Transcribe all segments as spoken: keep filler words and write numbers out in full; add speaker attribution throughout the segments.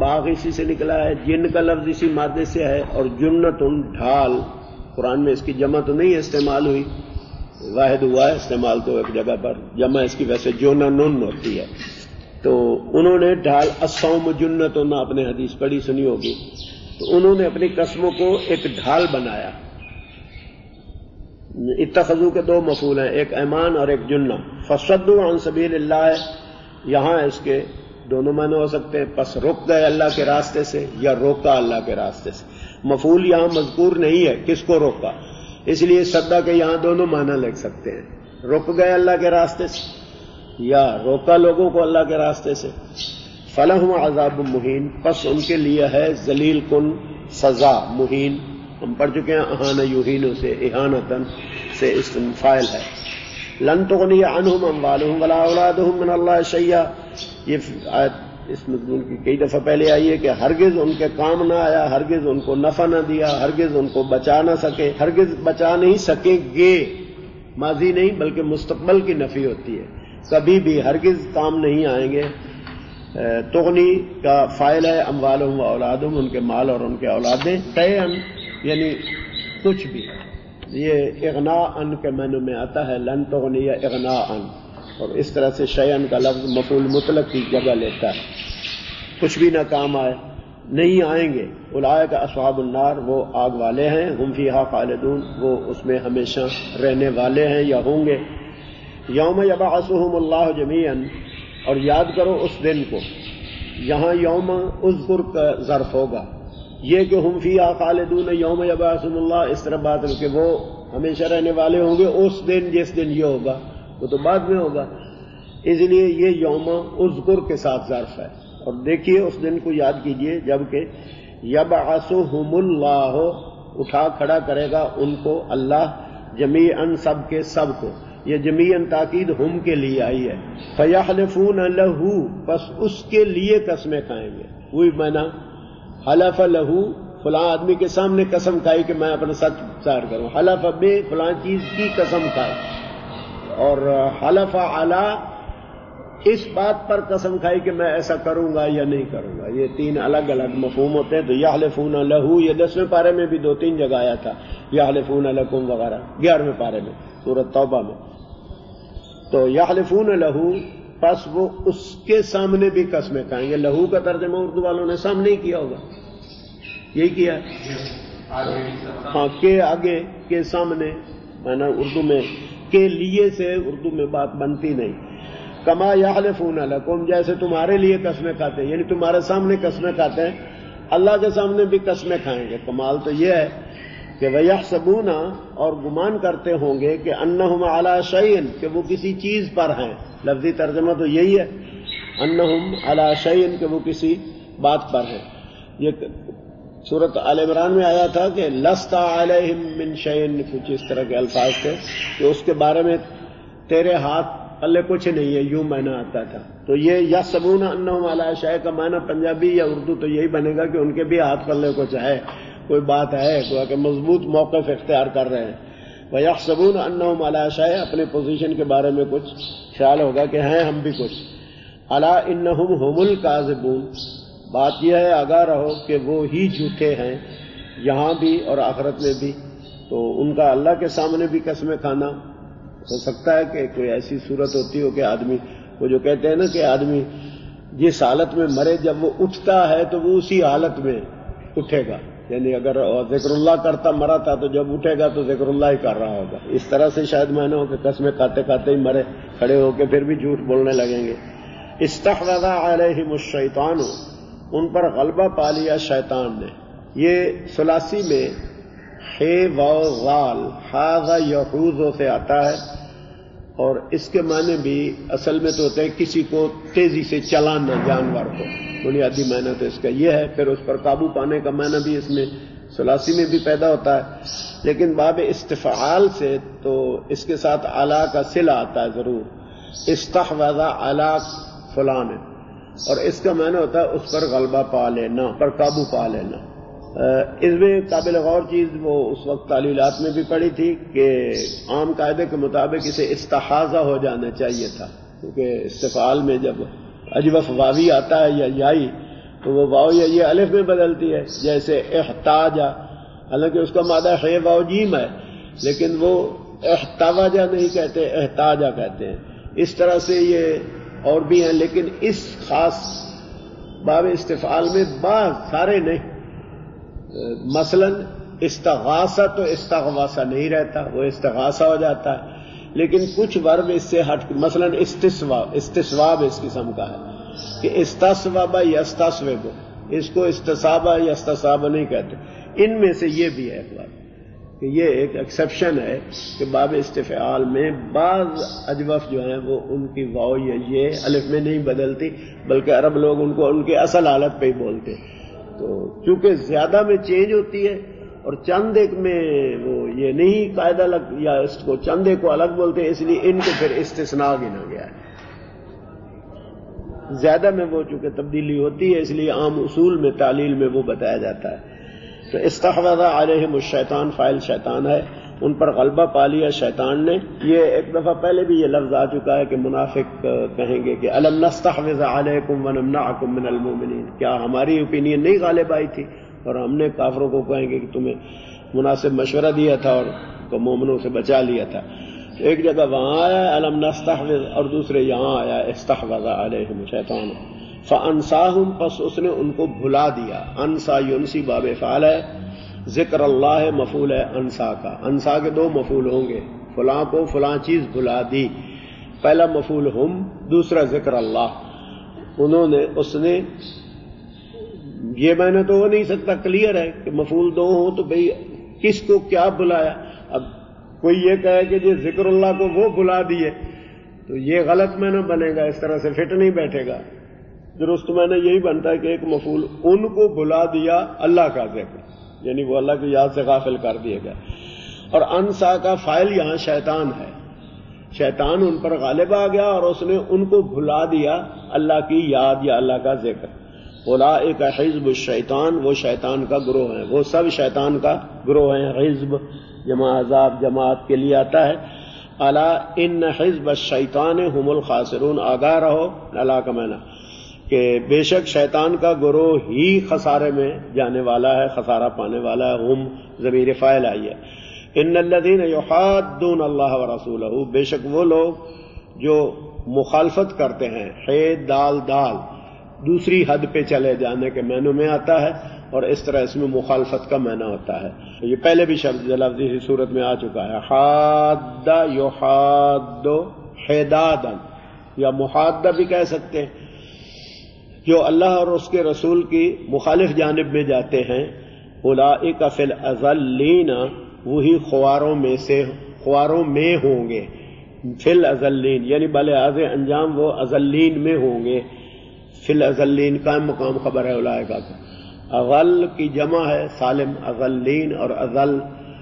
Speaker 1: باغ اسی سے نکلا ہے، جن کا لفظ اسی مادے سے ہے، اور جنتن ڈھال، قرآن میں اس کی جمع تو نہیں استعمال ہوئی، واحد ہوا ہے استعمال تو ایک جگہ پر، جمع اس کی ویسے جونن ہوتی ہے. تو انہوں نے ڈھال، الصوم جنتن، آپ نے حدیث پڑھی سنی ہوگی، تو انہوں نے اپنی قسموں کو ایک ڈھال بنایا. اتخذو کے دو مفعول ہیں، ایک ایمان اور ایک جنہ. فصدوا عن سبیل اللہ، یہاں اس کے دونوں معنی ہو سکتے ہیں، پس رک گئے اللہ کے راستے سے، یا روکا اللہ کے راستے سے. مفعول یہاں مذکور نہیں ہے کس کو روکا، اس لیے صدا کے یہاں دونوں معنی لکھ سکتے ہیں، رک گئے اللہ کے راستے سے یا روکا لوگوں کو اللہ کے راستے سے. فلہم عذاب مہین، پس ان کے لیے ہے ذلیل کن سزا. مہین ہم پڑھ چکے ہیں، اہان یہین سے، اہانتن سے اسم فاعل ہے. لن تغنی عنہم اموالہم ولا اولادہم من اللہ شیئا، یہ آیت اس مضمون کی کئی دفعہ پہلے آئی ہے کہ ہرگز ان کے کام نہ آیا، ہرگز ان کو نفع نہ دیا، ہرگز ان کو بچا نہ سکے، ہرگز بچا نہیں سکیں گے، ماضی نہیں بلکہ مستقبل کی نفی ہوتی ہے، کبھی بھی ہرگز کام نہیں آئیں گے. تغنی کا فاعل ہے اموالہم و اولادہم، ان کے مال اور ان کے اولادیں، شیئا یعنی کچھ بھی. یہ اغناء ان کے معنی میں آتا ہے، لن تغنی اغناء ان، اور اس طرح سے شیئن کا لفظ مفعول مطلق کی جگہ لیتا ہے، کچھ بھی نہ کام آئے، نہیں آئیں گے. اولئک اصحاب النار، وہ آگ والے ہیں، ہم فیہا خالدون، وہ اس میں ہمیشہ رہنے والے ہیں یا ہوں گے. یوم یبعثہم اللہ جمیعا، اور یاد کرو اس دن کو، یہاں یوم اذکر کا ظرف ہوگا. یہ کہ ہم فیہا خالدون، یوم یبعثہم اللہ، اس طرح بات ہے کہ وہ ہمیشہ رہنے والے ہوں گے اس دن، جس دن یہ ہوگا وہ تو بعد میں ہوگا، اس لیے یہ یوم اذکر کے ساتھ ظرف ہے. اور دیکھیے اس دن کو یاد کیجئے جبکہ یبعثہم اللہ، اٹھا کھڑا کرے گا ان کو اللہ، جمیعاً سب کے سب کو، یہ جمیعاً تاکید ہم کے لیے آئی ہے. فیحلفون لہ، پس اس کے لیے قسمیں کھائیں گے. وہی معنی حلف لہ، فلاں آدمی کے سامنے قسم کھائی کہ میں اپنا سچ ظاہر کروں، حلف بے فلاں چیز کی قسم کھائی، اور حلف علی اس بات پر قسم کھائی کہ میں ایسا کروں گا یا نہیں کروں گا. یہ تین الگ الگ مفہوم ہوتے ہیں. تو یحلفون لہ، یہ دسویں پارے میں بھی دو تین جگہ آیا تھا، یحلفون لکم وغیرہ، گیارہویں پارے میں سورۃ توبہ میں. تو یحلفون لہ، پس وہ اس کے سامنے بھی قسمیں کھائیں گے. لہو کا ترجمہ اردو والوں نے سامنے ہی کیا ہوگا، یہی کیا ہاں، کے آگے کے سامنے، میں نے اردو میں کے لیے سے اردو میں بات بنتی نہیں. کما یحلفون لکم، جیسے تمہارے لیے قسمیں کھاتے ہیں، یعنی تمہارے سامنے قسمیں کھاتے ہیں، اللہ کے سامنے بھی قسمیں کھائیں گے. کمال تو یہ ہے کہ وَيَحْسَبُونَ، اور گمان کرتے ہوں گے کہ أَنَّهُمْ عَلَى شَيْءٍ، کہ وہ کسی چیز پر ہیں. لفظی ترجمہ تو یہی ہے، أَنَّهُمْ عَلَى شَيْءٍ، کہ وہ کسی بات پر ہیں. یہ سورۃ آل عمران میں آیا تھا کہ لَسْتَ عَلَيْهِمْ مِنْ شَيْءٍ، کچھ اس طرح کے الفاظ تھے کہ اس کے بارے میں تیرے ہاتھ پلے کچھ نہیں ہے، یوں معنی آتا تھا. تو یہ یحسبون انہم علی شیء کا معنی پنجابی یا اردو تو یہی بنے گا کہ ان کے بھی ہاتھ پلے کچھ ہے، کوئی بات ہے، کوئی کہ مضبوط موقف اختیار کر رہے ہیں. ویحسبون انہم علی شیء، اپنے پوزیشن کے بارے میں کچھ خیال ہوگا کہ ہیں ہم بھی کچھ. الا انہم هم الکاذبون، بات یہ ہے آگاہ رہو کہ وہ ہی جھوٹے ہیں، یہاں بھی اور آخرت میں بھی. تو ان کا اللہ کے سامنے بھی قسمیں کھانا ہو سکتا ہے کہ کوئی ایسی صورت ہوتی ہو کہ آدمی، وہ جو کہتے ہیں نا کہ آدمی جس حالت میں مرے جب وہ اٹھتا ہے تو وہ اسی حالت میں اٹھے گا، یعنی اگر ذکر اللہ کرتا مرا تھا تو جب اٹھے گا تو ذکر اللہ ہی کر رہا ہوگا. اس طرح سے شاید میں نے ہو کہ قسمیں کھاتے کھاتے ہی مرے، کھڑے ہو کے پھر بھی جھوٹ بولنے لگیں گے. استحوذ علیہم الشیطان، ان پر غلبہ پا لیا شیطان نے. یہ ثلاثی میں ہے واو غال، ہاذا یحوذ سے آتا ہے، اور اس کے معنی بھی اصل میں تو ہوتا ہے کسی کو تیزی سے چلانا، جانور کو، بنیادی معنی تو اس کا یہ ہے. پھر اس پر قابو پانے کا معنی بھی اس میں ثلاثی میں بھی پیدا ہوتا ہے، لیکن باب استفعال سے تو اس کے ساتھ علی کا صلہ آتا ہے ضرور. استحوذ علی فلان، اور اس کا معنی ہوتا ہے اس پر غلبہ پا لینا، پر قابو پا لینا. اس میں قابل غور چیز وہ اس وقت تعلیلات میں بھی پڑھی تھی کہ عام قاعدے کے مطابق اسے استحاضہ ہو جانا چاہیے تھا، کیونکہ استفعال میں جب اجوف واوی آتا ہے یا یائی تو وہ واو یا یہ الف میں بدلتی ہے، جیسے احتاجا، حالانکہ اس کا مادہ ہے واو جیم ہے، لیکن وہ احتواجا نہیں کہتے، احتاجا کہتے ہیں۔ اس طرح سے یہ اور بھی ہیں، لیکن اس خاص باب استفعال میں بعض سارے نہیں، مثلا استغاثہ تو استغواثہ نہیں رہتا، وہ استغاثہ ہو جاتا ہے، لیکن کچھ ورب اس سے ہٹ، مثلا استصواب، استصواب اس قسم کا ہے کہ استصواب یستصوب، اس کو استصابہ یستصابہ نہیں کہتے۔ ان میں سے یہ بھی ہے ایک بات کہ یہ ایک ایکسیپشن ہے کہ باب استفعال میں بعض اجوف جو ہیں وہ ان کی واو یا یہ الف میں نہیں بدلتی، بلکہ عرب لوگ ان کو ان کے اصل حالت پہ ہی بولتے۔ تو چونکہ زیادہ میں چینج ہوتی ہے اور چند ایک میں وہ یہ نہیں قاعدہ لگ، یا اس کو چند ایک کو الگ بولتے ہیں، اس لیے ان کو پھر استثناء گنا گیا ہے۔ زیادہ میں وہ چونکہ تبدیلی ہوتی ہے، اس لیے عام اصول میں تعلیل میں وہ بتایا جاتا ہے۔ تو استحوذ علیہم الشیطان، فاعل شیطان ہے، ان پر غلبہ پا لیا شیطان نے۔ یہ ایک دفعہ پہلے بھی یہ لفظ آ چکا ہے کہ منافق کہیں گے کہ الم نستحوذ علیکم ونمنعکم من المؤمنین، کیا ہماری اوپینین نہیں غالب آئی تھی اور ہم نے کافروں کو کہیں گے کہ تمہیں مناسب مشورہ دیا تھا اور کو مومنوں سے بچا لیا تھا۔ ایک جگہ وہاں آیا الم نستحوذ، اور دوسرے یہاں آیا استحوذ علیہم الشیطان فانساہم، پس اس نے ان کو بھلا دیا۔ انسا ینسی باب فعل ہے، ذکر اللہ مفعول ہے انسا کا، انسا کے دو مفعول ہوں گے، فلاں کو فلاں چیز بھلا دی، پہلا مفعول ہم، دوسرا ذکر اللہ۔ انہوں نے، اس نے، یہ میں نے تو ہو نہیں سکتا، کلیئر ہے کہ مفعول دو ہوں تو بھئی کس کو کیا بلایا۔ اب کوئی یہ کہے کہ جی ذکر اللہ کو وہ بلا دیے تو یہ غلط معنی بنے گا، اس طرح سے فٹ نہیں بیٹھے گا۔ درست معنی یہی بنتا ہے کہ ایک مفعول ان کو بلا دیا اللہ کا ذکر، یعنی وہ اللہ کی یاد سے غافل کر دیے گئے۔ اور انسا کا فاعل یہاں شیطان ہے، شیطان ان پر غالب آ گیا اور اس نے ان کو بھلا دیا اللہ کی یاد یا اللہ کا ذکر۔ اولئک حزب الشیطان، وہ شیطان کا گروہ ہے، وہ سب شیطان کا گروہ ہیں۔ حزب جمع احزاب جماعت کے لیے آتا ہے۔ الا ان حزب الشیطان هم الخاسرون، آگاہ رہو، اللہ کا معنی کہ بے شک شیطان کا گروہ ہی خسارے میں جانے والا ہے، خسارہ پانے والا ہے۔ ہم ضمیر فاعل آئی ہے۔ ان الذین یحادون اللہ ورسولہ، بے شک وہ لوگ جو مخالفت کرتے ہیں، حید دال دال دوسری حد پہ چلے جانے کے معنی میں آتا ہے، اور اس طرح اس میں مخالفت کا معنی ہوتا ہے۔ یہ پہلے بھی شبد لفظی اسی صورت میں آ چکا ہے، حاد یحاد حدادا، یا محادہ بھی کہہ سکتے ہیں، جو اللہ اور اس کے رسول کی مخالف جانب میں جاتے ہیں۔ اولئک فی الاذلین، وہی خواروں میں سے، خواروں میں ہوں گے، فی الاذلین یعنی بلحاظ انجام وہ اذلین میں ہوں گے۔ فی الاذلین قائم مقام خبر ہے اولئک کا۔ اغل کی جمع ہے سالم، اغلین، اور اذل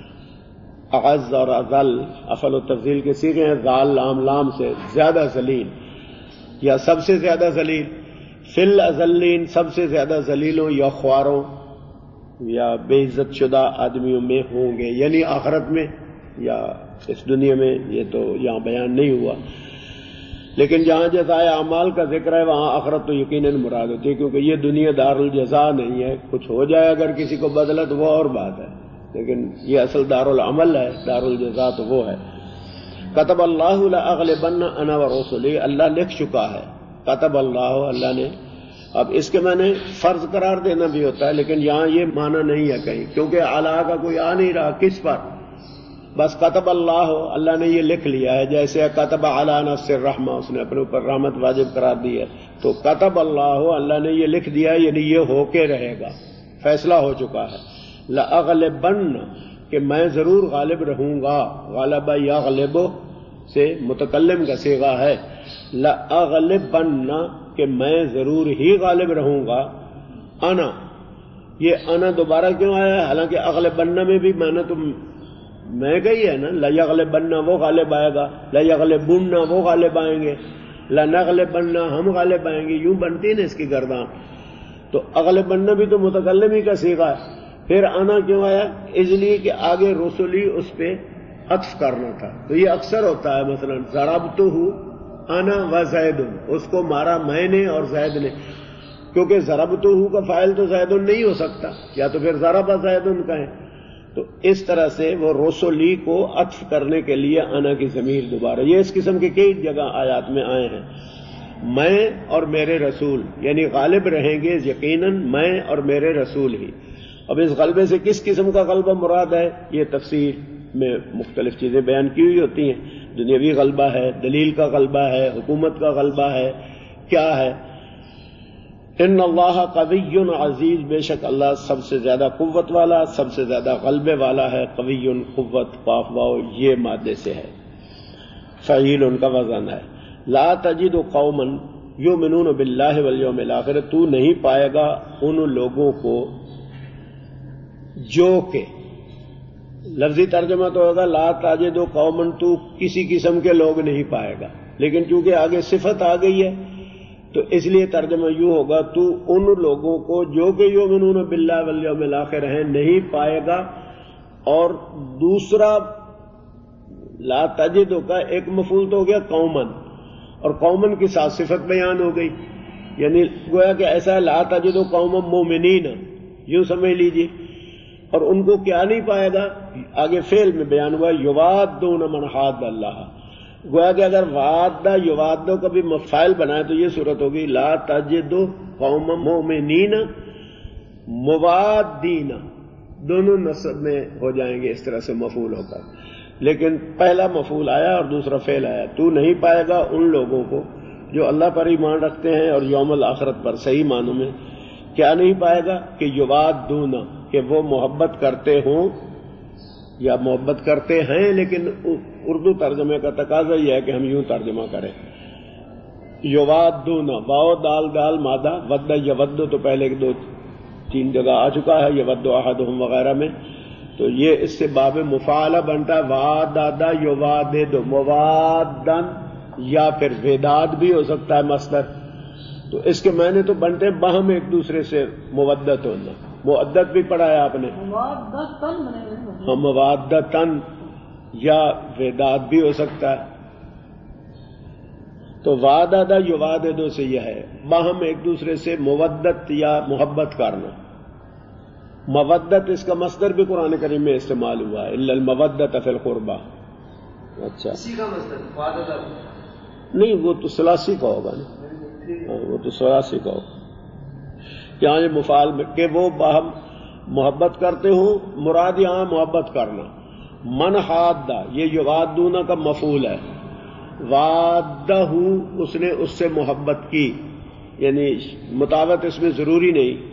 Speaker 1: اعز اور اذل افعل و تفضیل کے صیغے ہیں، ذال لام لام سے، زیادہ ذلیل یا سب سے زیادہ ذلیل۔ فی الاذلین سب سے زیادہ ذلیلوں یا خواروں یا بے عزت شدہ آدمیوں میں ہوں گے، یعنی آخرت میں یا اس دنیا میں، یہ تو یہاں بیان نہیں ہوا، لیکن جہاں جزائے اعمال کا ذکر ہے وہاں آخرت تو یقیناً مراد ہوتی ہے، کیونکہ یہ دنیا دار الجزا نہیں ہے۔ کچھ ہو جائے اگر کسی کو بدلہ تو وہ اور بات ہے، لیکن یہ اصل دار العمل ہے، دار الجزا تو وہ ہے۔ کتب اللہ لاغلبن انا ورسلی، اللہ لکھ چکا ہے، کتب اللہ، اللہ نے۔ اب اس کے معنی فرض قرار دینا بھی ہوتا ہے، لیکن یہاں یہ معنی نہیں ہے کہیں، کیونکہ اعلیٰ کا کوئی آ نہیں رہا، کس پر؟ بس کتب اللہ، اللہ نے یہ لکھ لیا ہے، جیسے کتب علی نفس الرحمہ، اس نے اپنے اوپر رحمت واجب قرار دی ہے، تو کتب اللہ، اللہ نے یہ لکھ دیا ہے، یعنی یہ ہو کے رہے گا، فیصلہ ہو چکا ہے۔ لاغلبن، کہ میں ضرور غالب رہوں گا، غالب یغلب سے متکلم کا صیغہ ہے، لاغلبن کہ میں ضرور ہی غالب رہوں گا۔ انا، یہ انا دوبارہ کیوں آیا ہے؟ حالانکہ اغلبن میں بھی میں نے تو میں گئی ہے نا، لیغلبن وہ غالب آئے گا، لیغلبن وہ غالب آئیں گے، لنغلبن ہم غالب آئیں گے، یوں بنتی ہے نا اس کی گردان۔ تو اغلبن بھی تو متکلم ہی کا صیغہ ہے، پھر انا کیوں آیا؟ اس لیے کہ آگے رسولی اس پہ عطف کرنا تھا، تو یہ اکثر ہوتا ہے، مثلا ضربتہ انا و زید، اس کو مارا میں نے اور زید نے، کیونکہ ضربتہ کا فاعل تو زید نہیں ہو سکتا، یا تو پھر ضرب زید کہیں. تو اس طرح سے وہ رسولی کو عطف کرنے کے لیے انا کی ضمیر دوبارہ، یہ اس قسم کے کئی جگہ آیات میں آئے ہیں. میں اور میرے رسول، یعنی غالب رہیں گے یقیناً میں اور میرے رسول ہی. اب اس غلبے سے کس قسم کا غلبہ مراد ہے، یہ تفسیر میں مختلف چیزیں بیان کی ہوئی ہوتی ہیں. دنیاوی غلبہ ہے، دلیل کا غلبہ ہے، حکومت کا غلبہ ہے، کیا ہے. ان اللہ قوی عزیز، بے شک اللہ سب سے زیادہ قوت والا، سب سے زیادہ غلبے والا ہے. قوی قوت قاف واو یہ مادے سے ہے، فعیل ان کا وزن ہے. لا تجد قوما یؤمنون باللہ والیوم الآخر، تو نہیں پائے گا ان لوگوں کو جو کہ، لفظی ترجمہ تو ہوگا لا تجد قوما، تو کسی قسم کے لوگ نہیں پائے گا، لیکن چونکہ آگے صفت آ گئی ہے تو اس لیے ترجمہ یوں ہوگا تو ان لوگوں کو جو کہ یؤمنون باللہ والیوم الآخر ہیں نہیں پائے گا. اور دوسرا لا تجد کا ایک مفعول تو ہو گیا قومن، اور قومن کی ساتھ صفت بیان ہو گئی، یعنی گویا کہ ایسا لا تجد قوما مومنین، یوں سمجھ لیجیے. اور ان کو کیا نہیں پائے گا، آگے فعل میں بیان ہوا یوادون من حاد اللہ. گویا کہ اگر وعدہ یوادو کا بھی مفعول بنائے تو یہ صورت ہوگی لا تجد قوما مومنین موادین، دونوں نصب میں ہو جائیں گے اس طرح سے مفعول ہو کر. لیکن پہلا مفعول آیا اور دوسرا فعل آیا. تو نہیں پائے گا ان لوگوں کو جو اللہ پر ایمان رکھتے ہیں اور یوم الآخرت پر، صحیح معنوں میں کیا نہیں پائے گا کہ یوادون، کہ وہ محبت کرتے ہوں یا محبت کرتے ہیں، لیکن اردو ترجمے کا تقاضا یہ ہے کہ ہم یوں ترجمہ کریں یوادون، واو دال دال مادہ، ود یود تو پہلے دو تین جگہ آ چکا ہے، یود احدہم وغیرہ میں، تو یہ اس سے باب مفاعلہ بنتا ہے وعدہ یوادد، موادن، یا پھر وداد بھی ہو سکتا ہے مصدر. تو اس کے معنی تو بنتے ہیں باہم ایک دوسرے سے مودت ہونا. مودت بھی پڑھا ہے آپ نے، ہم موادتن، یا وداد بھی ہو سکتا ہے. تو وعدہ یوادد سے یہ ہے باہم ایک دوسرے سے مودت یا محبت کرنا. مودت اس کا مصدر بھی قرآن کریم میں استعمال ہوا ہے، الا المودۃ فی القربى. اچھا اسی کا مصدر نہیں، وہ تو ثلاثی کا ہوگا نا، وہ تو ثلاثی کا ہوگا. یہاں یہ مفعول کہ وہ باہم محبت کرتے ہوں، مراد یہاں محبت کرنا. من حادہ یہ یوادون کا مفعول ہے، وادہ اس نے اس سے محبت کی، یعنی مطابقت اس میں ضروری نہیں.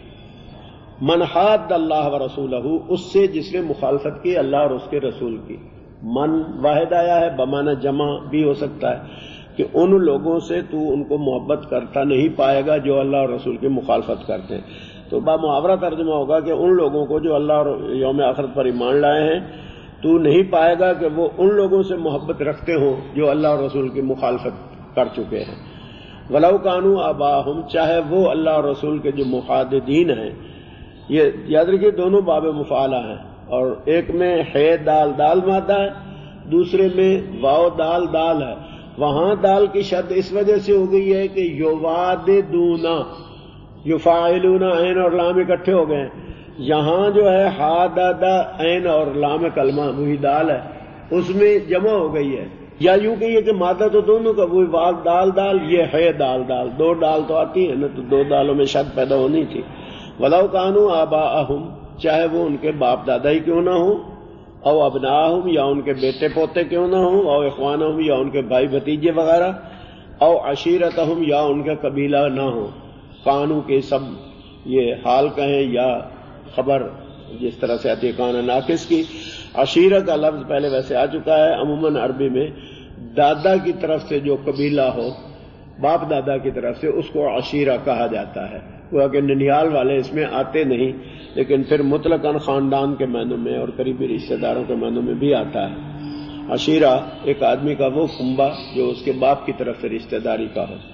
Speaker 1: من حاد اللہ و رسولہ، اس سے جس نے مخالفت کی اللہ اور اس کے رسول کی. من واحد آیا ہے، بمعنی جمع بھی ہو سکتا ہے کہ ان لوگوں سے تو ان کو محبت کرتا نہیں پائے گا جو اللہ اور رسول کی مخالفت کرتے ہیں. تو با محاورہ ترجمہ ہوگا کہ ان لوگوں کو جو اللہ اور یوم آخرت پر ایمان لائے ہیں تو نہیں پائے گا کہ وہ ان لوگوں سے محبت رکھتے ہوں جو اللہ اور رسول کی مخالفت کر چکے ہیں. ولو کانوا آباہم، چاہے وہ اللہ اور رسول کے جو محاددین ہیں. یہ یاد رکھیے دونوں باب مفعلہ ہیں، اور ایک میں ہے دال دال مادہ ہے، دوسرے میں واو دال دال ہے. وہاں دال کی شد اس وجہ سے ہو گئی ہے کہ یواددون، یفاعلون، عین اور لام اکٹھے ہو گئے ہیں. یہاں جو ہے حاددہ عین اور لام کلمہ وہی دال ہے، اس میں جمع ہو گئی ہے. یا یوں کہیے کہ مادہ تو دونوں کا وہی واو دال دال، یہ ہے دال دال، دو ڈال تو آتی ہے نا، تو دو دالوں میں شد پیدا ہونی تھی. ولو کانوا آباءہم، چاہے وہ ان کے باپ دادا ہی کیوں نہ ہوں، او ابناہم، یا ان کے بیٹے پوتے کیوں نہ ہوں، او اخوانہم، یا ان کے بھائی بھتیجے وغیرہ، او عشیرتہم، یا ان کا قبیلہ نہ ہو. کانو کے سب یہ حال کہیں یا خبر جس طرح سے آتی ہے کان ناقص کی. عشیرہ کا لفظ پہلے ویسے آ چکا ہے. عموماً عربی میں دادا کی طرف سے جو قبیلہ ہو، باپ دادا کی طرف سے، اس کو عشیرہ کہا جاتا ہے. وہ کہ ننیال والے اس میں آتے نہیں، لیکن پھر مطلقاً خاندان کے معنوں میں اور قریبی رشتہ داروں کے معنوں میں بھی آتا ہے. عشیرہ ایک آدمی کا وہ کنبہ جو اس کے باپ کی طرف سے رشتہ داری کا ہو.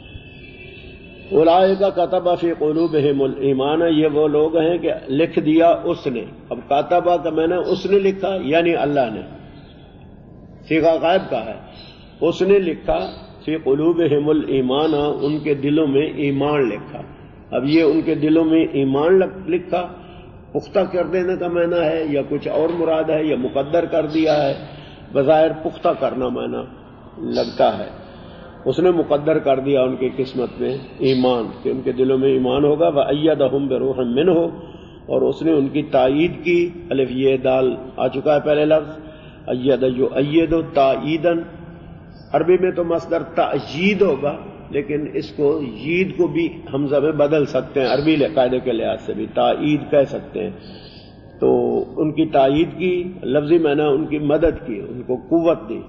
Speaker 1: اولئک کتب فی قلوبہم الایمان، یہ وہ لوگ ہیں کہ لکھ دیا اس نے. اب کاتبہ کا معنی اس نے لکھا، یعنی اللہ نے، صیغہ غائب کا ہے. اس نے لکھا فی قلوبہم الایمان، ان کے دلوں میں ایمان لکھا. اب یہ ان کے دلوں میں ایمان لکھا، پختہ کر دینے کا معنی ہے یا کچھ اور مراد ہے یا مقدر کر دیا ہے؟ بظاہر پختہ کرنا معنی لگتا ہے، اس نے مقدر کر دیا ان کی قسمت میں ایمان، کہ ان کے دلوں میں ایمان ہوگا۔ وَأَيَّدَهُمْ بِرُوحٍ مِّنْهُ، اور اس نے ان کی تائید کی، الف یہ دال آ چکا ہے پہلے لفظ، ایّد یؤید تائیدن، عربی میں تو مصدر تأیید ہوگا لیکن اس کو یید کو بھی حمزہ میں بدل سکتے ہیں، عربی قاعدے کے لحاظ سے بھی تائید کہہ سکتے ہیں۔ تو ان کی تائید کی، لفظی معنی ان کی مدد کی، ان کو قوت دی۔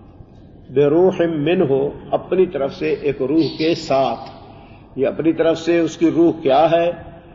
Speaker 1: بروح منہ، اپنی طرف سے ایک روح کے ساتھ، یہ اپنی طرف سے اس کی روح کیا ہے؟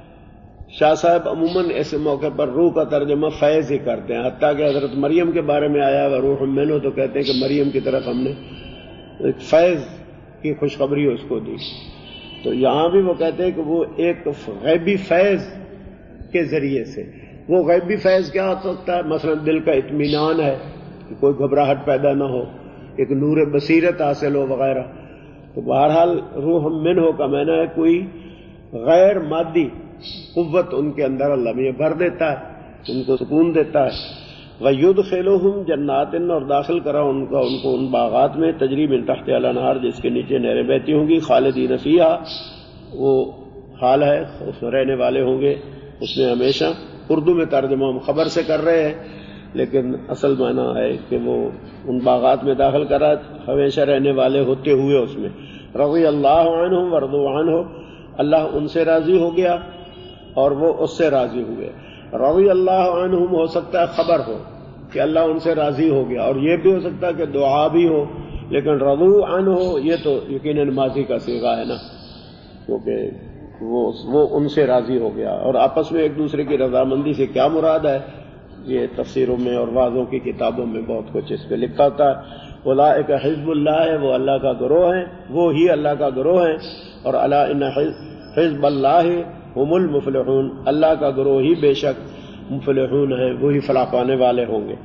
Speaker 1: شاہ صاحب عموماً ایسے موقع پر روح کا ترجمہ فیض ہی کرتے ہیں، حتیٰ کہ حضرت مریم کے بارے میں آیا ہے روح منہ تو کہتے ہیں کہ مریم کی طرف ہم نے ایک فیض کی خوشخبری اس کو دی۔ تو یہاں بھی وہ کہتے ہیں کہ وہ ایک غیبی فیض کے ذریعے سے، وہ غیبی فیض کیا ہو سکتا ہے؟ مثلا دل کا اطمینان ہے کہ کوئی گھبراہٹ پیدا نہ ہو، ایک نور بصیرت حاصل ہو وغیرہ۔ تو بہرحال روح منہ کا معنی ہے کوئی غیر مادی قوت ان کے اندر اللہ میں بھر دیتا ہے، ان کو سکون دیتا ہے۔ وَيُدْخِلُهُمْ جَنَّاتٍ، اور داخل کرا ان کا ان کو ان باغات میں، تجری من تحتہا الانہار، جس کے نیچے نہریں بہتی ہوں گی، خالدین فیہا، وہ حال ہے اس میں رہنے والے ہوں گے اس میں ہمیشہ۔ اردو میں ترجمہ ہم خبر سے کر رہے ہیں لیکن اصل معنی ہے کہ وہ ان باغات میں داخل کرا ہمیشہ رہنے والے ہوتے ہوئے اس میں۔ رضی اللہ عنہم ورضوا عنہ، اللہ ان سے راضی ہو گیا اور وہ اس سے راضی ہوئے۔ رضی اللہ عنہم ہو سکتا ہے خبر ہو کہ اللہ ان سے راضی ہو گیا، اور یہ بھی ہو سکتا ہے کہ دعا بھی ہو، لیکن رضوا عنہ یہ تو یقیناً ماضی کا صیغہ ہے نا، کیونکہ وہ وہ ان سے راضی ہو گیا۔ اور آپس میں ایک دوسرے کی رضامندی سے کیا مراد ہے، یہ تفسیروں میں اور واضحوں کی کتابوں میں بہت کچھ اس پہ لکھا ہوتا ہے۔ اولئک حزب اللہ ہے، وہ اللہ کا گروہ ہیں، وہ ہی اللہ کا گروہ ہیں، اور الا ان حزب اللہ ہم المفلحون، اللہ کا گروہ ہی بے شک مفلحون ہیں، وہی فلاح پانے والے ہوں گے۔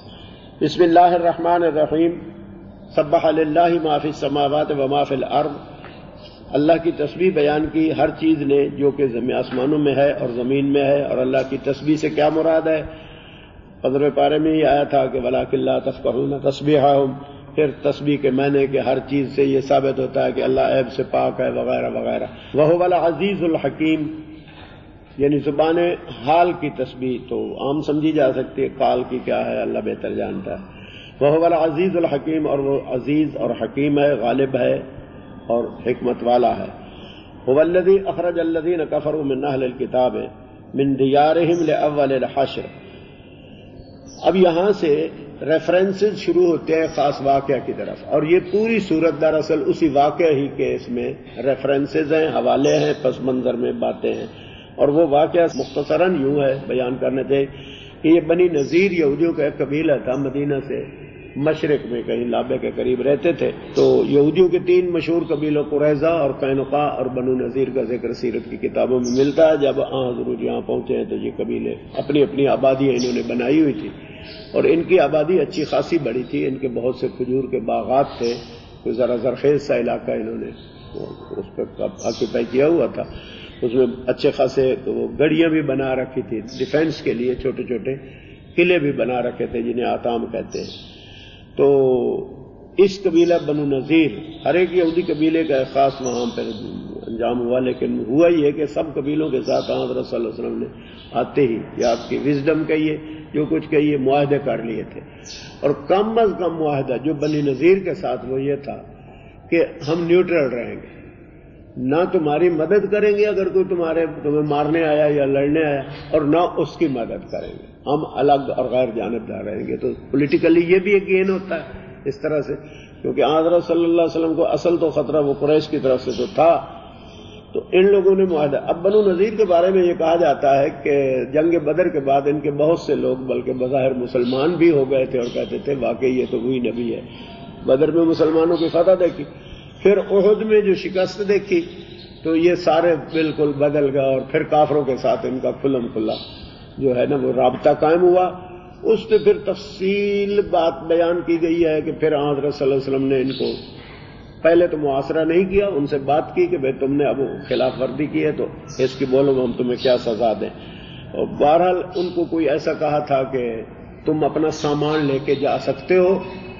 Speaker 1: بسم اللہ الرحمن الرحیم۔ سبح للہ ما فی السماوات و ما فی الارض، اللہ کی تسبیح بیان کی ہر چیز نے جو کہ آسمانوں میں ہے اور زمین میں ہے، اور اللہ کی تسبیح سے کیا مراد ہے؟ پندرہویں پارے میں ہی آیا تھا کہ وَلَٰكِن لَا تَفْقَهُونَ تَسْبِيحَهُمْ، پھر تسبیح کے معنی کہ ہر چیز سے یہ ثابت ہوتا ہے کہ اللہ عیب سے پاک ہے وغیرہ وغیرہ۔ وَهُوَ الْعَزِيزُ الْحَكِيمُ، یعنی زبان حال کی تسبیح تو عام سمجھی جا سکتی ہے، قال کی کیا ہے اللہ بہتر جانتا ہے۔ وَهُوَ الْعَزِيزُ الْحَكِيمُ، اور وہ عزیز اور حکیم ہے، غالب ہے اور حکمت والا ہے۔ هُوَ الَّذِي أَخْرَجَ الَّذِينَ كَفَرُوا مِنْ أَهْلِ الْكِتَابِ مِنْ دِيَارِهِمْ لِأَوَّلِ الْحَشْرِ۔ اب یہاں سے ریفرنسز شروع ہوتے ہیں خاص واقعہ کی طرف، اور یہ پوری صورت دراصل اسی واقعہ ہی کے اس میں ریفرنسز ہیں، حوالے ہیں، پس منظر میں باتیں ہیں۔ اور وہ واقعہ مختصراً یوں ہے بیان کرنے تھے کہ یہ بنی نذیر یہودیوں کا ایک قبیلہ تھا، مدینہ سے مشرق میں کہیں لابے کے قریب رہتے تھے۔ تو یہودیوں کے تین مشہور قبیلوں قریظہ اور قینقاع اور بنو نذیر کا ذکر سیرت کی کتابوں میں ملتا ہے۔ جب آن حضور یہاں پہنچے ہیں تو یہ قبیلے اپنی اپنی آبادیاں انہوں نے بنائی ہوئی تھی، اور ان کی آبادی اچھی خاصی بڑی تھی، ان کے بہت سے کھجور کے باغات تھے، کوئی ذرا زرخیز سا علاقہ انہوں نے اس پہ آکیپائی کیا ہوا تھا، اس میں اچھے خاصے وہ گڑیاں بھی بنا رکھی تھی ڈیفینس کے لیے، چھوٹے چھوٹے قلعے بھی بنا رکھے تھے جنہیں آتام کہتے ہیں۔ تو اس قبیلہ بنو نذیر، ہر ایک یہودی قبیلے کا خاص وہاں پہ انجام ہوا، لیکن ہوا یہ کہ سب قبیلوں کے ساتھ حضرت صلی اللہ علیہ وسلم نے آتے ہی، یا آپ کی وزڈم کہیے جو کچھ کہیے، معاہدے کر لیے تھے، اور کم از کم معاہدہ جو بنی نذیر کے ساتھ وہ یہ تھا کہ ہم نیوٹرل رہیں گے، نہ تمہاری مدد کریں گے اگر کوئی تمہارے تمہیں مارنے آیا یا لڑنے آیا، اور نہ اس کی مدد کریں گے، ہم الگ اور غیر جانبدار رہیں گے۔ تو پولیٹیکلی یہ بھی ایک گین ہوتا ہے اس طرح سے، کیونکہ حضرت صلی اللہ علیہ وسلم کو اصل تو خطرہ وہ قریش کی طرف سے تو تھا، تو ان لوگوں نے معاہدہ۔ اب بنو نذیر کے بارے میں یہ کہا جاتا ہے کہ جنگ بدر کے بعد ان کے بہت سے لوگ بلکہ بظاہر مسلمان بھی ہو گئے تھے اور کہتے تھے واقعی یہ تو وہی نبی ہے۔ بدر میں مسلمانوں کی فتح دیکھی، پھر احد میں جو شکست دیکھی تو یہ سارے بالکل بدل گئے، اور پھر کافروں کے ساتھ ان کا کھلم کھلا جو ہے نا وہ رابطہ قائم ہوا۔ اس پہ پھر تفصیل بات بیان کی گئی ہے کہ پھر حضرت صلی اللہ علیہ وسلم نے ان کو پہلے تو معاشرہ نہیں کیا، ان سے بات کی کہ بھئی تم نے اب خلاف ورزی کی ہے تو اس کی بولو ہم تمہیں کیا سزا دیں. اور بہرحال ان کو کوئی ایسا کہا تھا کہ تم اپنا سامان لے کے جا سکتے ہو،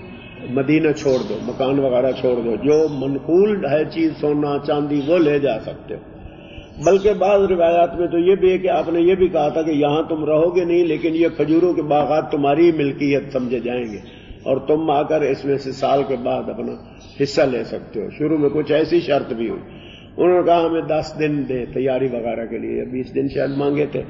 Speaker 1: مدینہ چھوڑ دو، مکان وغیرہ چھوڑ دو، جو منقول ہے چیز سونا چاندی وہ لے جا سکتے ہو. بلکہ بعض روایات میں تو یہ بھی ہے کہ آپ نے یہ بھی کہا تھا کہ یہاں تم رہو گے نہیں، لیکن یہ کھجوروں کے باغات تمہاری ملکیت سمجھے جائیں گے اور تم آ کر اس میں سے سال کے بعد اپنا حصہ لے سکتے ہو. شروع میں کچھ ایسی شرط بھی ہوئی. انہوں نے کہا ہمیں دس دن دے تیاری وغیرہ کے لیے، بیس دن شاید مانگے تھے.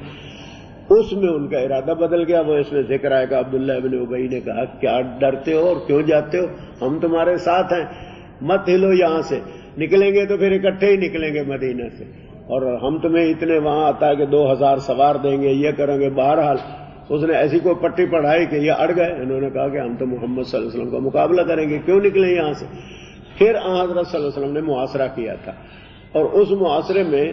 Speaker 1: اس میں ان کا ارادہ بدل گیا. وہ اس میں ذکر آئے گا عبداللہ ابن ابی نے کہا کیا ڈرتے ہو اور کیوں جاتے ہو، ہم تمہارے ساتھ ہیں، مت ہلو یہاں سے. نکلیں گے تو پھر اکٹھے ہی نکلیں گے مدینہ سے، اور ہم تمہیں اتنے وہاں آتا ہے کہ دو ہزار سوار دیں گے، یہ کریں گے. بہرحال اس نے ایسی کوئی پٹی پڑھائی کہ یہ اڑ گئے. انہوں نے کہا کہ ہم تو محمد صلی اللہ علیہ وسلم کا مقابلہ کریں گے، کیوں نکلیں یہاں سے. پھر حضرت صلی اللہ علیہ وسلم نے محاصرہ کیا تھا، اور اس محاصرے میں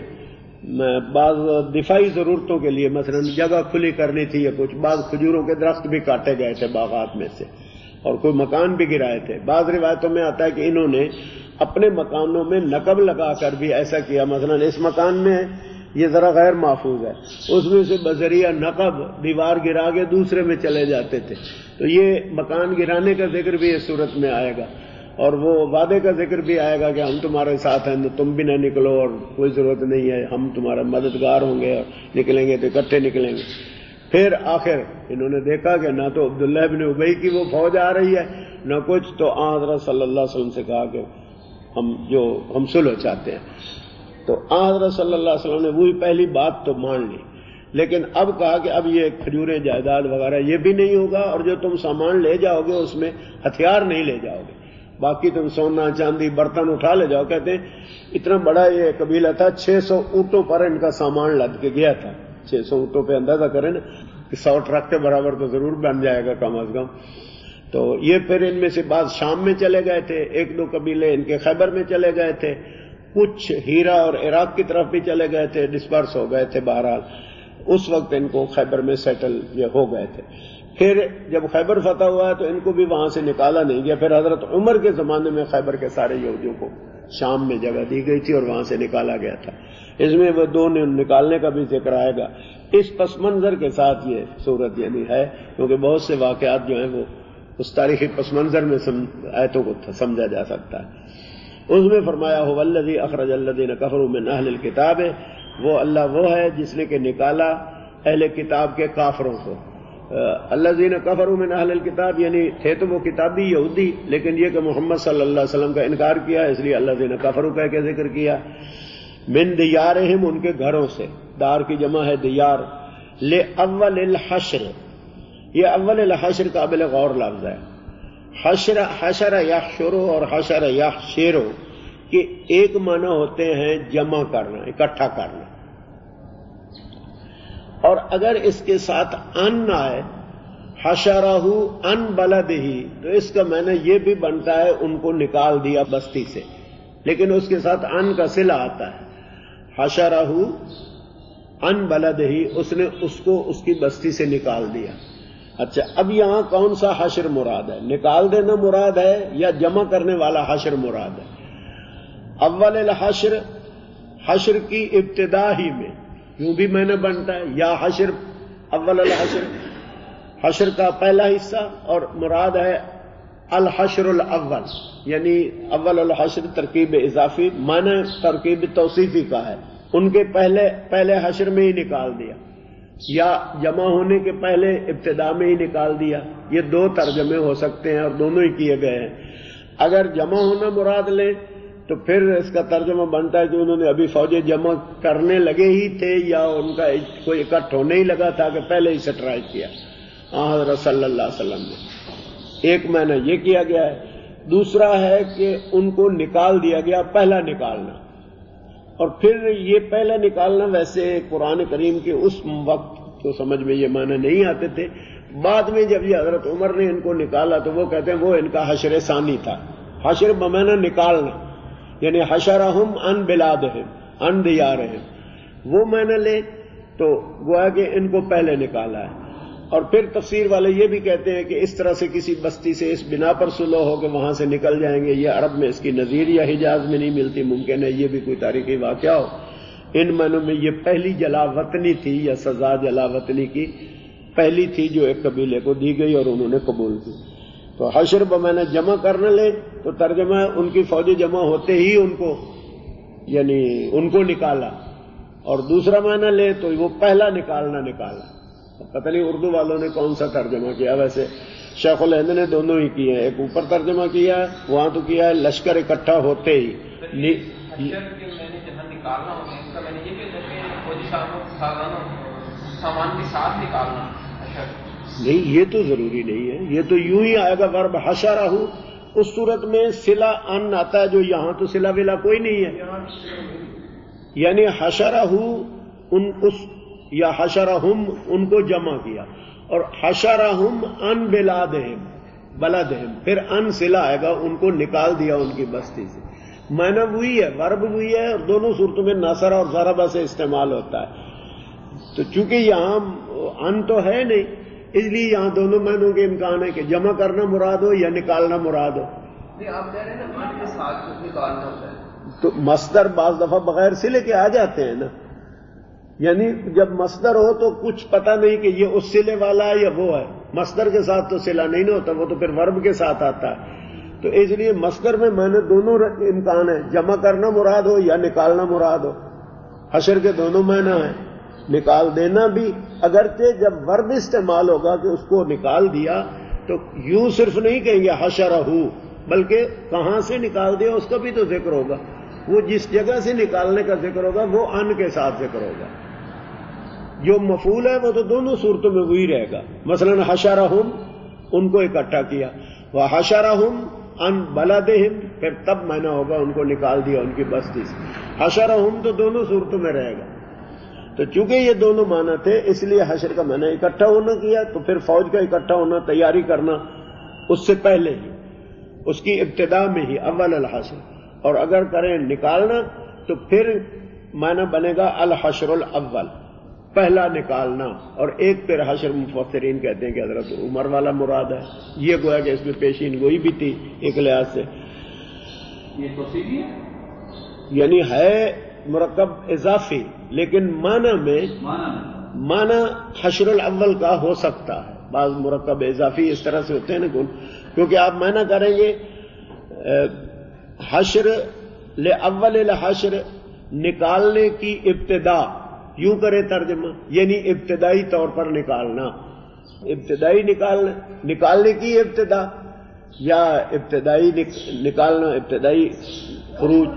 Speaker 1: بعض دفاعی ضرورتوں کے لیے مثلا جگہ کھلی کرنی تھی یا کچھ، بعض کھجوروں کے درخت بھی کاٹے گئے تھے باغات میں سے، اور کوئی مکان بھی گرائے تھے. بعض روایتوں میں آتا ہے کہ انہوں نے اپنے مکانوں میں نقب لگا کر بھی ایسا کیا. مثلا اس مکان میں یہ ذرا غیر محفوظ ہے، اس میں سے بذریعہ نقب دیوار گرا کے دوسرے میں چلے جاتے تھے. تو یہ مکان گرانے کا ذکر بھی اس صورت میں آئے گا، اور وہ وعدے کا ذکر بھی آئے گا کہ ہم تمہارے ساتھ ہیں، تم بھی نہ نکلو اور کوئی ضرورت نہیں ہے، ہم تمہارا مددگار ہوں گے اور نکلیں گے تو اکٹھے نکلیں گے. پھر آخر انہوں نے دیکھا کہ نہ تو عبداللہ ابن ابی کی وہ فوج آ رہی ہے نہ کچھ، تو حضرت صلی اللہ علیہ وسلم سے کہا کہ ہم جو ہم صلح چاہتے ہیں. تو حضرت صلی اللہ علیہ وسلم نے وہی پہلی بات تو مان لی، لیکن اب کہا کہ اب یہ کھجوریں جائیداد وغیرہ یہ بھی نہیں ہوگا، اور جو تم سامان لے جاؤ گے اس میں ہتھیار نہیں لے جاؤ گے، باقی تم سونا چاندی برتن اٹھا لے جاؤ. کہتے ہیں اتنا بڑا یہ قبیلہ تھا، چھ سو اونٹوں پر ان کا سامان لد کے گیا تھا. چھ سو اونٹوں پہ اندازہ کریں نا کہ سو ٹرک کے برابر تو ضرور بن جائے گا کم از کم. تو یہ پھر ان میں سے بعض شام میں چلے گئے تھے، ایک دو قبیلے ان کے خیبر میں چلے گئے تھے، کچھ ہیرا اور عراق کی طرف بھی چلے گئے تھے، ڈسپرس ہو گئے تھے. بہرحال اس وقت ان کو خیبر میں سیٹل یہ ہو گئے تھے. پھر جب خیبر فتح ہوا تو ان کو بھی وہاں سے نکالا نہیں گیا. پھر حضرت عمر کے زمانے میں خیبر کے سارے یہودیوں کو شام میں جگہ دی گئی تھی اور وہاں سے نکالا گیا تھا. اس میں وہ دو نکالنے کا بھی ذکر آئے گا. اس پس منظر کے ساتھ یہ صورت یعنی ہے، کیونکہ بہت سے واقعات جو ہیں وہ اس تاریخی پس منظر میں آیتوں کو سمجھا جا سکتا ہے. اس میں فرمایا هو الذی اخرج الذین کفروا من اہل الکتاب، وہ اللہ وہ ہے جس نے کہ نکالا اہل کتاب کے کافروں کو. الذین کفروا من اہل الکتاب یعنی تھے تو وہ کتابی یہودی، لیکن یہ کہ محمد صلی اللہ علیہ وسلم کا انکار کیا اس لیے الذین کفروا کہہ کے ذکر کیا. من دیارہم ان کے گھروں سے، دار کی جمع ہے دیار. لأول الحشر، یہ اول الحشر قابل غور لفظ ہے. حشر حشر یحشرو اور حشر یحشرو کہ ایک معنی ہوتے ہیں جمع کرنا، اکٹھا کرنا، اور اگر اس کے ساتھ ان آئے حشرہ ان بلدہ تو اس کا معنی یہ بھی بنتا ہے ان کو نکال دیا بستی سے، لیکن اس کے ساتھ ان کا صلہ آتا ہے. حشرہ ان بلدہ، اس نے اس کو اس کی بستی سے نکال دیا. اچھا اب یہاں کون سا حشر مراد ہے؟ نکال دینا مراد ہے یا جمع کرنے والا حشر مراد ہے؟ اول الحشر، حشر کی ابتدا ہی میں، یوں بھی میں نے بنتا ہے یا حشر اول الحشر، حشر کا پہلا حصہ، اور مراد ہے الحشر الاول یعنی اول الحشر ترکیب اضافی، معنی ترکیب توصیفی کا ہے. ان کے پہلے پہلے حشر میں ہی نکال دیا یا جمع ہونے کے پہلے ابتدا میں ہی نکال دیا. یہ دو ترجمے ہو سکتے ہیں اور دونوں ہی کیے گئے ہیں. اگر جمع ہونا مراد لیں تو پھر اس کا ترجمہ بنتا ہے کہ انہوں نے ابھی فوجیں جمع کرنے لگے ہی تھے یا ان کا کوئی اکٹھ ہونے ہی لگا تھا کہ پہلے ہی سٹرائک کیا حضرت صلی اللہ علیہ وسلم نے. ایک معنی یہ کیا گیا ہے. دوسرا ہے کہ ان کو نکال دیا گیا، پہلا نکالنا. اور پھر یہ پہلا نکالنا ویسے قرآن کریم کے اس وقت تو سمجھ میں یہ معنی نہیں آتے تھے. بعد میں جب یہ حضرت عمر نے ان کو نکالا تو وہ کہتے ہیں وہ ان کا حشر ثانی تھا. حشر بمعنی نکالنا یعنی حشرہم عن بلادہم عن دیارہم، وہ معنی لے تو گویا کہ ان کو پہلے نکالا ہے. اور پھر تفسیر والے یہ بھی کہتے ہیں کہ اس طرح سے کسی بستی سے اس بنا پر صلح ہو کہ وہاں سے نکل جائیں گے، یہ عرب میں اس کی نظیر یا حجاز میں نہیں ملتی، ممکن ہے یہ بھی کوئی تاریخی واقعہ ہو۔ ان معنوں میں یہ پہلی جلا وطنی تھی یا سزا جلا وطنی کی پہلی تھی جو ایک قبیلے کو دی گئی اور انہوں نے قبول کی۔ تو حشر بمعنی جمع کرنے لے تو ترجمہ ہے ان کی فوجیں جمع ہوتے ہی ان کو یعنی ان کو نکالا، اور دوسرا معنی لے تو وہ پہلا نکالنا نکالا۔ پتہ نہیں اردو والوں نے کون سا ترجمہ کیا، ویسے شیخ الہند نے دونوں ہی کیے ہیں، ایک اوپر ترجمہ کیا ہے وہاں تو کیا ہے لشکر اکٹھا ہوتے ہی
Speaker 2: نکالنا ہوتا ہے، اس کا میں نے یہ کہ فوجی سامان کے ساتھ نکالنا
Speaker 1: نہیں، یہ تو ضروری نہیں ہے، یہ تو یوں ہی آئے گا ورب حشرہ، اس صورت میں صلہ ان آتا ہے جو یہاں تو صلہ ولا کوئی نہیں ہے، یعنی حشرہ ان اس یا حشرہم ان کو جمع کیا، اور حشرہم ان بلادہم بلدہم، پھر ان صلہ آئے گا ان کو نکال دیا ان کی بستی سے۔ معنی وہی ہے، ورب وہی ہے، اور دونوں صورتوں میں نصر اور ضربہ سے استعمال ہوتا ہے۔ تو چونکہ یہاں ان تو ہے نہیں، اس لیے یہاں دونوں معنوں کے امکان ہے کہ جمع کرنا مراد ہو یا نکالنا مراد ہو۔
Speaker 2: آپ کہہ رہے ہیں نا ان کے ساتھ کچھ نکالنا ہوتا ہے،
Speaker 1: تو مصدر بعض دفعہ بغیر صلے کے آ جاتے ہیں نا، یعنی جب مصدر ہو تو کچھ پتہ نہیں کہ یہ اس صلے والا ہے یا وہ ہے، مصدر کے ساتھ تو صلہ نہیں ہوتا، وہ تو پھر ورب کے ساتھ آتا ہے۔ تو اس لیے مصدر میں معنی دونوں امکان ہے، جمع کرنا مراد ہو یا نکالنا مراد ہو۔ حشر کے دونوں معنی ہیں، نکال دینا بھی، اگرچہ جب ورب استعمال ہوگا کہ اس کو نکال دیا تو یوں صرف نہیں کہیں گے حشرہ، بلکہ کہاں سے نکال دیا اس کا بھی تو ذکر ہوگا، وہ جس جگہ سے نکالنے کا ذکر ہوگا وہ ان کے ساتھ ذکر ہوگا۔ جو مفعول ہے وہ تو دونوں صورتوں میں وہی رہے گا، مثلا حشرہم ان کو اکٹھا کیا، وحشرہم ان بلدہم، پھر تب معنی ہوگا ان کو نکال دیا ان کی بستی سے۔ حشرہم تو دونوں صورتوں میں رہے گا۔ تو چونکہ یہ دونوں معنی تھے اس لیے حشر کا معنی اکٹھا ہونا کیا، تو پھر فوج کا اکٹھا ہونا، تیاری کرنا اس سے پہلے ہی، اس کی ابتدا میں ہی، اول الحشر۔ اور اگر کریں نکالنا تو پھر معنی بنے گا الحشر الاول، پہلا نکالنا۔ اور ایک پھر حشر مفسرین کہتے ہیں کہ حضرت عمر والا مراد ہے، یہ گویا کہ اس میں پیشین گوئی بھی تھی ایک لحاظ سے،
Speaker 2: یہ توصیفی ہے
Speaker 1: یعنی ہے مرکب اضافی، لیکن معنی میں معنی حشر الاول کا ہو سکتا ہے۔ بعض مرکب اضافی اس طرح سے ہوتے ہیں نا، کیونکہ آپ معنی کریں گے حشر لأول الحشر، نکالنے کی ابتدا، یوں کرے ترجمہ، یعنی ابتدائی طور پر نکالنا، ابتدائی نکالنا، نکالنے کی ابتدا یا ابتدائی نکالنا، ابتدائی خروج،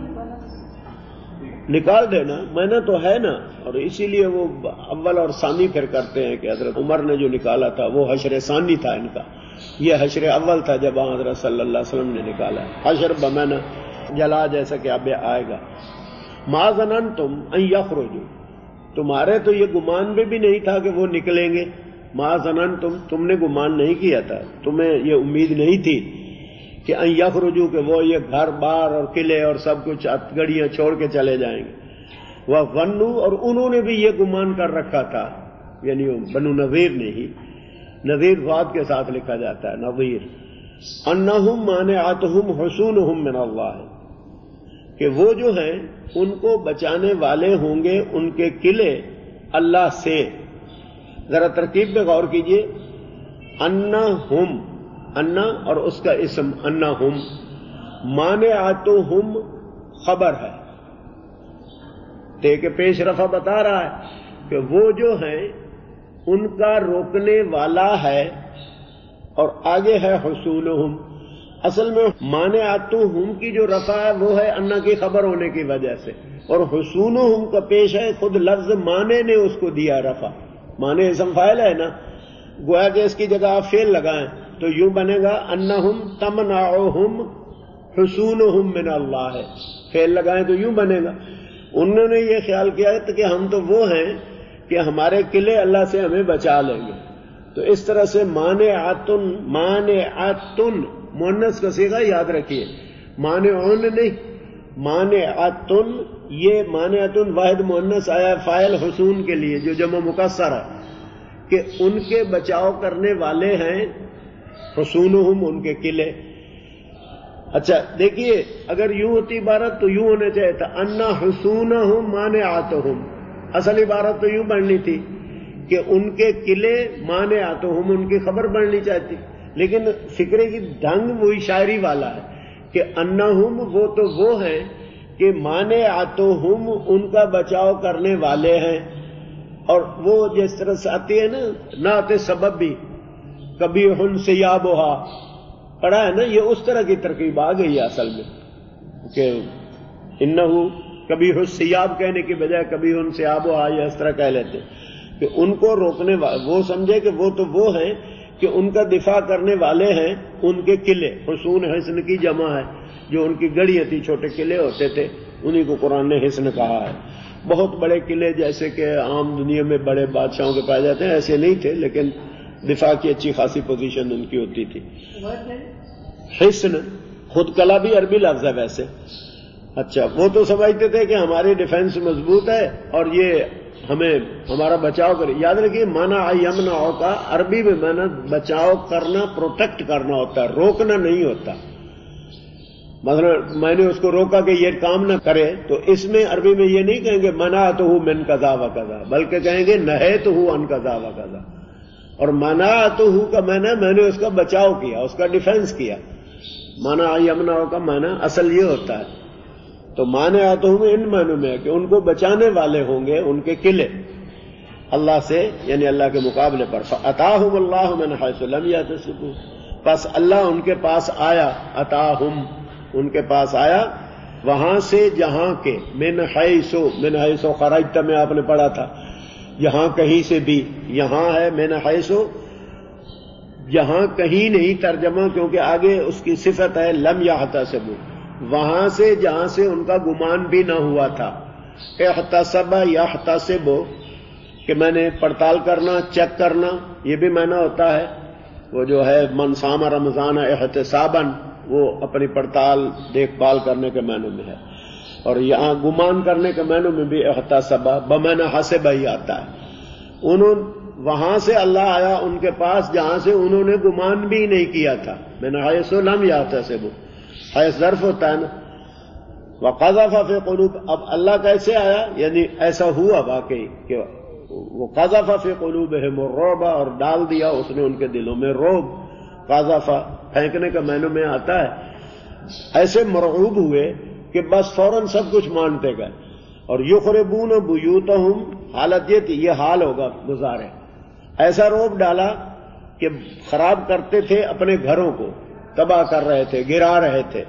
Speaker 1: نکال دینا معنی تو ہے نا۔ اور اسی لیے وہ اول اور ثانی پھر کرتے ہیں کہ حضرت عمر نے جو نکالا تھا وہ حشر ثانی تھا ان کا، یہ حشر اول تھا جب حضرت صلی اللہ علیہ وسلم نے نکالا۔ حشر بمعنی جلا، جیسا کہ اب آئے گا۔ ما ظننتم ان یخرجوا، تمہارے تو یہ گمان میں بھی نہیں تھا کہ وہ نکلیں گے۔ ما ظننتم، تم نے گمان نہیں کیا تھا، تمہیں یہ امید نہیں تھی کہ ان یخرجوا، کہ وہ یہ گھر بار اور قلعے اور سب کچھ گڑیاں چھوڑ کے چلے جائیں گے۔ وظنوا، اور انہوں نے بھی یہ گمان کر رکھا تھا، یعنی بنو نذیر نے ہی، نذیر ضاد کے ساتھ لکھا جاتا ہے نذیر، انہم مانعتہم حصونہم من اللہ، کہ وہ جو ہیں ان کو بچانے والے ہوں گے ان کے قلعے اللہ سے۔ ذرا ترکیب پہ غور کیجئے، انہم، انا اور اس کا اسم انہم، مانعتہم خبر ہے، دیکھ پیش رفع بتا رہا ہے کہ وہ جو ہیں ان کا روکنے والا ہے، اور آگے ہے حصولہم۔ اصل میں مانعتہم کی جو رفع ہے وہ ہے انا کی خبر ہونے کی وجہ سے، اور حصولہم کا پیش ہے، خود لفظ مانے نے اس کو دیا رفع، مانے اسم فاعل ہے نا، گویا کہ اس کی جگہ آپ فعل لگائیں تو یوں بنے گا انہم تمنعہم حصولہم من اللہ ہے، فعل لگائیں تو یوں بنے گا۔ انہوں نے یہ خیال کیا کہ ہم تو وہ ہیں کہ ہمارے قلعے اللہ سے ہمیں بچا لیں گے، تو اس طرح سے مانعتن، مانعتن مؤنث کا صیغہ یاد رکھیے، مانعون نہیں، مانعتن، یہ مانعتن واحد مؤنث آیا فاعل حصون کے لیے جو جمع مکسر ہے، کہ ان کے بچاؤ کرنے والے ہیں حصونہم، ان کے قلعے. اچھا دیکھیے، اگر یوں ہوتی عبارت تو یوں ہونے چاہیے تھا انا حصونہم مانعاتہم. اصل عبارت تو یوں بننی تھی کہ ان کے قلعے مانعاتہم، ان کی خبر بننی چاہتی، لیکن فکرے کی ڈھنگ وہی شاعری والا ہے کہ انہم وہ تو وہ ہیں کہ مانعاتہم ان کا بچاؤ کرنے والے ہیں. اور وہ جس طرح سے آتی ہے نا نعت سبب بھی، کبھی ہن سیابہا پڑھا ہے نا، یہ اس طرح کی ترکیب آ گئی ہے اصل میں کہ انہو کبھی ہن سیاب کہنے کی بجائے کبھی ہن سیابہا یہ اس طرح کہہ لیتے کہ ان کو روکنے والے، وہ سمجھے کہ وہ تو وہ ہیں کہ ان کا دفاع کرنے والے ہیں ان کے قلعے. حصون حصن کی جمع ہے، جو ان کی گڑیاں تھی، چھوٹے قلعے ہوتے تھے، انہی کو قرآن نے حصن کہا ہے. بہت بڑے قلعے جیسے کہ عام دنیا میں بڑے بادشاہوں کے پائے جاتے ہیں ایسے نہیں تھے، لیکن دفاع کی اچھی خاصی پوزیشن ان کی ہوتی تھی. حصن خود کلا بھی عربی لفظ ہے ویسے. اچھا وہ تو سمجھتے تھے کہ ہماری ڈیفنس مضبوط ہے اور یہ ہمیں ہمارا بچاؤ کرے. یاد رکھیے مانا یمنع کا عربی میں مانا بچاؤ کرنا، پروٹیکٹ کرنا ہوتا ہے، روکنا نہیں ہوتا. مثلا میں نے اس کو روکا کہ یہ کام نہ کرے تو اس میں عربی میں یہ نہیں کہیں گے منعتہ من کذا و کذا، بلکہ کہیں گے نہیتہ عن کذا و کذا. اور منعتہ کا معنی میں نے اس کا بچاؤ کیا، اس کا ڈیفنس کیا. مانا یمنع کا معنی اصل یہ ہوتا ہے. تو مانعتہ ان معنوں میں ہے کہ ان کو بچانے والے ہوں گے ان کے قلعے اللہ سے، یعنی اللہ کے مقابلے پر. فاتاہم اللہ من حیث لم یحتسبوا، پس اللہ ان کے پاس آیا، اتاہم ان کے پاس آیا وہاں سے جہاں کے، من حیث، من حیث خرجت میں آپ نے پڑھا تھا، یہاں کہیں سے بھی، یہاں ہے من حیث جہاں کہیں نہیں ترجمہ، کیونکہ آگے اس کی صفت ہے لم یحتسبوا، وہاں سے جہاں سے ان کا گمان بھی نہ ہوا تھا. احتسب یحتسب کہ میں نے پڑتال کرنا، چیک کرنا، یہ بھی معنی ہوتا ہے. وہ جو ہے من صام رمضان احتسابا، وہ اپنی پڑتال دیکھ بھال کرنے کے معنی میں ہے. اور یہاں گمان کرنے کے معنی میں بھی احتسب بمعنی حسب ہی آتا ہے. انہوں وہاں سے اللہ آیا ان کے پاس جہاں سے انہوں نے گمان بھی نہیں کیا تھا. میں نے حیث لم یحتسبوا، حیث ظرف ہوتا ہے نا. وقذف فی قلوب، اب اللہ کیسے آیا، یعنی ایسا ہوا واقعی کہ وہ قذف فی قلوبہم الرعب، اور ڈال دیا اس نے ان کے دلوں میں رعب. قذف پھینکنے کا معنی میں آتا ہے. ایسے مرعوب ہوئے کہ بس فوراً سب کچھ مانتے گئے. اور یخربون بیوتہم، حالت یہ تھی، یہ حال ہوگا گزارے. ایسا رعب ڈالا کہ خراب کرتے تھے اپنے گھروں کو، تباہ کر رہے تھے، گرا رہے تھے.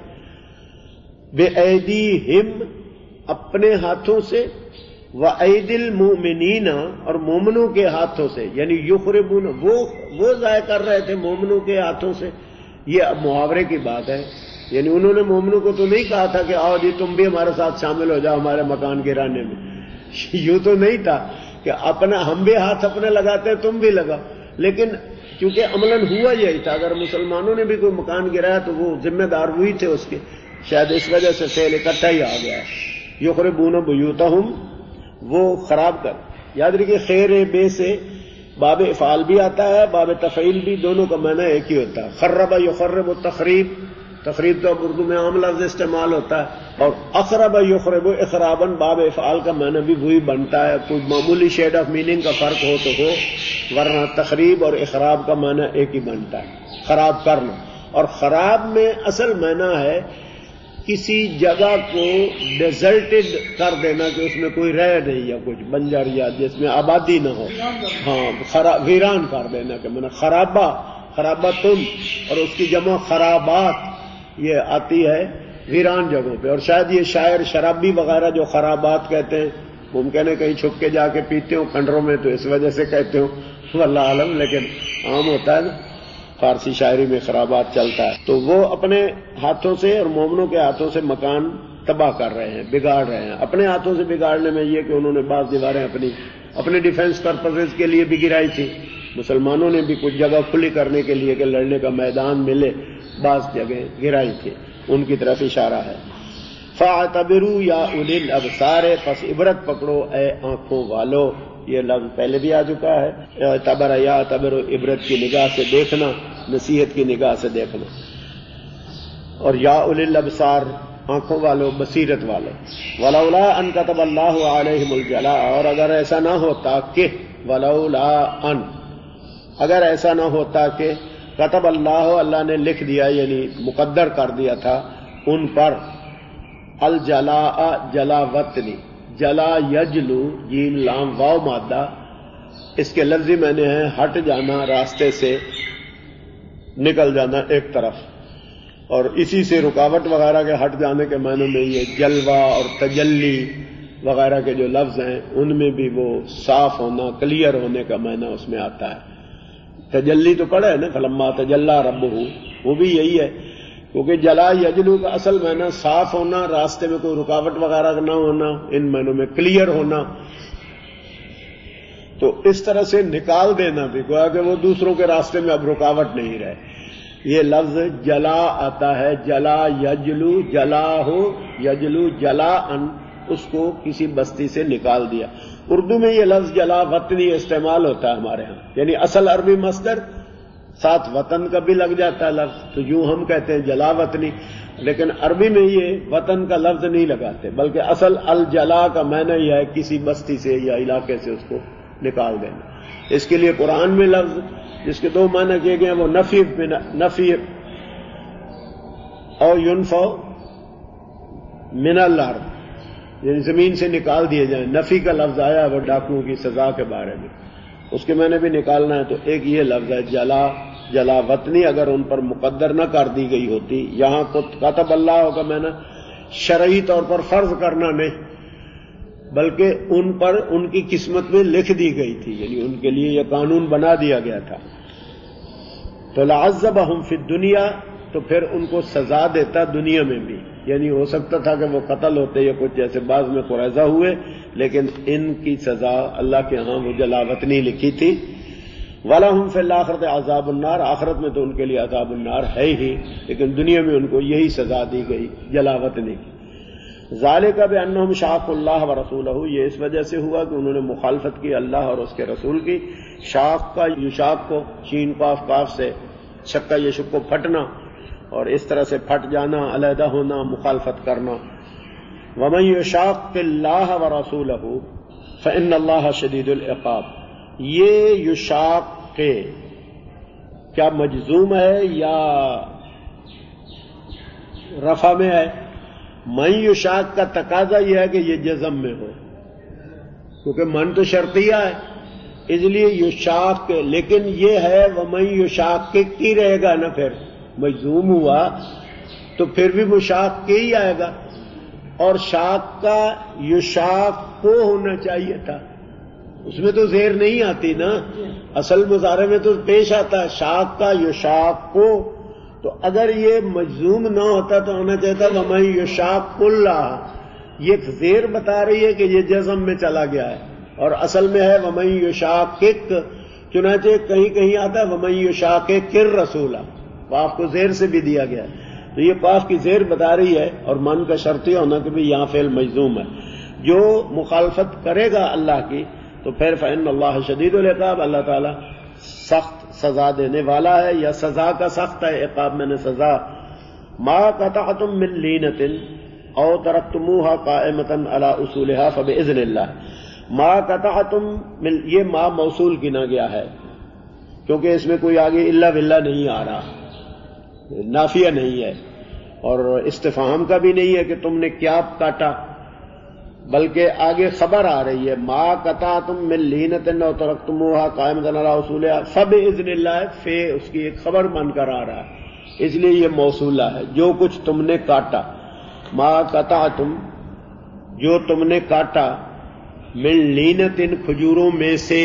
Speaker 1: بے ایدیہم اپنے ہاتھوں سے، و ایدی المؤمنین اور مومنوں کے ہاتھوں سے، یعنی یخربون وہ وہ ضائع کر رہے تھے مومنوں کے ہاتھوں سے. یہ اب محاورے کی بات ہے، یعنی انہوں نے مومنوں کو تو نہیں کہا تھا کہ آؤ جی تم بھی ہمارے ساتھ شامل ہو جاؤ ہمارے مکان گرانے میں. یوں تو نہیں تھا کہ اپنا ہم بھی ہاتھ اپنے لگاتے ہیں تم بھی لگاؤ، لیکن کیونکہ عملاً ہوا یہی تھا. اگر مسلمانوں نے بھی کوئی مکان گرایا تو وہ ذمہ دار وہی تھے اس کے، شاید اس وجہ سے فعل اکٹھا ہی آ گیا. یخربون بیوتہم، وہ خراب کر. یاد رکھیے خیر بے سے باب افعال بھی آتا ہے، باب تفعیل بھی، دونوں کا معنی ایک ہی ہوتا ہے. خرب یخرب تخریب، تخریب تو اب اردو میں عام لفظ استعمال ہوتا ہے. اور اخرب یخرب اخراباً باب افعال کا معنی بھی وہی بنتا ہے. کوئی معمولی شیڈ آف میننگ کا فرق ہو تو ہو، ورنہ تخریب اور اخراب کا معنی ایک ہی بنتا ہے، خراب کرنا. اور خراب میں اصل معنی ہے کسی جگہ کو ڈیزرٹڈ کر دینا کہ اس میں کوئی رہ نہیں یا کچھ بنجر یا جس میں آبادی نہ ہو. ہاں ویران کر دینا کہ میں نے خرابہ، خرابتن، اور اس کی جمع خرابات یہ آتی ہے ویران جگہوں پہ. اور شاید یہ شاعر شرابی وغیرہ جو خرابات کہتے ہیں، ممکن ہے کہیں چھپ کے جا کے پیتے ہوں کھنڈروں میں تو اس وجہ سے کہتے ہوں، واللہ عالم. لیکن عام ہوتا ہے نا فارسی شاعری میں خرابات چلتا ہے. تو وہ اپنے ہاتھوں سے اور مومنوں کے ہاتھوں سے مکان تباہ کر رہے ہیں، بگاڑ رہے ہیں. اپنے ہاتھوں سے بگاڑنے میں یہ کہ انہوں نے بعض دیواریں اپنی اپنے ڈیفنس پرپزز کے لیے بھی گرائی تھی. مسلمانوں نے بھی کچھ جگہ کھلی کرنے کے لیے کہ لڑنے کا میدان ملے، بعض جگہ گرائی تھی. ان کی طرف اشارہ ہے. فاعتبروا یا اولی الابصار، پس عبرت پکڑو اے آنکھوں والو. یہ لفظ پہلے بھی آ چکا ہے، تبر یا تبر عبرت کی نگاہ سے دیکھنا، نصیحت کی نگاہ سے دیکھنا، اور یا اولی الابصار آنکھوں والوں، بصیرت والوں. ولولا ان كتب اللہ علیہم الجلاء، اور اگر ایسا نہ ہوتا کہ ولولا ان اگر ایسا نہ ہوتا کہ کتب اللہ اللہ نے لکھ دیا یعنی مقدر کر دیا تھا ان پر الجلاء جلا وطنی، جلا یجلو جیم لام واو مادہ، اس کے لفظی معنی ہے ہٹ جانا، راستے سے نکل جانا ایک طرف، اور اسی سے رکاوٹ وغیرہ کے ہٹ جانے کے معنی میں یہ جلوہ اور تجلی وغیرہ کے جو لفظ ہیں ان میں بھی وہ صاف ہونا، کلیئر ہونے کا معنی اس میں آتا ہے. تجلی تو پڑھا ہے نا، فلما تجلی ربہ، وہ بھی یہی ہے، کیونکہ جلا یجلو کا اصل معنی صاف ہونا، راستے میں کوئی رکاوٹ وغیرہ نہ ہونا، ان معنوں میں کلیئر ہونا. تو اس طرح سے نکال دینا بھی گویا کہ وہ دوسروں کے راستے میں اب رکاوٹ نہیں رہے. یہ لفظ جلا آتا ہے، جلا یجلو، جلا ہو یجلو جلا ان، اس کو کسی بستی سے نکال دیا. اردو میں یہ لفظ جلا وطنی استعمال ہوتا ہے ہمارے ہاں، یعنی اصل عربی مصدر ساتھ وطن کا بھی لگ جاتا ہے لفظ، تو یوں ہم کہتے ہیں جلا وطنی، لیکن عربی میں یہ وطن کا لفظ نہیں لگاتے، بلکہ اصل الجلا کا معنی یہ ہے کسی بستی سے یا علاقے سے اس کو نکال دینا. اس کے لیے قرآن میں لفظ جس کے دو معنی کیے گئے ہیں وہ نفی نفی اور ینفو من الارض، یعنی زمین سے نکال دیے جائیں. نفی کا لفظ آیا وہ ڈاکوؤں کی سزا کے بارے میں، اس کے معنی بھی نکالنا ہے. تو ایک یہ لفظ ہے جلا جلا وطنی، اگر ان پر مقدر نہ کر دی گئی ہوتی. یہاں کو کتب اللہ کا معنی شرعی طور پر فرض کرنا نہیں، بلکہ ان پر ان کی قسمت میں لکھ دی گئی تھی، یعنی ان کے لیے یہ قانون بنا دیا گیا تھا. تو لعذبہم فی الدنیا، تو پھر ان کو سزا دیتا دنیا میں بھی، یعنی ہو سکتا تھا کہ وہ قتل ہوتے یا کچھ جیسے بعض میں قریظہ ہوئے، لیکن ان کی سزا اللہ کے ہاں وہ جلاوطنی لکھی تھی. وَلَهُمْ فِي الْآخِرَةِ عَذَابُ النَّارِ، آخرت میں تو ان کے لیے عذاب النار ہے ہی، لیکن دنیا میں ان کو یہی سزا دی گئی جلاوطنی کی. ذَلِكَ بِأَنَّهُمْ شَاقُوا اللَّهَ وَرَسُولَهُ، یہ اس وجہ سے ہوا کہ انہوں نے مخالفت کی اللہ اور اس کے رسول کی. شاق کا یشاق کو شین قاف کاف سے، شکا یشک کو پھٹنا، اور اس طرح سے پھٹ جانا، علیحدہ ہونا، مخالفت کرنا. وَمَن يُشَاقِّ اللَّهَ وَرَسُولَهُ فَإِنَّ اللَّهَ شَدِيدُ الْعِقَابِ. یہ یشاق کے کیا مجزوم ہے یا رفع میں ہے؟ من یشاق کا تقاضا یہ ہے کہ یہ جزم میں ہو، کیونکہ من تو شرطیہ ہے، اس لیے یشاق کے، لیکن یہ ہے ومن یشاق کے کی رہے گا نا، پھر مجزوم ہوا تو پھر بھی مشاق کے ہی آئے گا، اور شاق کا یشاق کو ہونا چاہیے تھا، اس میں تو زیر نہیں آتی نا، اصل مضارع میں تو پیش آتا ہے شاق کا یشاق کو. تو اگر یہ مجزوم نہ ہوتا تو ہونا چاہتا ومن یشاق اللہ، یہ زیر بتا رہی ہے کہ یہ جزم میں چلا گیا ہے، اور اصل میں ہے ومن یشاقق. چنانچہ کہیں کہیں آتا ہے ومن یشاقق الرسول، قاف کو زیر سے بھی دیا گیا ہے، تو یہ قاف کی زیر بتا رہی ہے، اور من کا شرطی ہونا کہ بھی یہاں فعل مجزوم ہے. جو مخالفت کرے گا اللہ کی تو پھر فإن اللہ شدید العقاب، اللہ تعالی سخت سزا دینے والا ہے، یا سزا کا سخت ہے، عقاب میں نے سزا. ما قطعتم من لینۃ او ترکتموها قائمۃ علی اصولها فباذن اللہ. ما قطعتم من، یہ ما موصول گنا گیا ہے کیونکہ اس میں کوئی آگے الا باللہ نہیں آ رہا، نافیہ نہیں ہے، اور استفہام کا بھی نہیں ہے کہ تم نے کیا کاٹا، بلکہ آگے خبر آ رہی ہے ما قطعتم من لینۃ او ترکتموها قائمۃ علی اصولها فباذن اللہ، فے اس کی ایک خبر بن کر آ رہا ہے، اس لیے یہ موصولہ ہے، جو کچھ تم نے کاٹا. ما قطعتم، جو تم نے کاٹا، من لینۃ، کھجوروں میں سے.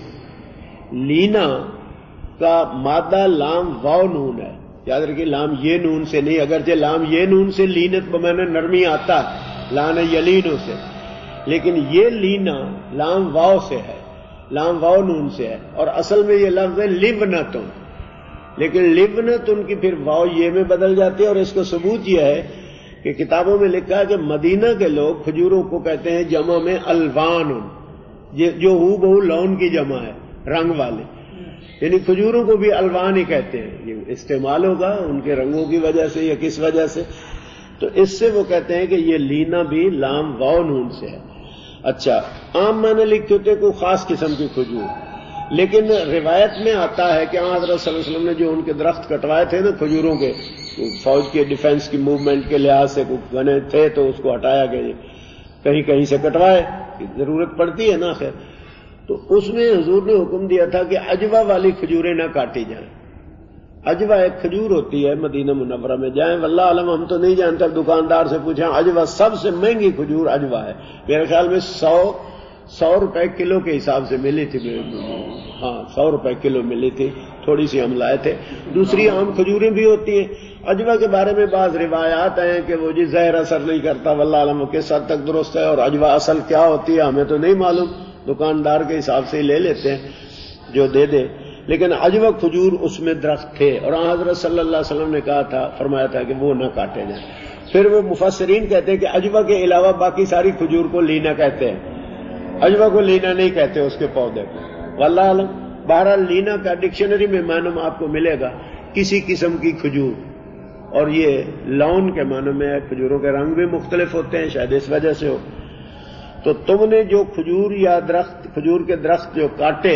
Speaker 1: لینا کا مادہ لام واو نون ہے، یاد رکھیے لام یہ نون سے نہیں، اگرچہ لام یہ نون سے لینت بمعنی نرمی آتا ہے، لان یلینوں سے، لیکن یہ لینا لام واو سے ہے، لام واو نون سے ہے، اور اصل میں یہ لفظ ہے لبنتن، لیکن لبنتن کی پھر واو یہ میں بدل جاتی ہے. اور اس کا ثبوت یہ ہے کہ کتابوں میں لکھا ہے کہ مدینہ کے لوگ کھجوروں کو کہتے ہیں جمع میں الوان، جو ہو بہو لون کی جمع ہے، رنگ والے، یعنی کھجوروں کو بھی الوان ہی کہتے ہیں، یہ استعمال ہوگا ان کے رنگوں کی وجہ سے یا کس وجہ سے، تو اس سے وہ کہتے ہیں کہ یہ لینا بھی لام واو نون سے ہے۔ اچھا، عام معنی لکھتے ہوتے کوئی خاص قسم کی کھجور، لیکن روایت میں آتا ہے کہ حضرت صلی اللہ علیہ وسلم نے جو ان کے درخت کٹوائے تھے نا کھجوروں کے، فوج کے ڈیفنس کی موومنٹ کے لحاظ سے بنے تھے تو اس کو ہٹایا گیا، کہیں کہیں سے کٹوائے، ضرورت پڑتی ہے نا خیر، تو اس میں حضور نے حکم دیا تھا کہ اجوا والی کھجوریں نہ کاٹی جائیں۔ اجوا ایک کھجور ہوتی ہے، مدینہ منورہ میں جائیں، واللہ علم ہم تو نہیں جانتے، دکاندار سے پوچھیں، اجوا سب سے مہنگی کھجور اجوا ہے، میرے خیال میں سو سو روپے کلو کے حساب سے ملی تھی، ہاں سو روپے کلو ملی تھی، تھوڑی سی ہم لائے تھے۔ دوسری عام کھجوریں بھی ہوتی ہیں، اجوا کے بارے میں بعض روایات ہیں کہ وہ جی زہر اثر نہیں کرتا، واللہ علم کس حد تک درست ہے، اور اجوا اصل کیا ہوتی ہے ہمیں تو نہیں معلوم، دکاندار کے حساب سے ہی لے لیتے ہیں جو دے دے، لیکن اجوا کھجور اس میں درخت تھے، اور حضرت صلی اللہ علیہ وسلم نے کہا تھا، فرمایا تھا کہ وہ نہ کاٹے جائیں۔ پھر وہ مفسرین کہتے ہیں کہ اجوا کے علاوہ باقی ساری کھجور کو لینا کہتے ہیں، اجوا کو لینا نہیں کہتے اس کے پودے کو، واللہ علم۔ بہرحال لینا کا ڈکشنری میں معنی آپ کو ملے گا کسی قسم کی کھجور، اور یہ لون کے معنی میں ہے، کھجوروں کے رنگ بھی مختلف ہوتے ہیں، شاید اس وجہ سے ہو۔ تو تم نے جو کھجور یا درخت کھجور کے درخت جو کاٹے،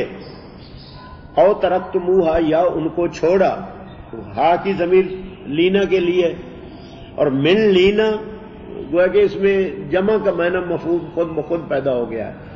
Speaker 1: او ترکتموہا یا ان کو چھوڑا، ہا کی ضمیر لینا کے لیے، اور من لینا گویا کہ اس میں جمع کا معنی مفہوم خود بخود پیدا ہو گیا ہے،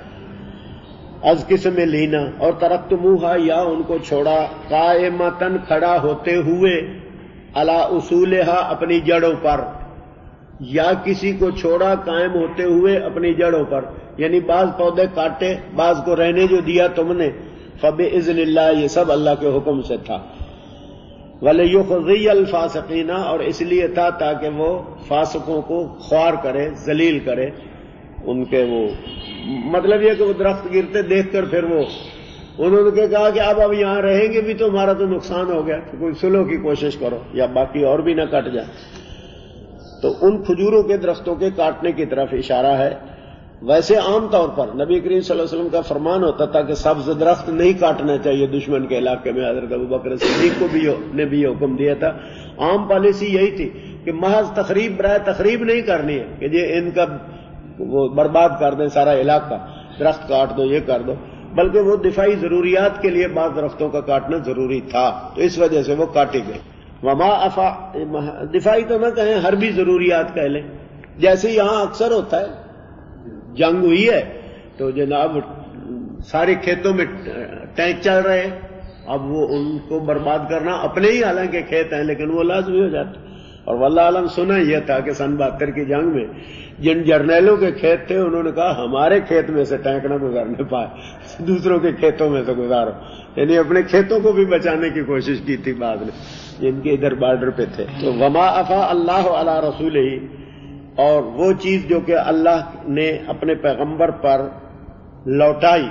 Speaker 1: از قسم لینا، اور ترکتموہا یا ان کو چھوڑا، قائمتن کھڑا ہوتے ہوئے، علی اصولہا اپنی جڑوں پر، یا کسی کو چھوڑا قائم ہوتے ہوئے اپنی جڑوں پر، یعنی بعض پودے کاٹے، بعض کو رہنے جو دیا تم نے، فبإذن اللہ، یہ سب اللہ کے حکم سے تھا، وَلِيُخْزِيَ الْفَاسِقِينَ، اور اس لیے تھا تاکہ وہ فاسقوں کو خوار کرے، ذلیل کرے، ان کے وہ مطلب یہ کہ وہ درخت گرتے دیکھ کر پھر وہ انہوں نے کہا کہ اب اب یہاں رہیں گے بھی تو ہمارا تو نقصان ہو گیا، تو کوئی صلح کی کوشش کرو یا باقی اور بھی نہ کٹ جائے۔ تو ان کھجوروں کے درختوں کے کاٹنے کی طرف اشارہ ہے۔ ویسے عام طور پر نبی کریم صلی اللہ علیہ وسلم کا فرمان ہوتا تھا کہ سبز درخت نہیں کاٹنا چاہیے دشمن کے علاقے میں، حضرت ابوبکر صدیق کو بھی نے بھی حکم دیا تھا۔ عام پالیسی یہی تھی کہ محض تخریب برائے تخریب نہیں کرنی ہے کہ یہ ان کا وہ برباد کر دیں سارا علاقہ، درخت کاٹ دو، یہ کر دو، بلکہ وہ دفاعی ضروریات کے لیے بعض درختوں کا کاٹنا ضروری تھا، تو اس وجہ سے وہ کاٹے گئے۔ وما افا، دفاعی تو نہ کہیں، حربی ضروریات کہہ لیں، جیسے یہاں اکثر ہوتا ہے، جنگ ہوئی ہے تو جناب سارے کھیتوں میں ٹینک چل رہے ہیں، اب وہ ان کو برباد کرنا اپنے ہی حالانکہ کھیت ہیں لیکن وہ لازمی ہو جاتا۔ اور واللہ عالم سنا یہ تھا کہ سن بہتر کی جنگ میں جن جرنیلوں کے کھیت تھے انہوں نے کہا ہمارے کھیت میں سے ٹینک نہ گزارنے پائے، دوسروں کے کھیتوں میں سے گزارو، یعنی اپنے کھیتوں کو بھی بچانے کی کوشش کی تھی بعد میں جن کے ادھر بارڈر پہ تھے۔ تو وما افا اللہ علی رسول ہی، اور وہ چیز جو کہ اللہ نے اپنے پیغمبر پر لوٹائی۔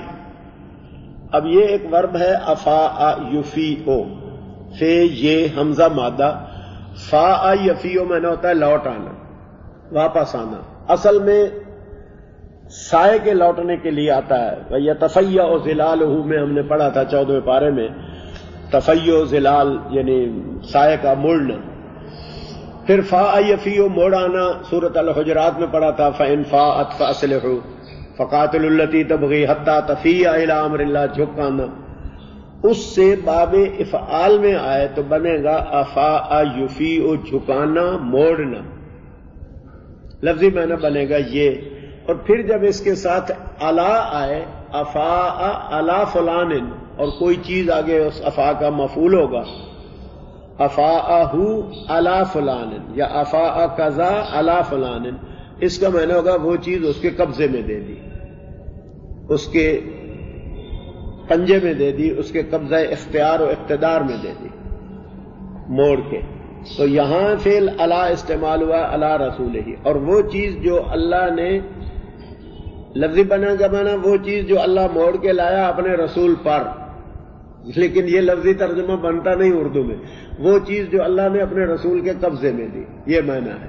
Speaker 1: اب یہ ایک ورب ہے افا یفی او، فے یہ حمزہ مادہ، فا یفیو میں نے ہوتا ہے لوٹ آنا، واپس آنا، اصل میں سائے کے لوٹنے کے لیے آتا ہے۔ یتفیع ظلالہ میں ہم نے پڑھا تھا چودہویں پارے میں، تفیع ظلال یعنی سائے کا مڑنا۔ پھر فا یفیو موڑ آنا سورۃ الحجرات میں پڑھا تھا، فإن فاءت فأصلحوا فقاتلوا التي تبغي حتى تفیء إلى أمر اللہ، جھکانا، اس سے باب افعال میں آئے تو بنے گا افا یفیء، جھکانا، موڑنا، لفظی معنی بنے گا یہ۔ اور پھر جب اس کے ساتھ الا آئے، افا الا فلان، اور کوئی چیز آگے اس افا کا مفعول ہوگا، افاءہ علی فلان یا افاء کذا علی فلان، اس کا معنی ہوگا وہ چیز اس کے قبضے میں دے دی، اس کے پنجے میں دے دی، اس کے قبضہ اختیار و اقتدار میں دے دی، موڑ کے۔ تو یہاں فعل علی استعمال ہوا علی رسول ہی، اور وہ چیز جو اللہ نے لفظی بنا کا بنا، وہ چیز جو اللہ موڑ کے لایا اپنے رسول پر، لیکن یہ لفظی ترجمہ بنتا نہیں اردو میں، وہ چیز جو اللہ نے اپنے رسول کے قبضے میں دی، یہ معنی ہے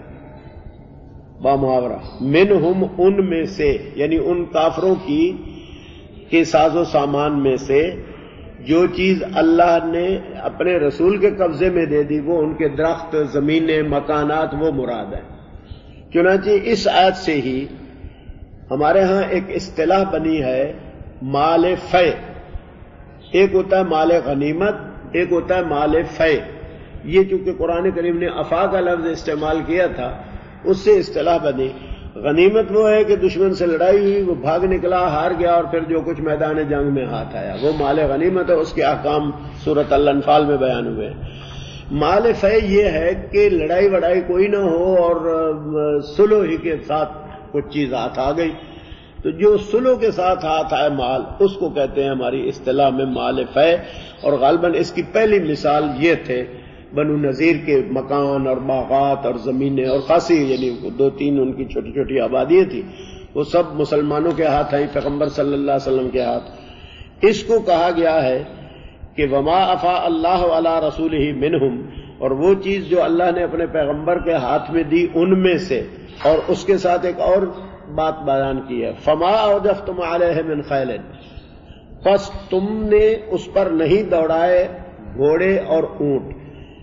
Speaker 1: با محاورہ۔ منہم، ان میں سے، یعنی ان کافروں کی، کے ساز و سامان میں سے جو چیز اللہ نے اپنے رسول کے قبضے میں دے دی وہ ان کے درخت، زمینیں، مکانات، وہ مراد ہے۔ چنانچہ اس آیت سے ہی ہمارے ہاں ایک اصطلاح بنی ہے مال فے۔ ایک ہوتا ہے مال غنیمت، ایک ہوتا ہے مال فے۔ یہ چونکہ قرآن کریم نے افا کا لفظ استعمال کیا تھا اس سے اصطلاح بنی۔ غنیمت وہ ہے کہ دشمن سے لڑائی ہوئی، وہ بھاگ نکلا، ہار گیا، اور پھر جو کچھ میدان جنگ میں ہاتھ آیا وہ مال غنیمت ہے۔ اس کے احکام سورۃ الانفال میں بیان ہوئے ہیں۔ مال فے یہ ہے کہ لڑائی وڑائی کوئی نہ ہو اور صلح ہی کے ساتھ کچھ چیز ہاتھ آ گئی، تو جو صلح کے ساتھ ہاتھ آئے مال اس کو کہتے ہیں ہماری اصطلاح میں مال فے۔ اور غالباً اس کی پہلی مثال یہ تھے بنو نذیر کے مکان اور باغات اور زمینیں اور خاصی یعنی دو تین ان کی چھوٹی چھوٹی آبادیاں تھیں، وہ سب مسلمانوں کے ہاتھ آئی، پیغمبر صلی اللہ علیہ وسلم کے ہاتھ۔ اس کو کہا گیا ہے کہ وما افا اللہ علی رسولہ منہم، اور وہ چیز جو اللہ نے اپنے پیغمبر کے ہاتھ میں دی ان میں سے، اور اس کے ساتھ ایک اور بات بیان کی ہے فما اوجفتم علیہ من خیل، پس تم نے اس پر نہیں دوڑائے گھوڑے اور اونٹ۔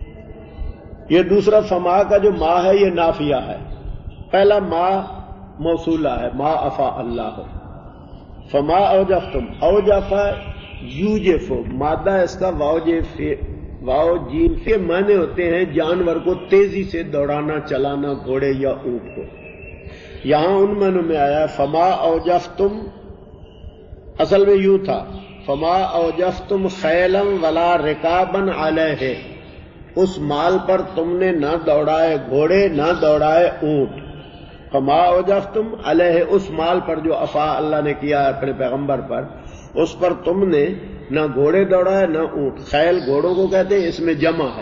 Speaker 1: یہ دوسرا فما کا جو ما ہے یہ نافیہ ہے، پہلا ما موصولہ ہے، ما افا اللہ، فما اوجفتم، اوجفا یوجف، مادہ اس کا واوجف، واو جیم کے معنی ہوتے ہیں جانور کو تیزی سے دوڑانا، چلانا، گھوڑے یا اونٹ کو۔ یہاں ان معنوں میں آیا فما اوجفتم، اصل میں یوں تھا فما اوجفتم خیلا ولا رکابا علیہ، اس مال پر تم نے نہ دوڑائے گھوڑے نہ دوڑائے اونٹ۔ فما اوجفتم علیہ، اس مال پر جو افا اللہ نے کیا ہے اپنے پیغمبر پر، اس پر تم نے نہ گھوڑے دوڑائے نہ اونٹ۔ خیل گھوڑوں کو کہتے ہیں، اس میں جمع ہے،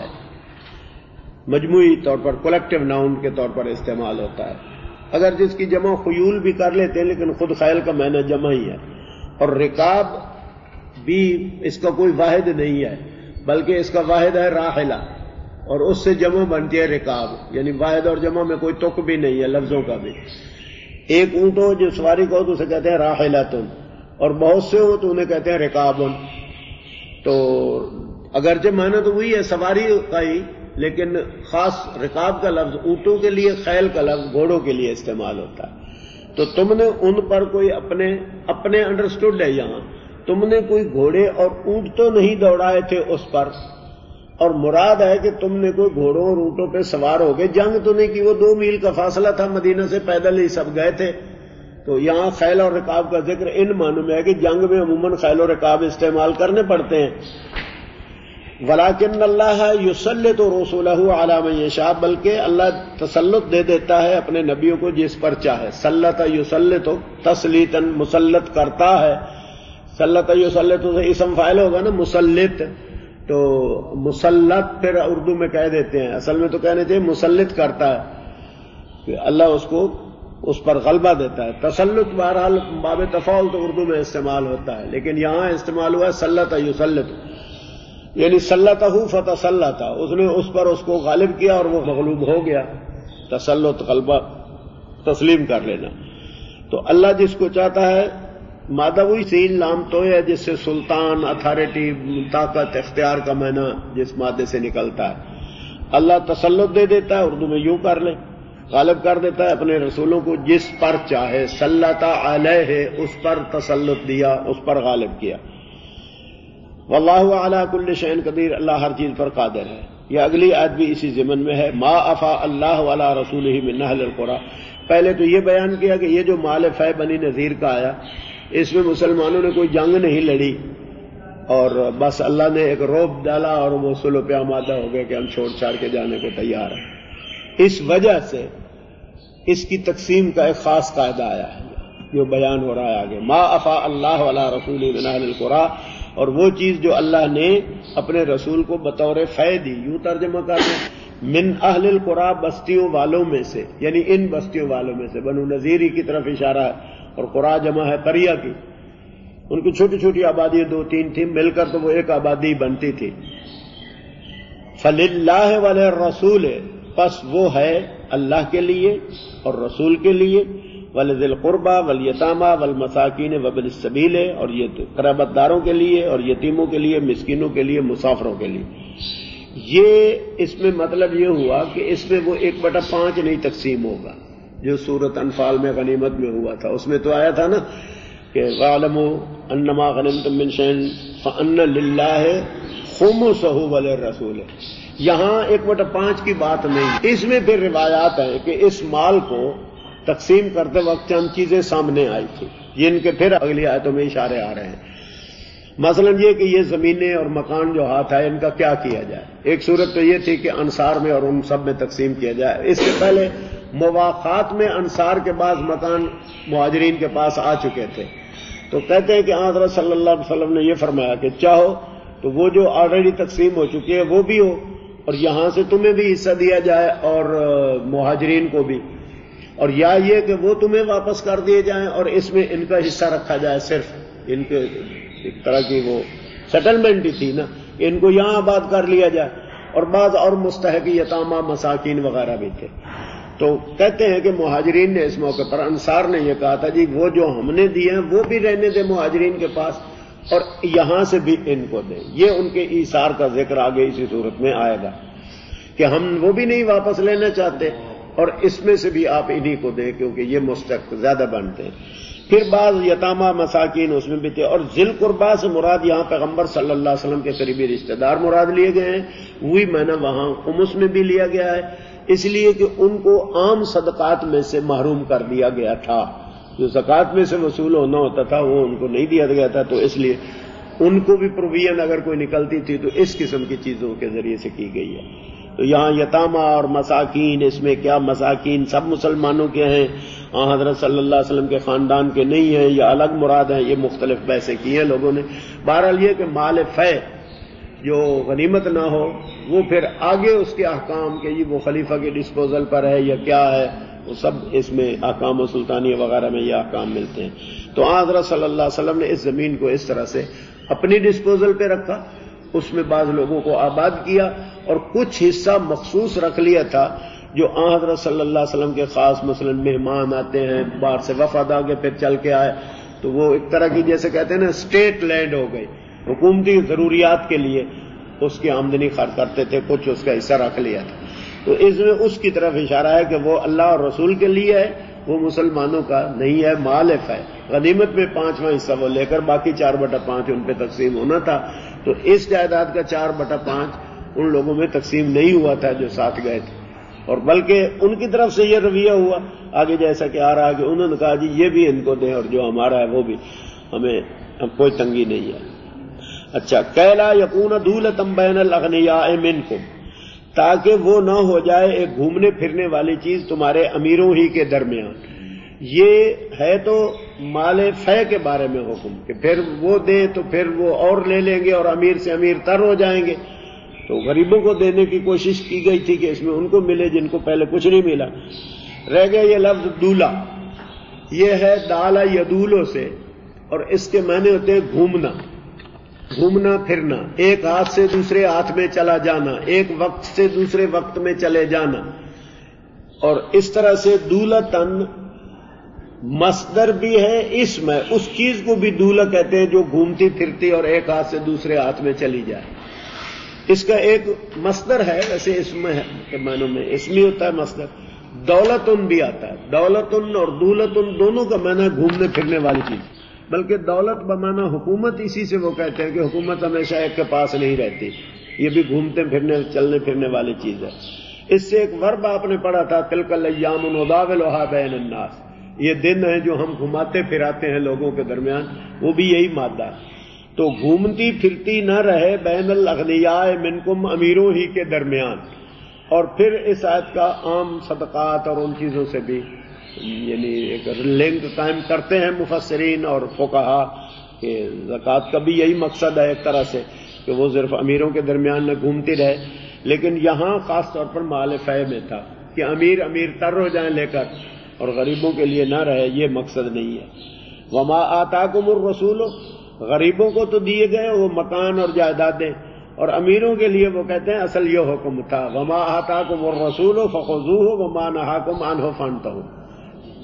Speaker 1: مجموعی طور پر کلیکٹیو ناؤن کے طور پر استعمال ہوتا ہے، اگر جس کی جمع خیول بھی کر لیتے ہیں لیکن خود خیل کا معنی جمع ہی ہے۔ اور رکاب بھی اس کا کوئی واحد نہیں ہے بلکہ اس کا واحد ہے راحلہ، اور اس سے جمع بنتی ہے رکاب، یعنی واحد اور جمع میں کوئی تک بھی نہیں ہے لفظوں کا بھی۔ ایک اونٹ ہو جو سواری کو تو اسے کہتے ہیں راحلتن، اور بہت سے ہو تو انہیں کہتے ہیں رکابن۔ تو اگرچہ معنی تو وہی ہے سواری کا ہی، لیکن خاص رکاب کا لفظ اونٹوں کے لیے، خیل کا لفظ گھوڑوں کے لیے استعمال ہوتا ہے۔ تو تم نے ان پر کوئی اپنے اپنے انڈرسٹوڈ ہے یہاں، تم نے کوئی گھوڑے اور اونٹ تو نہیں دوڑائے تھے اس پر، اور مراد ہے کہ تم نے کوئی گھوڑوں اور اونٹوں پہ سوار ہو گئے، جنگ تو نہیں کی، وہ دو میل کا فاصلہ تھا، مدینہ سے پیدل ہی سب گئے تھے۔ تو یہاں خیل اور رکاب کا ذکر ان معنوں میں ہے کہ جنگ میں عموماً خیل و رکاب استعمال کرنے پڑتے ہیں۔ وَلَٰكِنَّ اللَّهَ يُسَلِّطُ رُسُلَهُ عَلَىٰ مَن يَشَاءُ، بلکہ اللہ تسلط دے دیتا ہے اپنے نبیوں کو جس پر چاہے۔ سلط یسلط، تسلیطاً مسلط کرتا ہے، سلط یسلط سے اسم فاعل ہوگا نا مسلط، تو مسلط پھر اردو میں کہہ دیتے ہیں، اصل میں تو کہنے چاہیے مسلط کرتا ہے کہ اللہ اس کو اس پر غلبہ دیتا ہے۔ تسلط بہرحال باب تفاعل تو اردو میں استعمال ہوتا ہے، لیکن یہاں استعمال ہوا ہے سلط یسلط، یعنی سلطہ فتسلط، اس نے اس پر اس کو غالب کیا اور وہ مغلوب ہو گیا۔ تسلط غلبہ تسلیم کر لینا۔ تو اللہ جس کو چاہتا ہے، مادہ وہی سین لام تو ہے جس سے سلطان، اتھارٹی، طاقت، اختیار کا معنی جس مادے سے نکلتا ہے۔ اللہ تسلط دے دیتا ہے، اردو میں یوں کر لیں، غالب کر دیتا ہے اپنے رسولوں کو جس پر چاہے، سلط علیہ، اس پر تسلط دیا، اس پر غالب کیا۔ واللہ علی کل شیء قدیر، اللہ ہر چیز پر قادر ہے۔ یہ اگلی آیت بھی اسی ضمن میں ہے، ما افا اللہ علی رسولہ من اہل القری۔ پہلے تو یہ بیان کیا کہ یہ جو مال فے بنی نذیر کا آیا، اس میں مسلمانوں نے کوئی جنگ نہیں لڑی، اور بس اللہ نے ایک رعب ڈالا اور وہ صلح پہ آمادہ ہو گئے کہ ہم چھوڑ چھاڑ کے جانے کو تیار ہیں۔ اس وجہ سے اس کی تقسیم کا ایک خاص قاعدہ آیا ہے جو بیان ہو رہا ہے آگے، ما افا اللہ علی رسولہ من اہل القری، اور وہ چیز جو اللہ نے اپنے رسول کو بطور فے دی، یوں ترجمہ کر دیں من اہل القری، بستیوں والوں میں سے، یعنی ان بستیوں والوں میں سے، بنو نذیر کی طرف اشارہ ہے، اور قریٰ جمع ہے قریہ کی، ان کی چھوٹی چھوٹی آبادی دو تین تھی، مل کر تو وہ ایک آبادی بنتی تھی۔ فَلِلَّهِ وَلِلرَّسُولِ، پس وہ ہے اللہ کے لیے اور رسول کے لیے، وَلِذِي الْقُرْبَى وَالْيَتَامَى وَالْمَسَاكِينِ وَابْنِ السَّبِيلِ، اور یہ قرابت داروں کے لیے اور یتیموں کے لیے، مسکینوں کے لیے، مسافروں کے لیے. یہ اس میں مطلب یہ ہوا کہ اس میں وہ ایک بٹا پانچ نہیں تقسیم ہوگا جو سورۃ انفال میں غنیمت میں ہوا تھا. اس میں تو آیا تھا نا کہ وَاعْلَمُوا أَنَّمَا غَنِمْتُم مِّن شَيْءٍ فَأَنَّ لِلَّهِ خُمُسَهُ وَلِلرَّسُولِ. یہاں ایک بٹا پانچ کی بات نہیں. اس میں پھر روایات ہیں کہ اس مال کو تقسیم کرتے وقت چند چیزیں سامنے آئی تھی جن کے پھر اگلی آیتوں میں اشارے آ رہے ہیں. مثلا یہ کہ یہ زمینیں اور مکان جو ہاتھ ہے ان کا کیا کیا جائے. ایک صورت تو یہ تھی کہ انصار میں اور ان سب میں تقسیم کیا جائے. اس سے پہلے مواخات میں انصار کے بعض مکان مہاجرین کے پاس آ چکے تھے، تو کہتے ہیں کہ حضرت صلی اللہ علیہ وسلم نے یہ فرمایا کہ چاہو تو وہ جو آلریڈی تقسیم ہو چکی ہے وہ بھی ہو، اور یہاں سے تمہیں بھی حصہ دیا جائے اور مہاجرین کو بھی، اور یا یہ کہ وہ تمہیں واپس کر دیے جائیں اور اس میں ان کا حصہ رکھا جائے. صرف ان کے ایک طرح کی وہ سیٹلمنٹ ہی تھی نا، ان کو یہاں آباد کر لیا جائے. اور بعض اور مستحق یتامہ مساکین وغیرہ بھی تھے. تو کہتے ہیں کہ مہاجرین نے اس موقع پر، انصار نے یہ کہا تھا جی وہ جو ہم نے دیے ہیں وہ بھی رہنے دے مہاجرین کے پاس اور یہاں سے بھی ان کو دیں. یہ ان کے ایثار کا ذکر آگے اسی صورت میں آئے گا کہ ہم وہ بھی نہیں واپس لینا چاہتے اور اس میں سے بھی آپ انہی کو دیں کیونکہ یہ مستحق زیادہ بنتے ہیں. پھر بعض یتامہ مساکین اس میں بھی تھے. اور ذی القربیٰ سے مراد یہاں پیغمبر صلی اللہ علیہ وسلم کے قریبی رشتہ دار مراد لیے گئے ہیں. وہی معنی وہاں خمس میں بھی لیا گیا ہے، اس لیے کہ ان کو عام صدقات میں سے محروم کر دیا گیا تھا. جو زکوٰۃ میں سے وصول ہونا ہوتا تھا وہ ان کو نہیں دیا گیا تھا، تو اس لیے ان کو بھی پروویژن اگر کوئی نکلتی تھی تو اس قسم کی چیزوں کے ذریعے سے کی گئی ہے. تو یہاں یتامہ اور مساکین، اس میں کیا مساکین سب مسلمانوں کے ہیں، حضرت صلی اللہ علیہ وسلم کے خاندان کے نہیں ہیں یا الگ مراد ہیں، یہ مختلف بحثیں کی ہیں لوگوں نے. بہرحال یہ کہ مال فے جو غنیمت نہ ہو وہ پھر آگے اس کے احکام کے یہ وہ خلیفہ کے ڈسپوزل پر ہے یا کیا ہے، وہ سب اس میں احکام و سلطانیہ وغیرہ میں یہ احکام ملتے ہیں. تو حضرت صلی اللہ علیہ وسلم نے اس زمین کو اس طرح سے اپنی ڈسپوزل پہ رکھا، اس میں بعض لوگوں کو آباد کیا اور کچھ حصہ مخصوص رکھ لیا تھا جو آن حضرت صلی اللہ علیہ وسلم کے خاص مثلا مہمان آتے ہیں باہر سے وفد آ کے پھر چل کے آئے تو وہ ایک طرح کی جیسے کہتے ہیں نا اسٹیٹ لینڈ ہو گئی، حکومتی ضروریات کے لیے اس کی آمدنی خرچ کرتے تھے، کچھ اس کا حصہ رکھ لیا تھا. تو اس میں اس کی طرف اشارہ ہے کہ وہ اللہ اور رسول کے لیے ہے، وہ مسلمانوں کا نہیں ہے. مالف ہے، غنیمت میں پانچواں حصہ وہ لے کر باقی چار بٹا پانچ ان پہ تقسیم ہونا تھا. تو اس جائیداد کا چار بٹا پانچ ان لوگوں میں تقسیم نہیں ہوا تھا جو ساتھ گئے تھے، اور بلکہ ان کی طرف سے یہ رویہ ہوا آگے جیسا کہ آ رہا کہ انہوں نے کہا جی یہ بھی ان کو دیں اور جو ہمارا ہے وہ بھی، ہمیں اب کوئی تنگی نہیں ہے. اچھا، کیلا یکون دولۃ بین الاغنیاء منکم، تاکہ وہ نہ ہو جائے ایک گھومنے پھرنے والی چیز تمہارے امیروں ہی کے درمیان. یہ ہے تو مال فے کے بارے میں حکم کہ پھر وہ دیں تو پھر وہ اور لے لیں گے اور امیر سے امیر تر ہو جائیں گے. تو غریبوں کو دینے کی کوشش کی گئی تھی کہ اس میں ان کو ملے جن کو پہلے کچھ نہیں ملا. رہ گیا یہ لفظ دولا، یہ ہے دالا یدولو سے، اور اس کے معنی ہوتے ہیں گھومنا، گھومنا پھرنا، ایک ہاتھ سے دوسرے ہاتھ میں چلا جانا، ایک وقت سے دوسرے وقت میں چلے جانا. اور اس طرح سے دولتن مصدر بھی ہے، اسم ہے، اس چیز کو بھی دولہ کہتے ہیں جو گھومتی پھرتی اور ایک ہاتھ سے دوسرے ہاتھ میں چلی جائے. اس کا ایک مصدر ہے، ویسے اسم ہے کے معنوں میں اسمی ہوتا ہے مصدر. دولتن بھی آتا ہے، دولتن اور دولتن دونوں کا معنی گھومنے پھرنے والی چیز، بلکہ دولت بمانا حکومت اسی سے وہ کہتے ہیں کہ حکومت ہمیشہ ایک کے پاس نہیں رہتی، یہ بھی گھومتے پھرنے چلنے پھرنے والی چیز ہے. اس سے ایک ورب آپ نے پڑھا تھا تلک الایام نداولھا بین الناس، یہ دن ہیں جو ہم گھماتے پھراتے ہیں لوگوں کے درمیان، وہ بھی یہی مادہ ہے. تو گھومتی پھرتی نہ رہے بین الاغنیاء منکم، امیروں ہی کے درمیان. اور پھر اس آیت کا عام صدقات اور ان چیزوں سے بھی یعنی ایک لنک قائم کرتے ہیں مفسرین اور فقہا کہ زکوٰۃ کا بھی یہی مقصد ہے ایک طرح سے کہ وہ صرف امیروں کے درمیان نہ گھومتی رہے. لیکن یہاں خاص طور پر مال فے میں تھا کہ امیر امیر تر ہو جائیں لے کر اور غریبوں کے لیے نہ رہے، یہ مقصد نہیں ہے. وما آتاکم الرسول، غریبوں کو تو دیے گئے وہ مکان اور جائیدادیں، اور امیروں کے لیے وہ کہتے ہیں اصل یہ حکم تھا وما آتاکم الرسول فخذوہ وما نہاکم عنہ فانتہوا.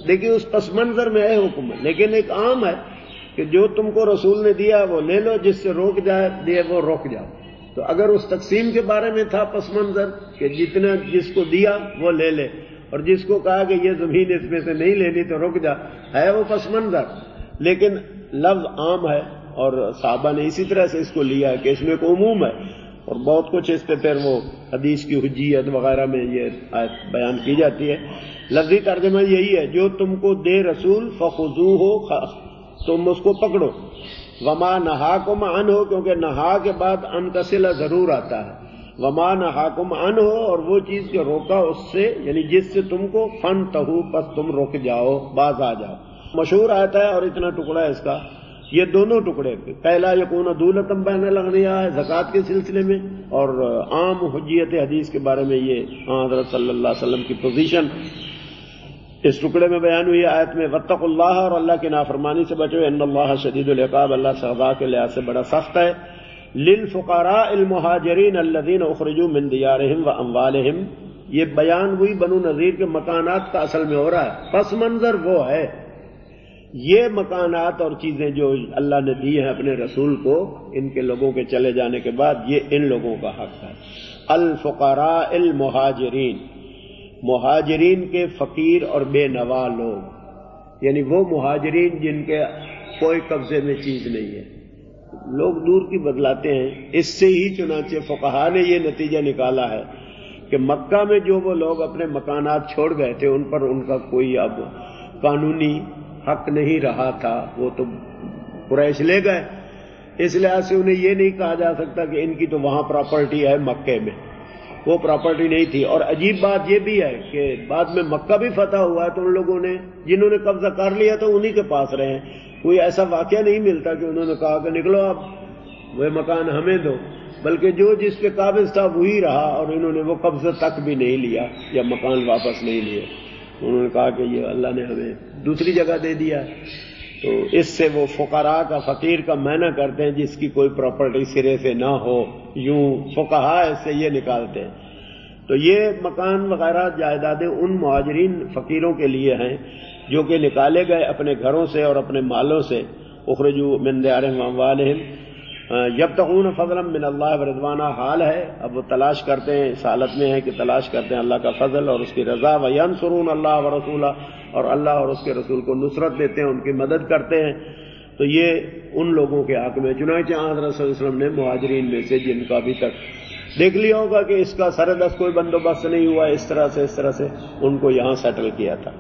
Speaker 1: دیکھیے اس پس منظر میں ہے حکم ہے، لیکن ایک عام ہے کہ جو تم کو رسول نے دیا وہ لے لو، جس سے روک جائے دیے وہ روک جاؤ۔ تو اگر اس تقسیم کے بارے میں تھا پس منظر کہ جتنا جس کو دیا وہ لے لے، اور جس کو کہا کہ یہ زمین اس میں سے نہیں لینی تو رک جا، ہے وہ پس منظر، لیکن لفظ عام ہے اور صحابہ نے اسی طرح سے اس کو لیا ہے کہ اس میں ایک عموم ہے، اور بہت کچھ اس پہ پھر وہ حدیث کی حجیت وغیرہ میں یہ آیت بیان کی جاتی ہے۔ لفظی ترجمہ یہی ہے، جو تم کو دے رسول فخذوہ، تم اس کو پکڑو، وما نہاکم عنہ، کیونکہ نہا کے بعد ان کا صلہ ضرور آتا ہے، وما نہاکم عنہ، اور وہ چیز جو روکا اس سے، یعنی جس سے تم کو فانتہوا، پس تم رک جاؤ، باز آ جاؤ۔ مشہور آتا ہے اور اتنا ٹکڑا ہے اس کا، یہ دونوں ٹکڑے، پہلا یکون دولتم بین الاغنیاء ہے زکوٰۃ کے سلسلے میں، اور عام حجیت حدیث کے بارے میں یہ حضرت صلی اللہ علیہ وسلم کی پوزیشن اس ٹکڑے میں بیان ہوئی آیت میں، واتقوا اللہ، اور اللہ کی نافرمانی سے بچو، ان اللہ شدید العقاب، اللہ سزا کے لحاظ سے بڑا سخت ہے۔ للفقراء المہاجرین الذین اخرجوا من دیارہم واموالہم، یہ بیان ہوئی بنو نذیر کے مکانات کا اصل میں ہو رہا ہے، پس منظر وہ ہے، یہ مکانات اور چیزیں جو اللہ نے دی ہیں اپنے رسول کو ان کے لوگوں کے چلے جانے کے بعد، یہ ان لوگوں کا حق ہے۔ الفقراء المہاجرین، مہاجرین کے فقیر اور بے نوا لوگ، یعنی وہ مہاجرین جن کے کوئی قبضے میں چیز نہیں ہے، لوگ دور کی بدلاتے ہیں۔ اس سے ہی چنانچہ فقہا نے یہ نتیجہ نکالا ہے کہ مکہ میں جو وہ لوگ اپنے مکانات چھوڑ گئے تھے ان پر ان کا کوئی اب قانونی حق نہیں رہا تھا، وہ تو قریش لے گئے، اس لحاظ سے انہیں یہ نہیں کہا جا سکتا کہ ان کی تو وہاں پراپرٹی ہے مکے میں، وہ پراپرٹی نہیں تھی۔ اور عجیب بات یہ بھی ہے کہ بعد میں مکہ بھی فتح ہوا ہے تو ان لوگوں نے جنہوں نے قبضہ کر لیا تو انہی کے پاس رہے، کوئی ایسا واقعہ نہیں ملتا کہ انہوں نے کہا کہ نکلو اب وہ مکان ہمیں دو، بلکہ جو جس پہ قابض تھا وہی رہا، اور انہوں نے وہ قبضہ تک بھی نہیں لیا یا مکان واپس نہیں لیے، انہوں نے کہا کہ یہ اللہ نے ہمیں دوسری جگہ دے دیا۔ تو اس سے وہ فقراء کا، فقیر کا معنی کرتے ہیں جس کی کوئی پراپرٹی سرے سے نہ ہو، یوں فقہا اس سے یہ نکالتے ہیں۔ تو یہ مکان وغیرہ جائیدادیں ان مہاجرین فقیروں کے لیے ہیں جو کہ نکالے گئے اپنے گھروں سے اور اپنے مالوں سے، اخرجوا من دیارہم واموالہم یبتغون فضلا من اللہ ورضوانہ، حال ہے اب وہ تلاش کرتے ہیں، اس حالت میں ہے کہ تلاش کرتے ہیں اللہ کا فضل اور اس کی رضا، وینصرون اللہ ورسولہ، اور اللہ اور اس کے رسول کو نصرت دیتے ہیں، ان کی مدد کرتے ہیں۔ تو یہ ان لوگوں کے حق میں، چنانچہ حضرت صلی اللہ علیہ وسلم نے مہاجرین میں سے جن کا ابھی تک دیکھ لیا ہوگا کہ اس کا سردست کوئی بندوبست نہیں ہوا، اس طرح سے اس طرح سے ان کو یہاں سیٹل کیا تھا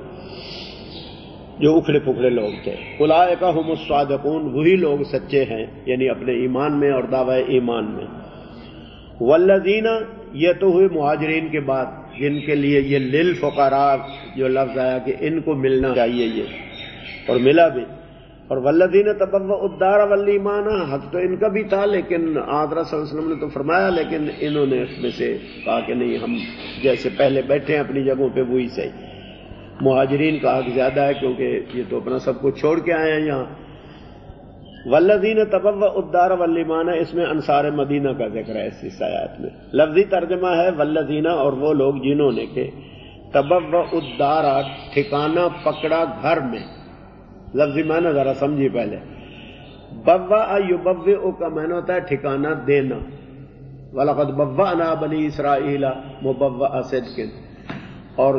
Speaker 1: جو اکھڑے پکھڑے لوگ تھے۔ اولئک ھم الصادقون، وہی لوگ سچے ہیں یعنی اپنے ایمان میں اور دعوی ایمان میں۔ والذین، یہ تو ہوئے مہاجرین کے بعد جن کے لیے یہ للفقراء جو لفظ آیا کہ ان کو ملنا چاہیے یہ، اور ملا بھی۔ اور والذین تبوؤا الدار والایمان، حق تو ان کا بھی تھا لیکن حضرت صلی اللہ علیہ وسلم نے تو فرمایا، لیکن انہوں نے اس میں سے کہا کہ نہیں، ہم جیسے پہلے بیٹھے ہیں اپنی جگہوں پہ وہی صحیح۔ مہاجرین کا حق زیادہ ہے کیونکہ یہ تو اپنا سب کچھ چھوڑ کے آئے ہیں یہاں۔ والذین تبوؤا الدار والایمان، اس میں انصار مدینہ کا ذکر ہے اس آیات میں۔ لفظی ترجمہ ہے والذین، اور وہ لوگ جنہوں نے کہ تبوؤا الدار، ٹھکانہ پکڑا گھر میں۔ لفظی معنی ذرا سمجھیے پہلے، بوأ یبوئ کا معنی ہوتا ہے ٹھکانہ دینا، وَلَقَدْ بَوَّأْنَا بَنِي إِسْرَائِيلَ مُبَوَّأَ صِدْقٍ، اور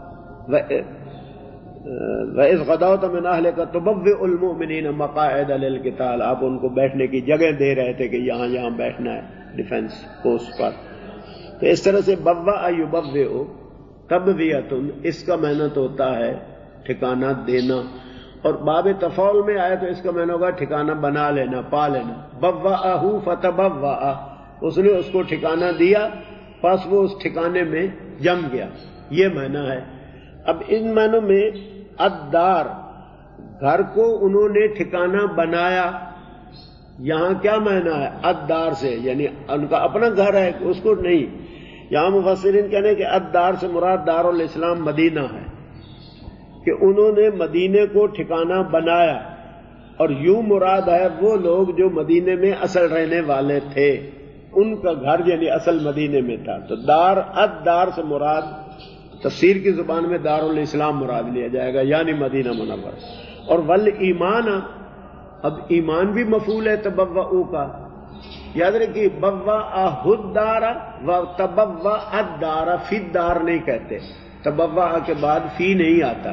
Speaker 1: وَإِذْ غَدَوْتَ مِنْ أَهْلِكَ تُبَوِّئُ الْمُؤْمِنِينَ مَقَاعِدَ لِلْقِتَالِ، آپ ان کو بیٹھنے کی جگہ دے رہے تھے کہ یہاں یہاں بیٹھنا ہے ڈیفنس پوسٹ پر۔ تو اس طرح سے بوأ یبوئ تبویۃ، اس کا معنی تو ہوتا ہے ٹھکانہ دینا، اور باب تفاعل میں آئے تو اس کا معنی ہوگا ٹھکانہ بنا لینا، پا لینا۔ بوأہ فتبوأ، اس نے اس کو ٹھکانہ دیا پس وہ اس ٹھکانے میں جم گیا، یہ معنی ہے۔ اب ان معنوں میں الدار، گھر کو انہوں نے ٹھکانہ بنایا، یہاں کیا معنی ہے الدار سے، یعنی ان کا اپنا گھر ہے اس کو نہیں، یہاں مفسرین کہنے کہ الدار سے مراد دار الاسلام مدینہ ہے، کہ انہوں نے مدینے کو ٹھکانہ بنایا، اور یوں مراد ہے وہ لوگ جو مدینے میں اصل رہنے والے تھے، ان کا گھر یعنی اصل مدینے میں تھا۔ تو دار الدار سے مراد تفسیر کی زبان میں دارالاسلام مراد لیا جائے گا، یعنی مدینہ منورہ. اور ول ایمان، اب ایمان بھی مفعول ہے تبوؤ کا. یاد رکھیے بوا الدار و تبوا الدار، فی الدار نہیں کہتے، تبوا کے بعد فی نہیں آتا.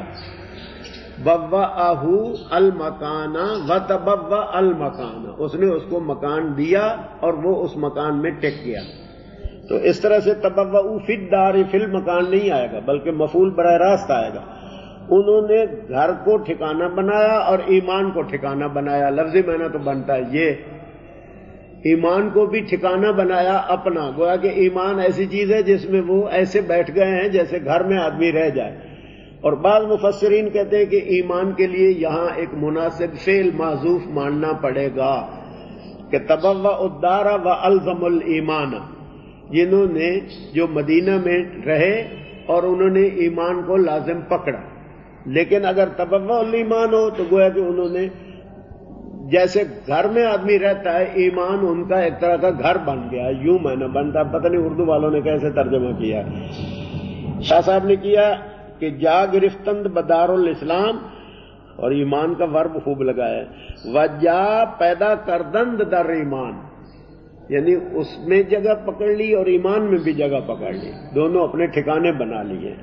Speaker 1: بواہ المکان و تبوا المکان، اس نے اس کو مکان دیا اور وہ اس مکان میں ٹک گیا. تو اس طرح سے تبوا فی الدار فی المکان نہیں آئے گا، بلکہ مفعول براہ راست آئے گا. انہوں نے گھر کو ٹھکانہ بنایا اور ایمان کو ٹھکانہ بنایا. لفظی معنی تو بنتا ہے یہ، ایمان کو بھی ٹھکانہ بنایا اپنا. گویا کہ ایمان ایسی چیز ہے جس میں وہ ایسے بیٹھ گئے ہیں جیسے گھر میں آدمی رہ جائے. اور بعض مفسرین کہتے ہیں کہ ایمان کے لیے یہاں ایک مناسب فعل محذوف ماننا پڑے گا کہ تبوا الدار و الزم الایمان، جنہوں نے جو مدینہ میں رہے اور انہوں نے ایمان کو لازم پکڑا. لیکن اگر تبوا الایمان ہو تو گویا کہ انہوں نے جیسے گھر میں آدمی رہتا ہے، ایمان ان کا ایک طرح کا گھر بن گیا. یوں میں نے بنتا، پتہ نہیں اردو والوں نے کیسے ترجمہ کیا. شاہ صاحب نے کیا کہ جا گرفتند بدار الاسلام، اور ایمان کا ورب خوب لگایا. وجا پیدا کردند در ایمان، یعنی اس میں جگہ پکڑ لی اور ایمان میں بھی جگہ پکڑ لی، دونوں اپنے ٹھکانے بنا لیے.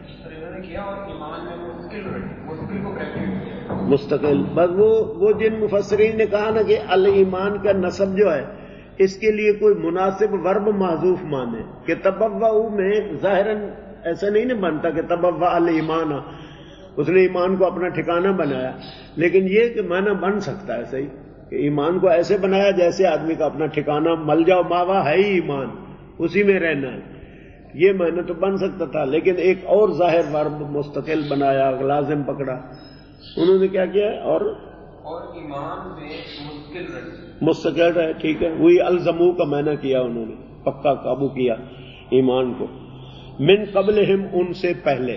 Speaker 1: مستقل بس وہ وہ جن مفسرین نے کہا نا کہ الایمان کا نصب جو ہے اس کے لیے کوئی مناسب ورب محذوف مانے کہ تبوا میں ظاہراً ایسا نہیں نا بنتا کہ تبوا الایمان، اس نے ایمان کو اپنا ٹھکانہ بنایا. لیکن یہ کہ معنی بن سکتا ہے صحیح کہ ایمان کو ایسے بنایا جیسے آدمی کا اپنا ٹھکانہ مل جاؤ ماوا ہے ہی ایمان، اسی میں رہنا ہے. یہ معنی تو بن سکتا تھا، لیکن ایک اور ظاہر ورب مستقل بنایا، لازم پکڑا. انہوں نے کیا کیا اور
Speaker 2: اور ایمان میں مستقل رہے،
Speaker 1: مستقل رہے. ٹھیک ہے، وہی الزمو کا معنی کیا انہوں نے، پکا قابو کیا ایمان کو. من قبلہم، ان سے پہلے.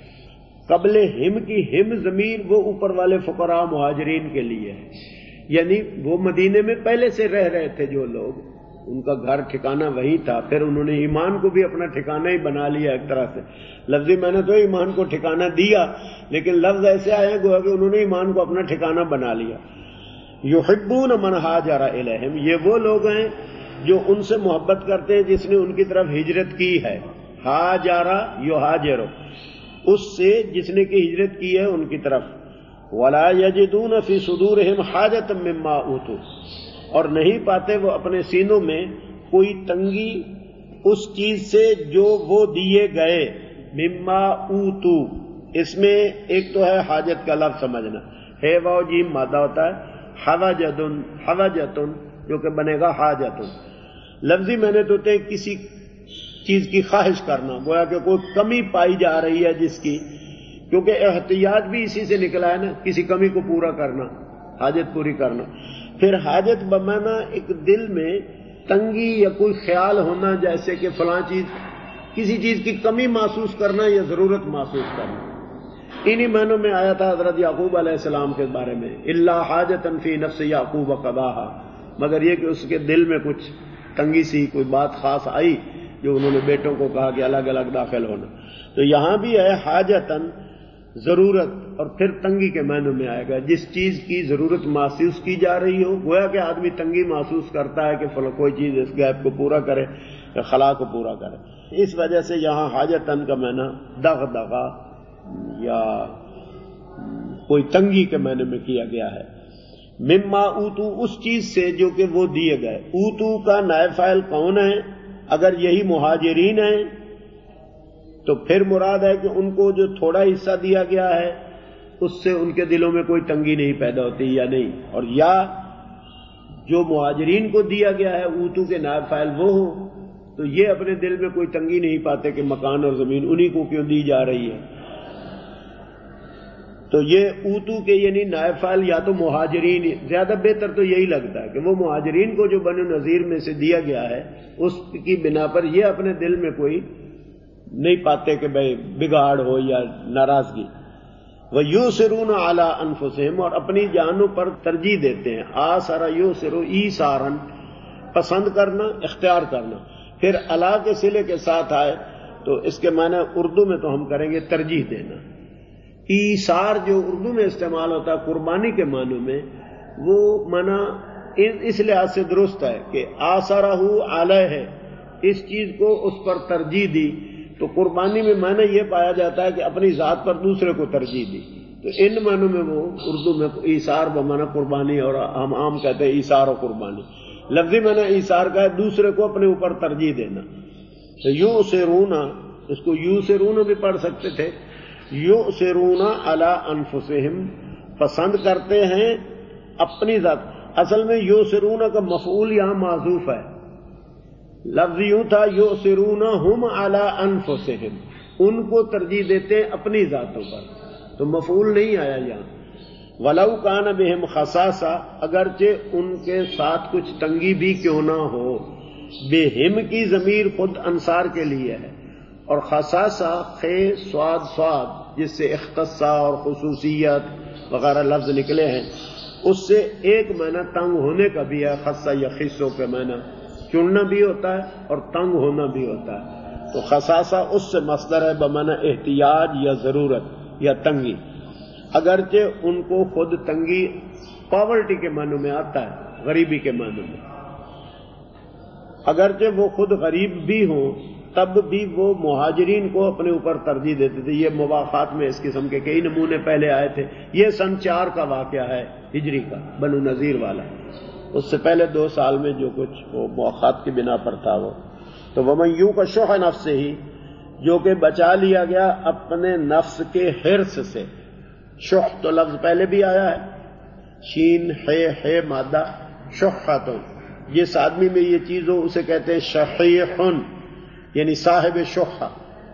Speaker 1: قبل ہم کی ہم ضمیر وہ اوپر والے فقراء مہاجرین کے لیے ہے، یعنی وہ مدینے میں پہلے سے رہ رہے تھے جو لوگ، ان کا گھر ٹھکانہ وہی تھا. پھر انہوں نے ایمان کو بھی اپنا ٹھکانہ ہی بنا لیا ایک طرح سے. لفظی میں نے تو ایمان کو ٹھکانہ دیا، لیکن لفظ ایسے آئے گویا کہ انہوں نے ایمان کو اپنا ٹھکانہ بنا لیا. یحبون من ہاجر الیہم، یہ وہ لوگ ہیں جو ان سے محبت کرتے ہیں جس نے ان کی طرف ہجرت کی ہے. ہاجرا یہاجر، اس سے جس نے کہ ہجرت کی ہے ان کی طرف. ولا یجدون فی صدورہم حاجۃ مما اوتوا، اور نہیں پاتے وہ اپنے سینوں میں کوئی تنگی اس چیز سے جو وہ دیے گئے. مما اوتو، اس میں ایک تو ہے حاجت کا لفظ سمجھنا، ہے واو جیم مادہ ہوتا ہے. حوجتن، حوجتن جو کہ بنے گا حاجتن. لفظی میں نے تو تے کسی چیز کی خواہش کرنا، گویا کہ کوئی کمی پائی جا رہی ہے جس کی، کیونکہ احتیاط بھی اسی سے نکلا ہے نا، کسی کمی کو پورا کرنا، حاجت پوری کرنا. پھر حاجت بمانا ایک دل میں تنگی یا کوئی خیال ہونا، جیسے کہ فلاں چیز، کسی چیز کی کمی محسوس کرنا یا ضرورت محسوس کرنا. انہی معنوں میں آیا تھا حضرت یعقوب علیہ السلام کے بارے میں، الا حاجتن فی نفس یعقوب قضاہا، مگر یہ کہ اس کے دل میں کچھ تنگی سی، کوئی بات خاص آئی جو انہوں نے بیٹوں کو کہا کہ الگ الگ داخل ہونا. تو یہاں بھی ہے حاجتن ضرورت، اور پھر تنگی کے معنوں میں آئے گا جس چیز کی ضرورت محسوس کی جا رہی ہو. گویا کہ آدمی تنگی محسوس کرتا ہے کہ کوئی چیز اس گیپ کو پورا کرے یا خلا کو پورا کرے. اس وجہ سے یہاں حاجتن کا معنی دغدغہ یا کوئی تنگی کے معنی میں کیا گیا ہے. مما اوتو، اس چیز سے جو کہ وہ دیے گئے. اوتو کا نائب فاعل کون ہے؟ اگر یہی مہاجرین ہیں تو پھر مراد ہے کہ ان کو جو تھوڑا حصہ دیا گیا ہے اس سے ان کے دلوں میں کوئی تنگی نہیں پیدا ہوتی یا نہیں، اور یا جو مہاجرین کو دیا گیا ہے اوتو کے نائب فاعل وہ ہوں تو یہ اپنے دل میں کوئی تنگی نہیں پاتے کہ مکان اور زمین انہی کو کیوں دی جا رہی ہے. تو یہ اوتو کے یعنی نائب فاعل یا تو مہاجرین، زیادہ بہتر تو یہی لگتا ہے کہ وہ مہاجرین کو جو بنو نذیر میں سے دیا گیا ہے اس کی بنا پر یہ اپنے دل میں کوئی نہیں پاتے کہ بھئی بگاڑ ہو یا ناراضگی. وَيُؤْثِرُونَ عَلَىٰ أَنفُسِهِمْ، اور اپنی جانوں پر ترجیح دیتے ہیں. آثر یؤثر ایثارا، پسند کرنا، اختیار کرنا. پھر علی کے صلے کے ساتھ آئے تو اس کے معنی اردو میں تو ہم کریں گے ترجیح دینا. ایثار جو اردو میں استعمال ہوتا ہے قربانی کے معنی میں، وہ معنی اس لحاظ سے درست ہے کہ آثرہ علیہ ہے، اس چیز کو اس پر ترجیح دی. تو قربانی میں معنی یہ پایا جاتا ہے کہ اپنی ذات پر دوسرے کو ترجیح دی. تو ان معنوں میں وہ اردو میں ایثار بمعنی قربانی، اور ہم عام کہتے ہیں ایثار و قربانی. لفظی معنی ایثار کا ہے دوسرے کو اپنے اوپر ترجیح دینا. تو یو سے رونا، اس کو یو سے رونا بھی پڑھ سکتے تھے. یو سے رونا علی انفسہم، پسند کرتے ہیں اپنی ذات. اصل میں یو سے رونا کا مفعول یہاں معذوف ہے. لفظ یوں تھا یو سے رونا ہم علی انفسہم، ان کو ترجیح دیتے ہیں اپنی ذاتوں پر، تو مفعول نہیں آیا یہاں. ولو کان بہم خصاصہ، اگرچہ ان کے ساتھ کچھ تنگی بھی کیوں نہ ہو. بہم کی ضمیر خود انصار کے لیے ہے، اور خصاصہ خے سواد سواد جس سے اختصاص اور خصوصیت وغیرہ لفظ نکلے ہیں، اس سے ایک معنی تنگ ہونے کا بھی ہے. خصہ یا خصوں کے معنی چننا بھی ہوتا ہے اور تنگ ہونا بھی ہوتا ہے. تو خصاصہ اس سے مصدر ہے بمعنی احتیاج یا ضرورت یا تنگی. اگرچہ ان کو خود تنگی پاورٹی کے معنی میں آتا ہے، غریبی کے معنی میں، اگرچہ وہ خود غریب بھی ہوں تب بھی وہ مہاجرین کو اپنے اوپر ترجیح دیتے تھے. یہ مواخات میں اس قسم کے کئی نمونے پہلے آئے تھے. یہ سن چار کا واقعہ ہے ہجری کا، بنو نذیر والا. اس سے پہلے دو سال میں جو کچھ وہ مواخات کی بنا پر تھا وہ. تو ومن یوق شح نفسہ ہی، جو کہ بچا لیا گیا اپنے نفس کے حرص سے. شح تو لفظ پہلے بھی آیا ہے، شین ہے ہے مادہ شحۃ. جس آدمی میں یہ چیز ہو اسے کہتے ہیں شحیح، یعنی صاحب شح.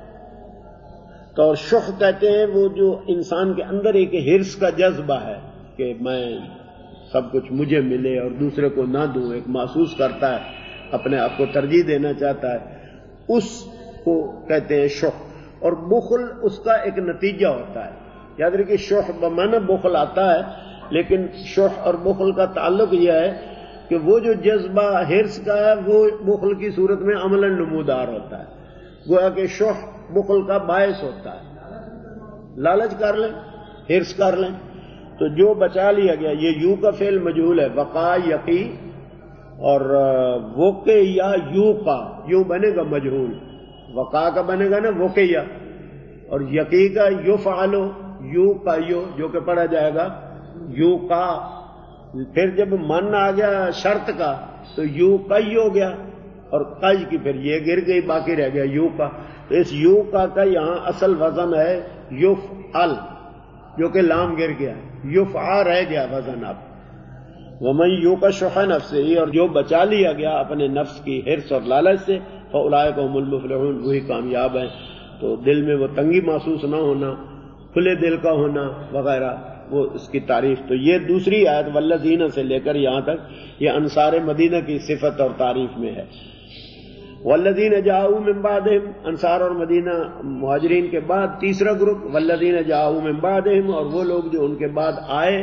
Speaker 1: تو اور شح کہتے ہیں وہ جو انسان کے اندر ایک حرص کا جذبہ ہے کہ میں سب کچھ مجھے ملے اور دوسرے کو نہ دوں، ایک محسوس کرتا ہے اپنے آپ کو ترجیح دینا چاہتا ہے، اس کو کہتے ہیں شح. اور بخل اس کا ایک نتیجہ ہوتا ہے. یاد رکھیے شح بمعنی بخل آتا ہے، لیکن شح اور بخل کا تعلق یہ ہے کہ وہ جو جذبہ حرص کا ہے وہ بخل کی صورت میں عملاً نمودار ہوتا ہے. گویا کہ شح بخل کا باعث ہوتا ہے. لالچ کر لیں، حرص کر لیں. تو جو بچا لیا گیا، یہ یو کا فعل مجہول ہے. وقع یقی اور وقع یا یو کا، یوں بنے گا مجہول. وقع کا بنے گا نا وقع، اور یقی کا یفعلو، یو کا یو جو کہ پڑھا جائے گا یو کا. پھر جب من آ گیا شرط کا تو یو کئی ہو گیا، اور کئی کی پھر یہ گر گئی، باقی رہ گیا یو کا. تو اس یو کا کا یہاں اصل وزن ہے یفعل، جو کہ لام گر گیا، یفعا رہ گیا وزن. اب ومن یوق شح نفسہ، اور جو بچا لیا گیا اپنے نفس کی حرص اور لالچ سے، فاولئک هم المفلحون، وہی کامیاب ہیں. تو دل میں وہ تنگی محسوس نہ ہونا، کھلے دل کا ہونا وغیرہ، وہ اس کی تعریف. تو یہ دوسری آیت والذین سے لے کر یہاں تک یہ انصار مدینہ کی صفت اور تعریف میں ہے. والذین جاءوا من بعدہم، انصار اور مدینہ مہاجرین کے بعد تیسرا گروپ. والذین جاءوا من بعدہم، اور وہ لوگ جو ان کے بعد آئے.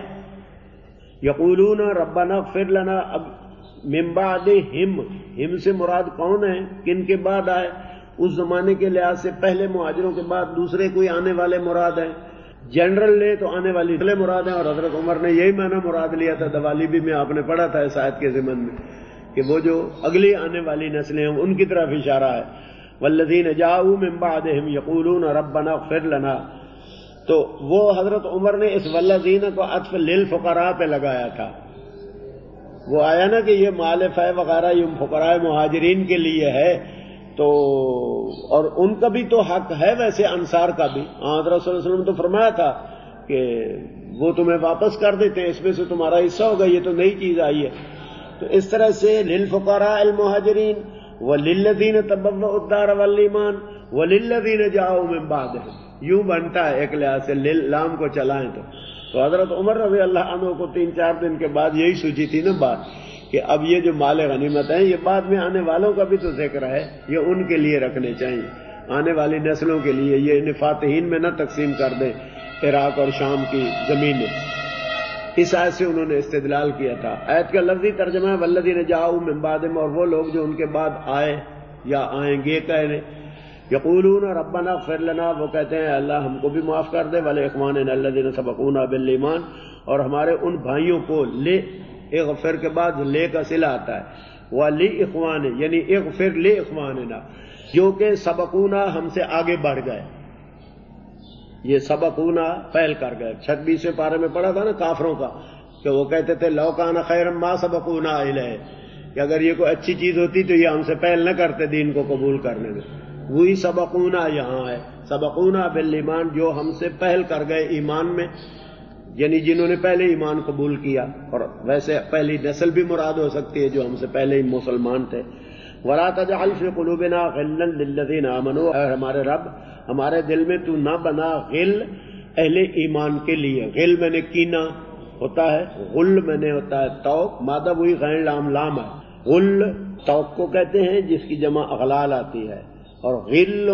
Speaker 1: یقولون ربنا اغفر لنا. اب من بعدہم، ہم سے مراد کون ہے، کن کے بعد آئے؟ اس زمانے کے لحاظ سے پہلے مہاجروں کے بعد دوسرے کوئی آنے والے مراد ہیں. جنرل لے تو آنے والی نسلیں مراد ہیں، اور حضرت عمر نے یہی معنی مراد لیا تھا. دوالی بھی میں آپ نے پڑھا تھا اس آیت کے ضمن میں کہ وہ جو اگلی آنے والی نسلیں ہیں ان کی طرف اشارہ ہے. والذین جاءوا من بعدہم یقولون ربنا اغفر لنا. تو وہ حضرت عمر نے اس والذین کو عطف للفقراء پہ لگایا تھا. وہ آیا نا کہ یہ مالف ہے وغیرہ، یہ فقراء مہاجرین کے لیے ہے. تو اور ان کا بھی تو حق ہے ویسے، انصار کا بھی. حضرت صلی اللہ علیہ وسلم نے تو فرمایا تھا کہ وہ تمہیں واپس کر دیتے ہیں، اس میں سے تمہارا حصہ ہوگا، یہ تو نئی چیز آئی ہے. تو اس طرح سے للفقراء المہاجرین وللذین تبوؤا الدار والایمان وللذین جاءوا من بعدہم، یوں بنتا ہے ایک لحاظ سے لام کو چلائیں تو. تو حضرت عمر رضی اللہ عنہ کو تین چار دن کے بعد یہی سوچی تھی نا بات کہ اب یہ جو مال غنیمت ہیں یہ بعد میں آنے والوں کا بھی تو ذکر ہے، یہ ان کے لیے رکھنے چاہیے، آنے والی نسلوں کے لیے. یہ ان فاتحین میں نہ تقسیم کر دیں عراق اور شام کی زمینیں. اس آیت سے انہوں نے استدلال کیا تھا. آیت کا لفظی ترجمہ ہے والذین جاءوا من بعدہم، اور وہ لوگ جو ان کے بعد آئے یا آئیں گے کہنے. یقولون ربنا اغفر لنا، وہ کہتے ہیں اللہ ہم کو بھی معاف کر دے، ولاخواننا الذین سبقونا بالایمان، اور ہمارے ان بھائیوں کو، لے اغفر کے بعد لے کا صلہ آتا ہے، ولاخوان یعنی اغفر لاخواننا جو کہ سبقونا ہم سے آگے بڑھ گئے، یہ سبقونا پہل کر گئے۔ چھبیسویں پارے میں پڑھا تھا نا کافروں کا کہ وہ کہتے تھے لو کان خیرا ما سبقونا الیہ، کہ اگر یہ کوئی اچھی چیز ہوتی تو یہ ہم سے پہل نہ کرتے دین کو قبول کرنے میں، وہی سبقونا یہاں ہے، سبقونا بالایمان جو ہم سے پہل کر گئے ایمان میں، یعنی جنہوں نے پہلے ایمان قبول کیا، اور ویسے پہلی نسل بھی مراد ہو سکتی ہے جو ہم سے پہلے ہی مسلمان تھے۔ وَلَا تَجْعَلْ فِي قُلُوبِنَا غِلًّا لِّلَّذِينَ آمَنُوا، اے ہمارے رب ہمارے دل میں تو نہ بنا غل اہل ایمان کے لیے، غل میں نے کینہ ہوتا ہے، غل میں نے ہوتا ہے توق، مادہ وہی غین لام لام ہے، غل توق کو کہتے ہیں جس کی جمع اغلال آتی ہے، اور غل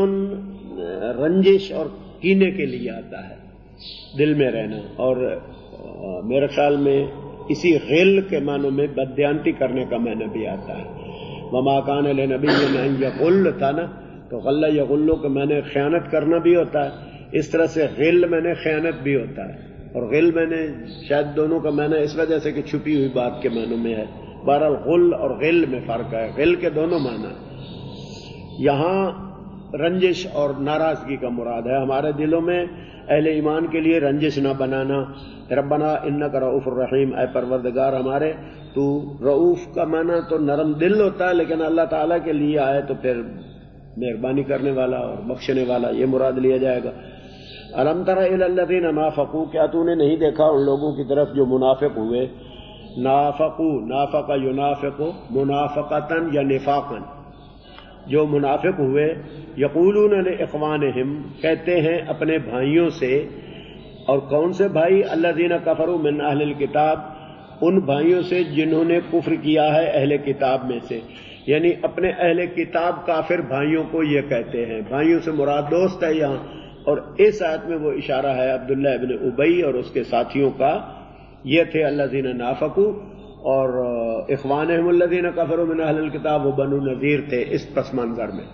Speaker 1: رنجش اور کینے کے لیے آتا ہے، دل میں رہنا، اور میرے خیال میں اسی غل کے معنوں میں بددیانتی کرنے کا معنی بھی آتا ہے۔ وما کان لنبی ان یغل تھا نا، تو غلہ یغلو کہ میں نے خیانت کرنا بھی ہوتا ہے، اس طرح سے غل میں نے خیانت بھی ہوتا ہے، اور غل میں نے شاید دونوں کا معنی اس وجہ سے کہ چھپی ہوئی بات کے معنوں میں ہے، بہرحال غل اور غل میں فرق ہے، غل کے دونوں معنی۔ یہاں رنجش اور ناراضگی کا مراد ہے، ہمارے دلوں میں اہل ایمان کے لیے رنجش نہ بنانا۔ ربنا انک رؤوف الرحیم، اے پروردگار ہمارے تو رؤوف کا معنی تو نرم دل ہوتا ہے، لیکن اللہ تعالیٰ کے لیے آئے تو پھر مہربانی کرنے والا اور بخشنے والا، یہ مراد لیا جائے گا۔ الم تر الی الذین نافقوا، کیا تو نے نہیں دیکھا ان لوگوں کی طرف جو منافق ہوئے، نافقوا نافق ینافق منافقتا یا نفاقا، جو منافق ہوئے، یقولون لاخوانہم کہتے ہیں اپنے بھائیوں سے، اور کون سے بھائی؟ الذین کفروا من اہل الکتاب، ان بھائیوں سے جنہوں نے کفر کیا ہے اہل کتاب میں سے، یعنی اپنے اہل کتاب کافر بھائیوں کو یہ کہتے ہیں، بھائیوں سے مراد دوست ہے یہاں، اور اس آیت میں وہ اشارہ ہے عبداللہ ابن ابی اور اس کے ساتھیوں کا، یہ تھے الذین نافقوا، اور اخوانہم الذین کفروا من اہل الکتاب وہ بنو نذیر تھے اس پس منظر میں،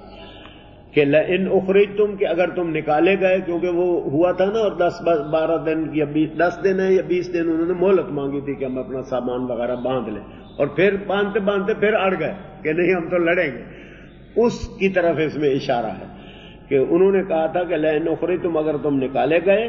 Speaker 1: کہ لئن اخرجتم، کہ اگر تم نکالے گئے، کیونکہ وہ ہوا تھا نا، اور دس بارہ دن یا بیس دس دن ہے یا بیس دن انہوں نے مہلت مانگی تھی کہ ہم اپنا سامان وغیرہ باندھ لیں، اور پھر باندھتے باندھتے پھر اڑ گئے کہ نہیں ہم تو لڑیں گے، اس کی طرف اس میں اشارہ ہے کہ انہوں نے کہا تھا کہ لئن اخرجتم، اگر تم نکالے گئے،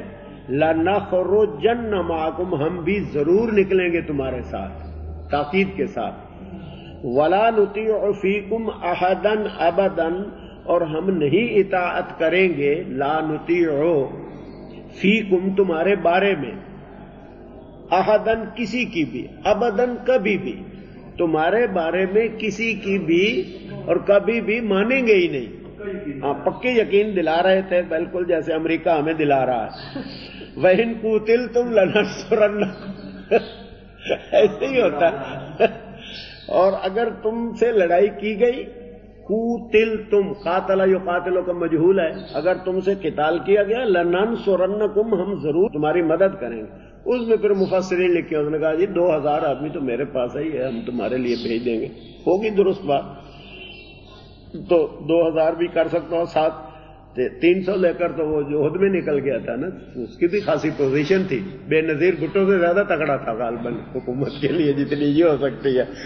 Speaker 1: لنخرجن معکم، ہم بھی ضرور نکلیں گے تمہارے ساتھ، تاکید کے ساتھ، ولا نطیع فیکم احدا ابدا، اور ہم نہیں اطاعت کریں گے، لا نطیع فیکم تمہارے بارے میں، احدن کسی کی بھی، ابدن کبھی بھی، تمہارے بارے میں کسی کی بھی، اور کبھی بھی مانیں گے ہی نہیں۔ ہاں پکے یقین دلا رہے تھے، بالکل جیسے امریکہ ہمیں دلا رہا ہے، وَإِن قُوتِلْتُمْ لَنَنصُرَنَّكُمْ، ایسے ہی ہوتا ہے، اور اگر تم سے لڑائی کی گئی، قُوتِلْتُمْ، قاتل یقاتل کا مجہول ہے، اگر تم سے قتال کیا گیا، لَنَنصُرَنَّكُمْ، ہم ضرور تمہاری مدد کریں گے۔ اس میں پھر مفسرین لکھے، انہوں نے کہا جی دو ہزار آدمی تو میرے پاس ہی ہے، ہم تمہارے لیے بھیج دیں گے، ہوگی درست بات، تو دو ہزار بھی کر سکتا ہوں، ساتھ تین سو لے کر تو وہ جو عہد میں نکل گیا تھا نا، اس کی بھی خاصی پوزیشن تھی، بے نظیر بھٹو سے زیادہ تگڑا تھا غالباً حکومت کے لیے جتنی یہ ہو سکتی ہے،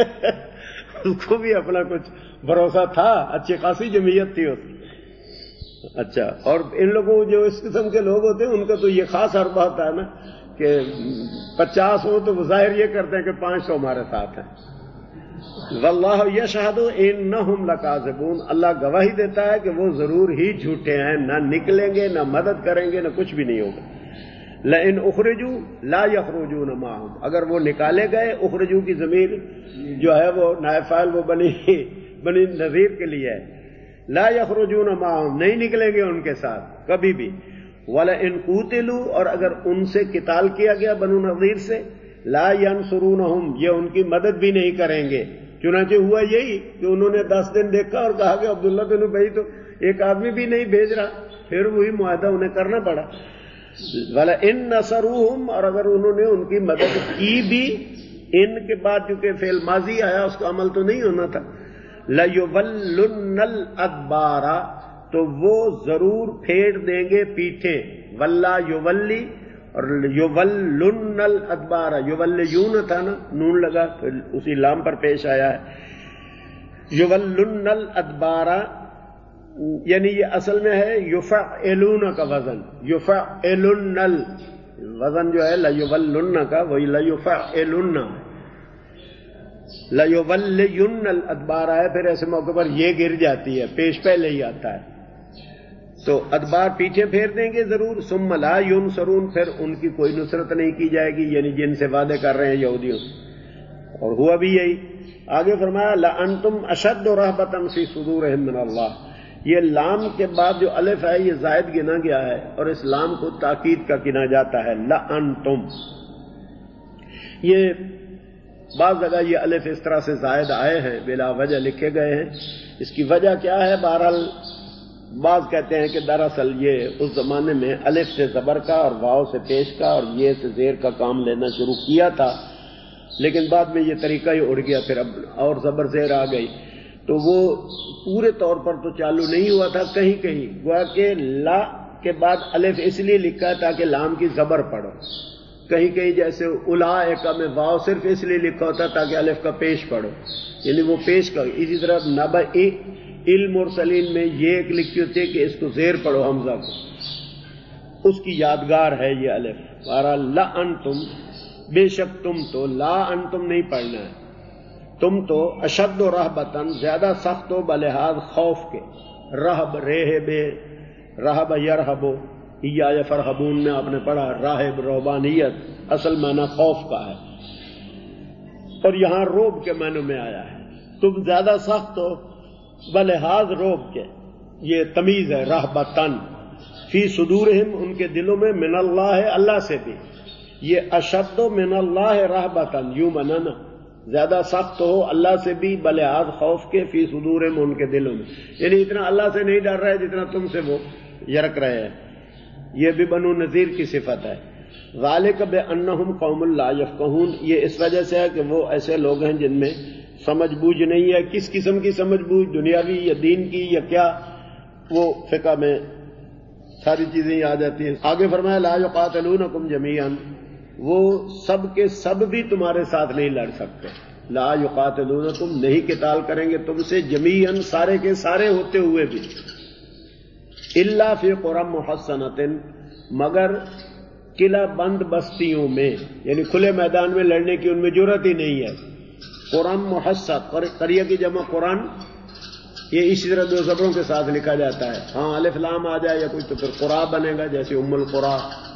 Speaker 1: اس کو بھی اپنا کچھ بھروسہ تھا، اچھی خاصی جمعیت تھی اس کی۔ اچھا، اور ان لوگوں جو اس قسم کے لوگ ہوتے ہیں ان کا تو یہ خاص حربہ ہوتا ہے نا کہ پچاس ہو تو وہ ظاہر یہ کرتے ہیں کہ پانچ سو ہمارے ساتھ ہیں۔ واللہ یشہد انہم لکاذبون، اللہ گواہی دیتا ہے کہ وہ ضرور ہی جھوٹے ہیں، نہ نکلیں گے، نہ مدد کریں گے، نہ کچھ بھی نہیں ہوگا۔ لئن اخرجوا لا یخرجون معہم، اگر وہ نکالے گئے، اخرجوا کی ضمیر جو ہے وہ نائب فاعل وہ بنی بنی نذیر کے لیے ہے، لا یخرجون معہم، نہیں نکلیں گے ان کے ساتھ کبھی بھی۔ وَلَئِن قُوتِلُوا، اور اگر ان سے قتال کیا گیا بنو نذیر سے، لا ينصرونہم، یہ ان کی مدد بھی نہیں کریں گے۔ چنانچہ ہوا یہی کہ انہوں نے دس دن دیکھا اور کہا کہ عبداللہ بن ابی تو ایک آدمی بھی نہیں بھیج رہا، پھر وہی معاہدہ انہیں کرنا پڑا۔ وَلَئِن نَصَرُوهُمْ، اور اگر انہوں نے ان کی مدد کی بھی، ان کے بعد چونکہ فعل ماضی آیا اس کا عمل تو نہیں ہونا تھا، لَيُوَلُّنَّ الْأَدْبَارَ، تو وہ ضرور پھیر دیں گے پیٹھیں، ولا یولی اور یوَلُّنَّ الْأَدْبَارَ، یوَلِّیُونَ تھا نا، نون لگا پھر اسی لام پر پیش آیا ہے، یوَلُّنَّ الْأَدْبَارَ، یعنی یہ اصل میں ہے یفعلون کا وزن، یفعلن وزن جو ہے لیولن کا وہی لیفعلن، لیولین الادبار ہے، پھر ایسے موقع پر یہ گر جاتی ہے، پیش پہلے ہی آتا ہے، تو ادبار پیچھے پھیر دیں گے ضرور، ثم لا ینصرون، پھر ان کی کوئی نصرت نہیں کی جائے گی، یعنی جن سے وعدے کر رہے ہیں یہودیوں سے، اور ہوا بھی یہی۔ آگے فرمایا لأنتم اشد رہبۃ فی صدورہم من اللہ، یہ لام کے بعد جو الف ہے یہ زائد گنا گیا ہے اور اس لام کو تاکید کا گنا جاتا ہے، لأنتم، یہ بعض جگہ یہ الف اس طرح سے زائد آئے ہیں، بلا وجہ لکھے گئے ہیں، اس کی وجہ کیا ہے؟ بہرحال بعض کہتے ہیں کہ دراصل یہ اس زمانے میں الف سے زبر کا اور واو سے پیش کا اور یہ سے زیر کا کام لینا شروع کیا تھا، لیکن بعد میں یہ طریقہ ہی اڑ گیا، پھر اب اور زبر زیر آ گئی، تو وہ پورے طور پر تو چالو نہیں ہوا تھا، کہیں کہیں گویا کہ لا کے بعد الف اس لیے لکھا ہے تاکہ لام کی زبر پڑھو، کہیں کہیں جیسے اولئک میں واو صرف اس لیے لکھا ہوتا ہے تاکہ الف کا پیش پڑھو، یعنی وہ پیش کرو۔ اسی طرح نبأ المرسلین میں یہ ایک لکھی ہوتی ہے کہ اس کو زیر پڑھو حمزہ کو، اس کی یادگار ہے یہ الف۔ بہرحال لا انتم، بے شک تم تو، لا انتم نہیں پڑھنا ہے، تم تو اشد و رہبتن، زیادہ سخت ہو بلحاظ خوف کے، رہب ریہب، رہب یرہبو، یا فرہبون میں آپ نے پڑھا، راہب رہبانیت اصل معنی خوف کا ہے، اور یہاں روب کے معنی میں آیا ہے، تم زیادہ سخت ہو بلحاظ روب کے، یہ تمیز ہے، رہبتن فی صدورہم، ان کے دلوں میں، من اللہ ہے، اللہ سے بھی، یہ اشد من اللہ رہبتن، یوں منانا زیادہ سخت ہو اللہ سے بھی بلحاظ خوف کے، فی صدورہم ان کے دلوں میں، یعنی اتنا اللہ سے نہیں ڈر رہے جتنا تم سے وہ یرک رہے ہیں، یہ بھی بنو نذیر کی صفت ہے۔ ذالک بانہم قوم لا یفقہون، یہ اس وجہ سے ہے کہ وہ ایسے لوگ ہیں جن میں سمجھ بوجھ نہیں ہے، کس قسم کی سمجھ بوجھ، دنیاوی یا دین کی یا کیا، وہ فقہ میں ساری چیزیں ہی آ جاتی ہیں۔ آگے فرمایا لا یقاتلونکم جمیعا، وہ سب کے سب بھی تمہارے ساتھ نہیں لڑ سکتے، لا یقاتلونکم نہیں قتال کریں گے تم سے، جمیعا سارے کے سارے ہوتے ہوئے بھی، الا فی قری محصنۃ، مگر قلعہ بند بستیوں میں، یعنی کھلے میدان میں لڑنے کی ان میں جرأت ہی نہیں ہے۔ قرآن محصن، قریہ کی جمع قرآن، یہ اسی طرح دو زبروں کے ساتھ لکھا جاتا ہے، ہاں الف لام آ جائے یا کچھ تو پھر قرآ بنے گا، جیسے ام القرآ۔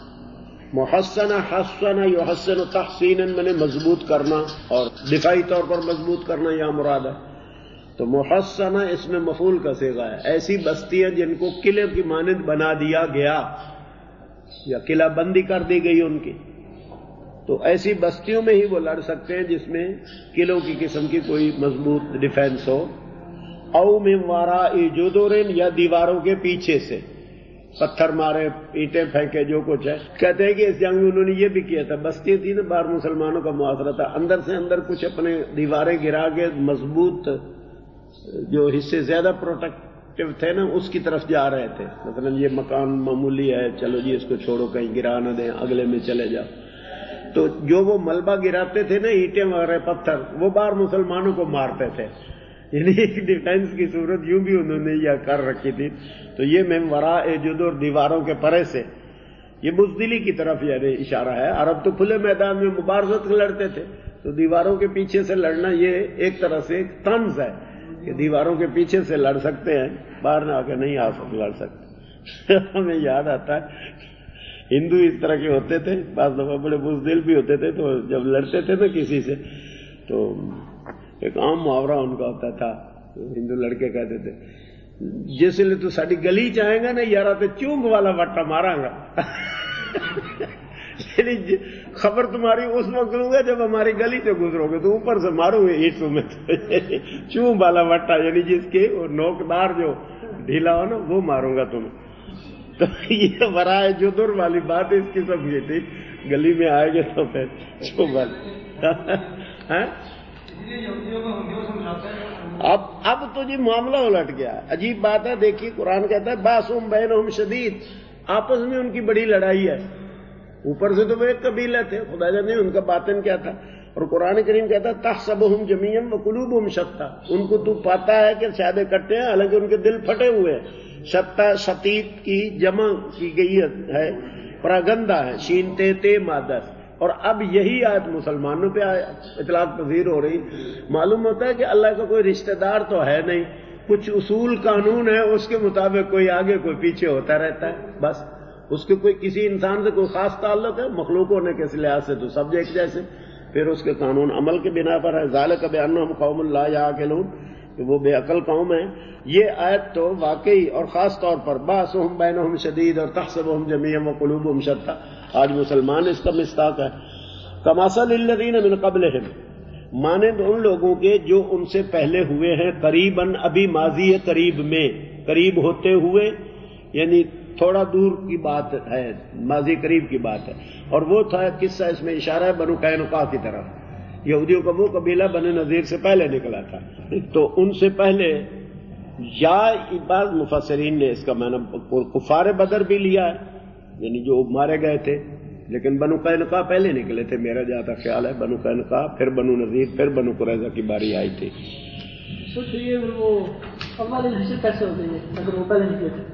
Speaker 1: محسن حسن یحسن تحسینا، میں نے مضبوط کرنا اور دفاعی طور پر مضبوط کرنا یہاں مراد ہے، تو محسنہ اس میں مفعول کا صیغہ ہے، ایسی بستیاں جن کو قلعے کی مانند بنا دیا گیا یا قلعہ بندی کر دی گئی ان کی، تو ایسی بستیوں میں ہی وہ لڑ سکتے ہیں جس میں قلعوں کی قسم کی کوئی مضبوط ڈیفینس ہو، او من وراء جدر، یا دیواروں کے پیچھے سے پتھر مارے، اینٹیں پھینکے، جو کچھ ہے۔ کہتے ہیں کہ اس جنگ میں انہوں نے یہ بھی کیا تھا، بستیاں تھی نا باہر مسلمانوں کا محاصرہ تھا، اندر سے اندر کچھ اپنے دیواریں گرا کے مضبوط جو حصے زیادہ پروٹیکٹیو تھے نا اس کی طرف جا رہے تھے، مثلا یہ مکان معمولی ہے، چلو جی اس کو چھوڑو کہیں گرا نہ دیں، اگلے میں چلے جاؤ، تو جو وہ ملبہ گراتے تھے نا اینٹیں وغیرہ پتھر، وہ باہر مسلمانوں کو مارتے تھے، یعنی ایک ڈیفینس کی صورت یوں بھی انہوں نے یہ کر رکھی تھی۔ تو یہ من وراء جدر، دیواروں کے پرے سے، یہ بزدلی کی طرف یعنی اشارہ ہے۔ عرب تو کھلے میدان میں مبارزت لڑتے تھے، تو دیواروں کے پیچھے سے لڑنا یہ ایک طرح سے ایک طنز ہے کہ دیواروں کے پیچھے سے لڑ سکتے ہیں، باہر نہ آ کے نہیں آ سکتے لڑ سکتے۔ ہمیں یاد آتا ہے ہندو اس طرح کے ہوتے تھے، بعض دفعہ بڑے بزدل بھی ہوتے تھے، تو جب لڑتے تھے نا کسی سے تو ایک عام محاورہ ان کا ہوتا تھا، ہندو لڑکے کہتے تھے جس لیے تو ساری گلی چاہیں گا نا یارا تو چونگ والا وٹا مارا گا، یعنی خبر تمہاری اس وقت لوں گا جب ہماری گلی سے گزرو گے، تو اوپر سے ماروں گے اینٹوں میں، چونگ والا وٹا یعنی جس کے نوکدار جو ڈھیلا ہو نا وہ ماروں گا تمہیں۔ تو یہ ورائے جدر والی بات اس قسم کی تھی، گلی میں آئے گے تو پھر چونگ والا۔ اب اب تو جی معاملہ الٹ گیا. عجیب بات ہے. دیکھیے قرآن کہتا ہے باسم بینہم شدید، آپس میں ان کی بڑی لڑائی ہے. اوپر سے تو وہ ایک قبیلہ تھے، خدا جانے ان کا باطن کیا تھا. اور قرآن کریم کہتا ہے تحسبہم جمیعا وقلوبہم شتیٰ، ان کو تو پاتا ہے کہ شاید اکٹھے ہیں حالانکہ ان کے دل پھٹے ہوئے ہیں. شتیٰ شتیت کی جمع کی گئی ہے، پراگندہ ہے، شین تے تے مادس. اور اب یہی آیت مسلمانوں پہ اطلاق پذیر ہو رہی. معلوم ہوتا ہے کہ اللہ کا کوئی رشتہ دار تو ہے نہیں، کچھ اصول قانون ہے، اس کے مطابق کوئی آگے کوئی پیچھے ہوتا رہتا ہے. بس اس کے کوئی کسی انسان سے کوئی خاص تعلق ہے؟ مخلوق ہونے کے لحاظ سے تو سب ایک جیسے، پھر اس کے قانون عمل کے بنا پر ہے. ذالک بانہم قوم لا یعقلون، کہ وہ بے عقل قوم ہے. یہ آیت تو واقعی اور خاص طور پر باسہم بینہم شدید اور تحسبہم جمیعا وقلوبہم شتیٰ، آج مسلمان اس کا مصداق ہے. کمثل الذین من قبلہم، مانند ان لوگوں کے جو ان سے پہلے ہوئے ہیں. قریباً، ابھی ماضی قریب میں، قریب ہوتے ہوئے یعنی تھوڑا دور کی بات ہے، ماضی قریب کی بات ہے. اور وہ تھا قصہ، اس میں اشارہ ہے بنو قینقاع کی طرف. یہودیوں کا وہ قبیلہ بنو نذیر سے پہلے نکلا تھا. تو ان سے پہلے، یا بعض مفسرین نے اس کا معنی کفار بدر بھی لیا ہے، یعنی جو مارے گئے تھے. لیکن بنو قینقاع پہلے نکلے تھے، میرا جہاں تک خیال ہے. بنو قینقاع، پھر بنو نذیر، پھر بنو قریظہ کی باری آئی تھی.
Speaker 3: سوچیے وہ اول حشر کیسے ہو گئی ہے اگر وہ پہلے نکلے تھے؟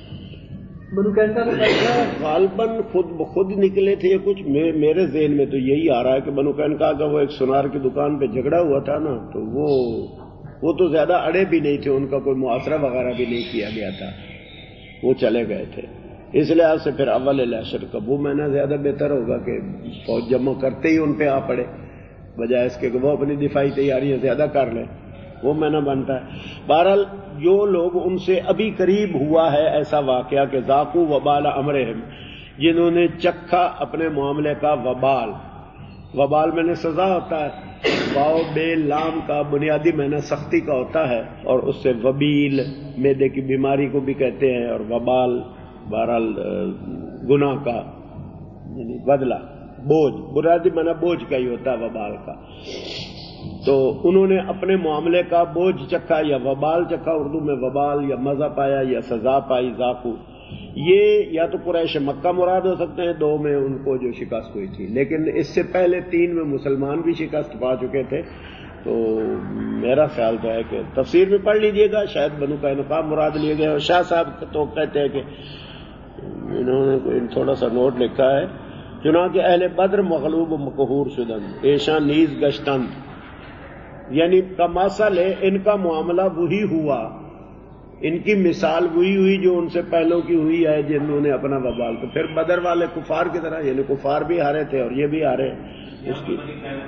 Speaker 3: بنو قینقاع
Speaker 1: غالباً خود بخود نکلے تھے. یہ کچھ میرے ذہن میں تو یہی آ رہا ہے کہ بنو قینقاع کا وہ ایک سونار کی دکان پہ جھگڑا ہوا تھا نا، تو وہ وہ تو زیادہ اڑے بھی نہیں تھے، ان کا کوئی محاصرہ وغیرہ بھی نہیں کیا گیا تھا، وہ چلے گئے تھے. اس لحاظ سے پھر اول الحشر کا وہ معنی زیادہ بہتر ہوگا کہ فوج جمع کرتے ہی ان پہ آ پڑے، بجائے اس کے کہ وہ اپنی دفاعی تیاریاں زیادہ کر لیں، وہ معنی بنتا ہے. بہرحال جو لوگ ان سے ابھی قریب ہوا ہے ایسا واقعہ کہ ذاقوا وبال امرہم، جنہوں نے چکھا اپنے معاملے کا وبال. وبال میں نے سزا ہوتا ہے، واو بے لام کا بنیادی معنی سختی کا ہوتا ہے، اور اس سے وبیل معدے کی بیماری کو بھی کہتے ہیں، اور وبال بہرحال گناہ کا یعنی بدلہ، بوجھ، بنیادی معنی بوجھ کا ہی ہوتا ہے وبال کا. تو انہوں نے اپنے معاملے کا بوجھ چکھا یا وبال چکھا، اردو میں وبال، یا مزہ پایا یا سزا پائی. ذاقو یہ یا تو قریش مکہ مراد ہو سکتے ہیں، دو میں ان کو جو شکست ہوئی تھی، لیکن اس سے پہلے تین میں مسلمان بھی شکست پا چکے تھے. تو میرا خیال تو ہے کہ تفسیر میں پڑھ لیجئے گا، شاید بنو قینقاع مراد لیے گئے. اور شاہ صاحب تو کہتے ہیں کہ انہوں نے کوئی تھوڑا سا نوٹ لکھا ہے، چنانکہ اہل بدر مغلوب و مقہور شدن ایشاں نیز گشتند، یعنی کمثل ہے، ان کا معاملہ وہی ہوا، ان کی مثال وہی ہوئی جو ان سے پہلوں کی ہوئی ہے جنہوں نے اپنا وبال. تو پھر بدر والے کفار کی طرح، یعنی کفار بھی ہارے تھے اور یہ بھی ہارے. اس کی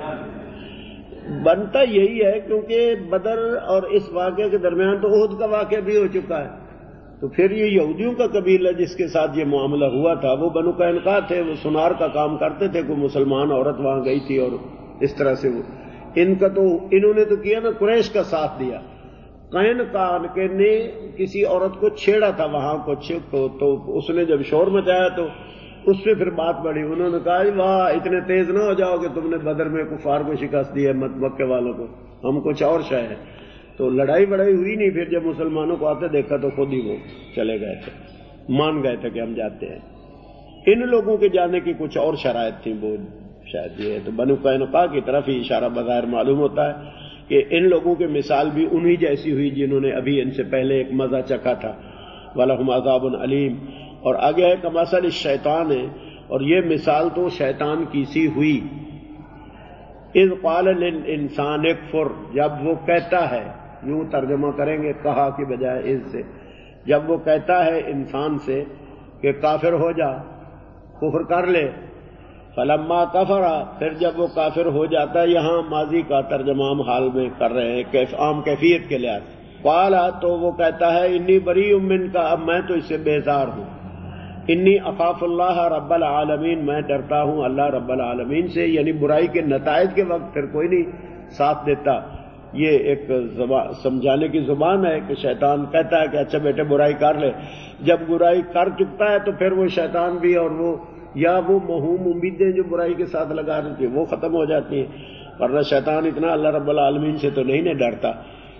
Speaker 1: بنتا یہی ہے کیونکہ بدر اور اس واقعے کے درمیان تو احد کا واقعہ بھی ہو چکا ہے. تو پھر یہ یہودیوں کا قبیلہ جس کے ساتھ یہ معاملہ ہوا تھا وہ بنو قینقاع تھے، وہ سونار کا کام کرتے تھے. کوئی مسلمان عورت وہاں گئی تھی اور اس طرح سے وہ ان کا تو انہوں نے تو کیا نا، قریش کا ساتھ دیا. قینقاع کے نے کسی عورت کو چھیڑا تھا وہاں کچھ، تو اس نے جب شور مچایا تو اس پہ پھر بات بڑھی. انہوں نے کہا واہ اتنے تیز نہ ہو جاؤ کہ تم نے بدر میں کفار کو شکست دی ہے، مکے والوں کو، ہم کچھ اور شے ہیں. تو لڑائی بڑائی ہوئی نہیں. پھر جب مسلمانوں کو آتے دیکھا تو خود ہی وہ چلے گئے تھے، مان گئے تھے کہ ہم جاتے ہیں. ان لوگوں کے جانے کی کچھ اور شرائط تھیں، وہ شاید یہ. تو بنو قینقاع کی طرف ہی اشارہ بظاہر معلوم ہوتا ہے کہ ان لوگوں کی مثال بھی انہی جیسی ہوئی جنہوں نے ابھی ان سے پہلے ایک مزہ چکھا تھا. وَلَهُمْ عَذَابٌ عَلِيمٌ. اور آگے ہے کمثل الشیطان ہے، اور یہ مثال تو شیطان کی سی ہوئی. اذ قال للانسان اکفر، جب وہ کہتا ہے، یوں ترجمہ کریں گے کہا کی بجائے از سے، جب وہ کہتا ہے انسان سے کہ کافر ہو جا، کفر کر لے. فلما کفر، پھر جب وہ کافر ہو جاتا ہے، یہاں ماضی کا ترجمہ ہم حال میں کر رہے ہیں کیف عام کیفیت کے لحاظ. قال، تو وہ کہتا ہے انی بریء منک، اب میں تو اس سے بیزار ہوں. انی اخاف اللہ رب العالمین، میں ڈرتا ہوں اللہ رب العالمین سے. یعنی برائی کے نتائج کے وقت پھر کوئی نہیں ساتھ دیتا. یہ ایک سمجھانے کی زبان ہے کہ شیطان کہتا ہے کہ اچھا بیٹے برائی کر لے. جب برائی کر چکتا ہے تو پھر وہ شیطان بھی اور وہ یا وہ موہوم امیدیں جو برائی کے ساتھ لگا رہی تھی وہ ختم ہو جاتی ہیں. ورنہ شیطان اتنا اللہ رب العالمین سے تو نہیں نہ ڈرتا.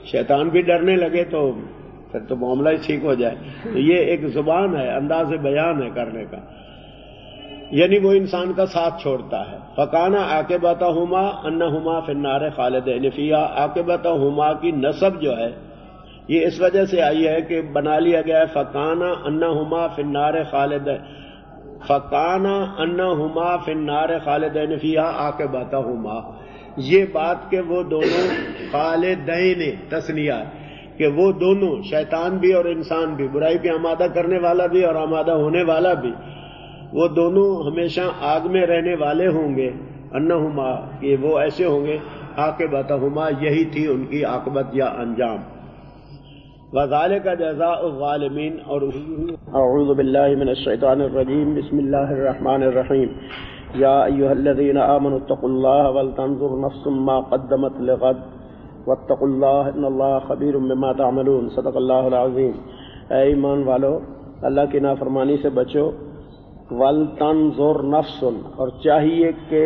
Speaker 1: شیطان بھی ڈرنے لگے تو پھر تو معاملہ ہی ٹھیک ہو جائے. تو یہ ایک زبان ہے، انداز بیان ہے کرنے کا، یعنی وہ انسان کا ساتھ چھوڑتا ہے. فکانہ عاقبتہما انہما فی النار خالدین فیہا. عاقبتہما کی نسب جو ہے یہ اس وجہ سے آئی ہے کہ بنا لیا گیا ہے فکانہ انہما فی النار خالدین فکانہ انہما فی النار خالدین فیہا عاقبتہما. یہ بات کہ وہ دونوں خالدین تثنیہ کہ وہ دونوں کہ بھی اور انسان بھی، برائی پہ آمادہ کرنے والا بھی اور آمادہ ہونے والا بھی، وہ دونوں ہمیشہ آگ میں رہنے والے ہوں گے. انہما یہ وہ ایسے ہوں گے، عاقبتہما یہی تھی ان کی عاقبت یا انجام. وذالک جزاء الظالمین. اور اعوذ باللہ من الشیطان الرجیم. بسم اللہ الرحمن الرحیم. یا ایھا الذین آمنوا اتقوا اللہ ولتنظر نفس ما قدمت لغد واتقوا اللہ ان اللہ خبیر بما تعملون. صدق اللہ العظیم. اے ایمان والو، اللہ کی نافرمانی سے بچو. وَلْتَنْظُرْ نَفْسٌ، اور چاہیے کہ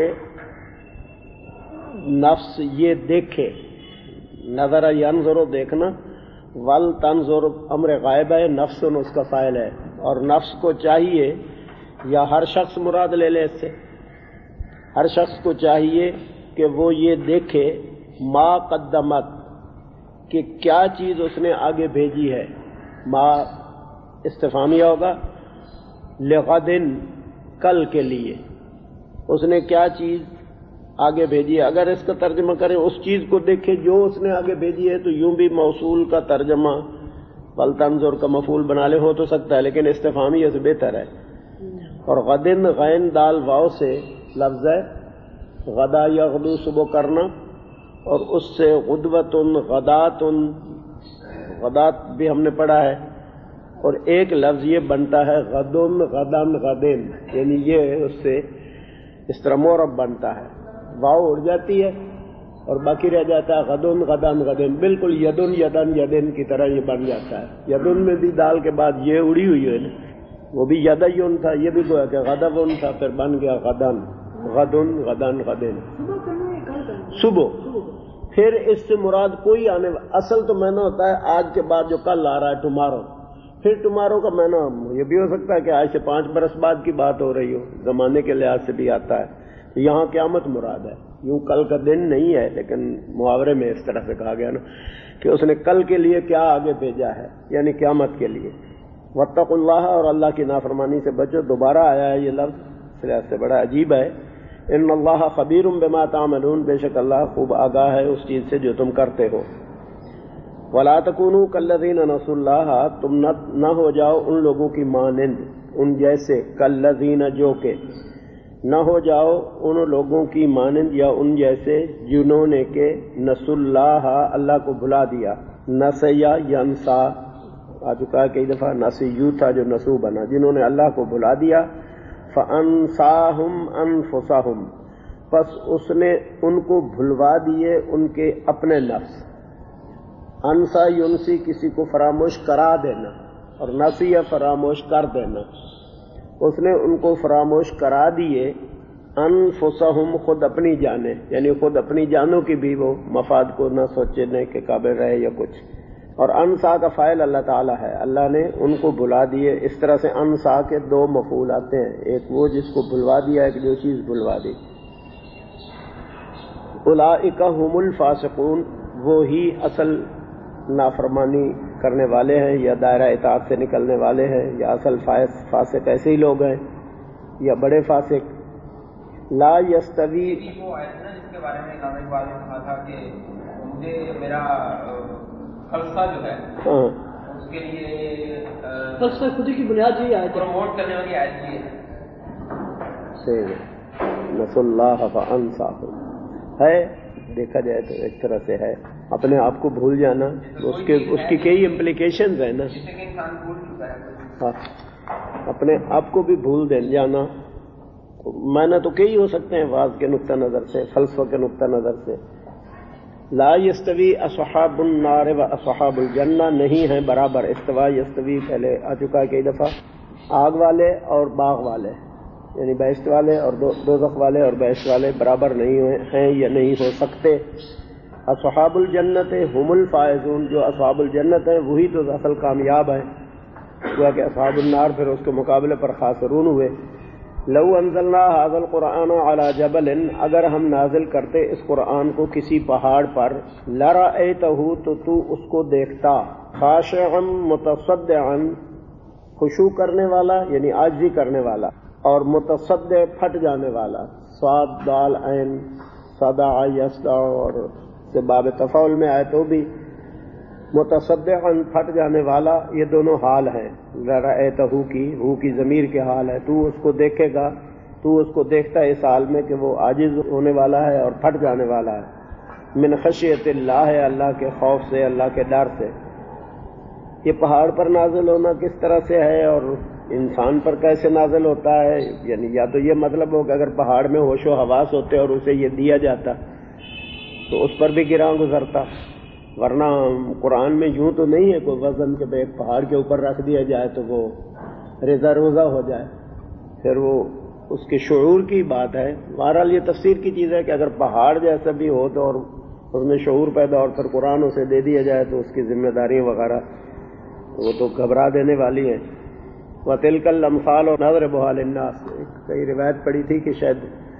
Speaker 1: نفس یہ دیکھے. نظر ینظر دیکھنا، وَلْتَنْظُرْ امر غائب ہے، نفس اس کا فاعل ہے، اور نفس کو چاہیے، یا ہر شخص مراد لے لے اس سے، ہر شخص کو چاہیے کہ وہ یہ دیکھے ما قدمت کہ کیا چیز اس نے آگے بھیجی ہے. ما استفہامیہ ہوگا، لغدن کل کے لیے اس نے کیا چیز آگے بھیجی ہے. اگر اس کا ترجمہ کریں اس چیز کو دیکھے جو اس نے آگے بھیجی ہے تو یوں بھی موصول کا ترجمہ بلتنظر کا مفعول بنا لے ہو تو سکتا ہے، لیکن استفہامیہ سے بہتر ہے. اور غدن غین دال واو سے لفظ ہے، غدا یغدو صبح کرنا، اور اس سے غدوتن غداتن غدات بھی ہم نے پڑھا ہے. اور ایک لفظ یہ بنتا ہے غدن غدن غدن، یعنی یہ اس سے اس طرح مورب بنتا ہے، واو اڑ جاتی ہے اور باقی رہ جاتا ہے غدن غدن غدن. بالکل یدن یدن یدن کی طرح یہ بن جاتا ہے. یدن میں بھی دال کے بعد یہ اڑی ہوئی ہے نا، وہ بھی یدیون تھا، یہ بھی گویا کہ غدبن تھا، پھر بن گیا غدن غدن غدن غدن صبح. پھر اس سے مراد کوئی آنے، اصل تو معنی ہوتا ہے آج کے بعد جو کل آ رہا ہے، ٹمارو. پھر ٹمارو کا معنی یہ بھی ہو سکتا ہے کہ آج سے پانچ برس بعد کی بات ہو رہی ہو، زمانے کے لحاظ سے بھی آتا ہے. یہاں قیامت مراد ہے، یوں کل کا دن نہیں ہے، لیکن محاورے میں اس طرح سے کہا گیا نا کہ اس نے کل کے لیے کیا آگے بھیجا ہے، یعنی قیامت کے لیے. واتقوا اللہ، اور اللہ کی نافرمانی سے بچو. دوبارہ آیا ہے یہ لفظ، اس لحاظ سے بڑا عجیب ہے. ان اللہ خبیر بما تعملون، بے شک اللہ خوب آگاہ ہے اس چیز سے جو تم کرتے ہو. ولا تکونوا کالذین نسوا اللہ، تم نہ ہو جاؤ ان لوگوں کی مانند، ان جیسے، کالذین جو کہ، نہ ہو جاؤ ان لوگوں کی مانند یا ان جیسے جنہوں نے کہ نسوا اللہ، اللہ کو بھلا دیا. نسیا ینسا آ چکا ہے کئی دفعہ، نسیو تھا جو نسو بنا، جنہوں نے اللہ کو بھلا دیا. فَأَنْسَاهُمْ أَنفُسَهُمْ، پس اس نے ان کو بھلوا دیے ان کے اپنے نفس. انسا ینسی کسی کو فراموش کرا دینا، اور نسیہ فراموش کر دینا. اس نے ان کو فراموش کرا دیے انفسہم، خود اپنی جانیں، یعنی خود اپنی جانوں کی بھی وہ مفاد کو نہ سوچنے کے قابل رہے یا کچھ. اور انسا کا فاعل اللہ تعالیٰ ہے، اللہ نے ان کو بھلا دیے. اس طرح سے انسا کے دو مفعول آتے ہیں، ایک وہ جس کو بھلوا دیا، ایک جو چیز بھلوا دی. اولئک هم الفاسقون، وہ ہی اصل نافرمانی کرنے والے ہیں یا دائرہ اطاعت سے نکلنے والے ہیں، یا اصل فاسق ایسے ہی لوگ ہیں یا بڑے فاسق. لا یستوی،
Speaker 2: وہ آیت نا جس کے بارے میں علامہ اقبال نے کہا تھا کہ مجھے میرا فلسفہ جو ہے اس کے لیے
Speaker 3: فلسفہ خودی کی بنیاد یہی آیت ہے،
Speaker 2: پروموٹ کرنے والی آیت یہ ہے.
Speaker 1: صحیح، نسوا اللہ فانساہم ہے، دیکھا جائے تو ایک طرح سے ہے اپنے آپ کو بھول جانا. اس کے اس کی کئی امپلیکیشنز ہیں نا،
Speaker 2: جس سے کہ انسان بھول چکا ہے.
Speaker 1: ہاں، اپنے آپ کو بھی بھول دے جانا. معنی تو کئی ہو سکتے ہیں واضح کے نقطہ نظر سے، فلسفہ کے نقطہ نظر سے. لا یستوی اصحاب النار و اصحاب الجنہ، نہیں ہیں برابر. استوا یستوی پہلے آ چکا ہے کئی دفعہ. آگ والے اور باغ والے، یعنی بہشت والے اور دوزخ والے اور بہشت والے برابر نہیں ہوئے ہیں یا نہیں ہو سکتے. اصحاب الجنت هم الفائزون، جو اصحاب الجنت ہیں وہی تو اصل کامیاب ہیں، ہوا کہ اصحاب النار پھر اس کے مقابلے پر خاسرون ہوئے۔ لو انزلنا هذا القرآن على جبل، اگر ہم نازل کرتے اس قرآن کو کسی پہاڑ پر، لرأیتہ تو تو اس کو دیکھتا، خاشعا متصدعا، خشوع کرنے والا یعنی عاجزی کرنے والا، اور متصدع پھٹ جانے والا، صاد دال عین صدع یصدع، اور سے باب تفاعل میں آئے تو بھی متصدعا پھٹ جانے والا، یہ دونوں حال ہیں لرأیتہ کی، ہو کی ضمیر کے حال ہے، تو اس کو دیکھے گا، تو اس کو دیکھتا ہے اس حال میں کہ وہ عاجز ہونے والا ہے اور پھٹ جانے والا ہے، من خشیت اللہ ہے، اللہ کے خوف سے، اللہ کے ڈر سے۔ یہ پہاڑ پر نازل ہونا کس طرح سے ہے اور انسان پر کیسے نازل ہوتا ہے، یعنی یا تو یہ مطلب ہو کہ اگر پہاڑ میں ہوش و حواس ہوتے اور اسے یہ دیا جاتا تو اس پر بھی گراں گزرتا، ورنہ قرآن میں یوں تو نہیں ہے کوئی وزن کے ایک پہاڑ کے اوپر رکھ دیا جائے تو وہ ریزہ روزہ ہو جائے، پھر وہ اس کے شعور کی بات ہے۔ بہرحال یہ تفسیر کی چیز ہے کہ اگر پہاڑ جیسا بھی ہو تو اور اس میں شعور پیدا اور پھر قرآن اسے دے دیا جائے تو اس کی ذمہ داریاں وغیرہ وہ تو گھبرا دینے والی ہیں۔ وَتِلْكَ الْأَمْثَالُ نَضْرِبُهَا لِلنَّاسِ، کئی روایت پڑی تھی کہ شاید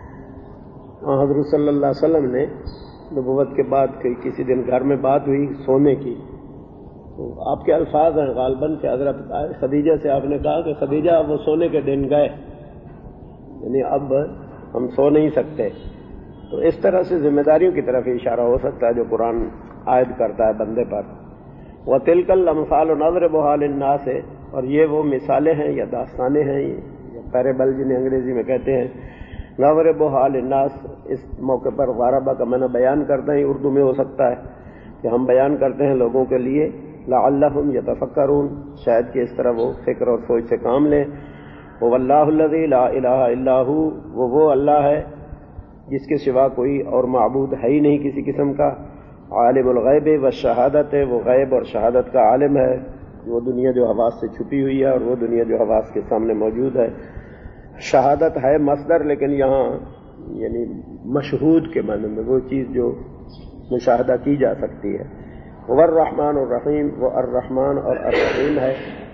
Speaker 1: حضرت صلی اللہ علیہ وسلم نے نبوت کے بعد کسی دن گھر میں بات ہوئی سونے کی، تو آپ کے الفاظ ہیں غالباً کہ حضرت خدیجہ سے آپ نے کہا کہ خدیجہ وہ سونے کے دن گئے، یعنی اب ہم سو نہیں سکتے، تو اس طرح سے ذمہ داریوں کی طرف اشارہ ہو سکتا ہے جو قرآن عائد کرتا ہے بندے پر۔ وَتِلْكَ الْأَمْثَالُ نَضْرِبُهَا لِلنَّاسِ، اور یہ وہ مثالیں ہیں یا داستانیں ہیں یا پیریبل جنہیں انگریزی میں کہتے ہیں، نَضْرِبُهَا لِلنَّاسِ، اس موقع پر غاربہ کا میں نے بیان کرتا ہے، اردو میں ہو سکتا ہے کہ ہم بیان کرتے ہیں لوگوں کے لیے، لَعَلَّهُمْ يَتَفَكَّرُونَ، شاید کہ اس طرح وہ فکر اور سوچ سے کام لیں۔ وَوَاللَّهُ الَّذِي لَا إِلَٰهَ إِلَّا هُوَ، وہ وہ اللہ ہے جس کے سوا کوئی اور معبود ہے ہی نہیں کسی قسم کا، عالم الغیب والشہادت، وہ غیب اور شہادت کا عالم ہے، وہ دنیا جو حواس سے چھپی ہوئی ہے اور وہ دنیا جو حواس کے سامنے موجود ہے۔ شہادت ہے مصدر، لیکن یہاں یعنی مشہود کے معنی میں وہ چیز جو مشاہدہ کی جا سکتی ہے۔ والرحمن الرحیم، وہ الرحمن اور الرحیم ہے۔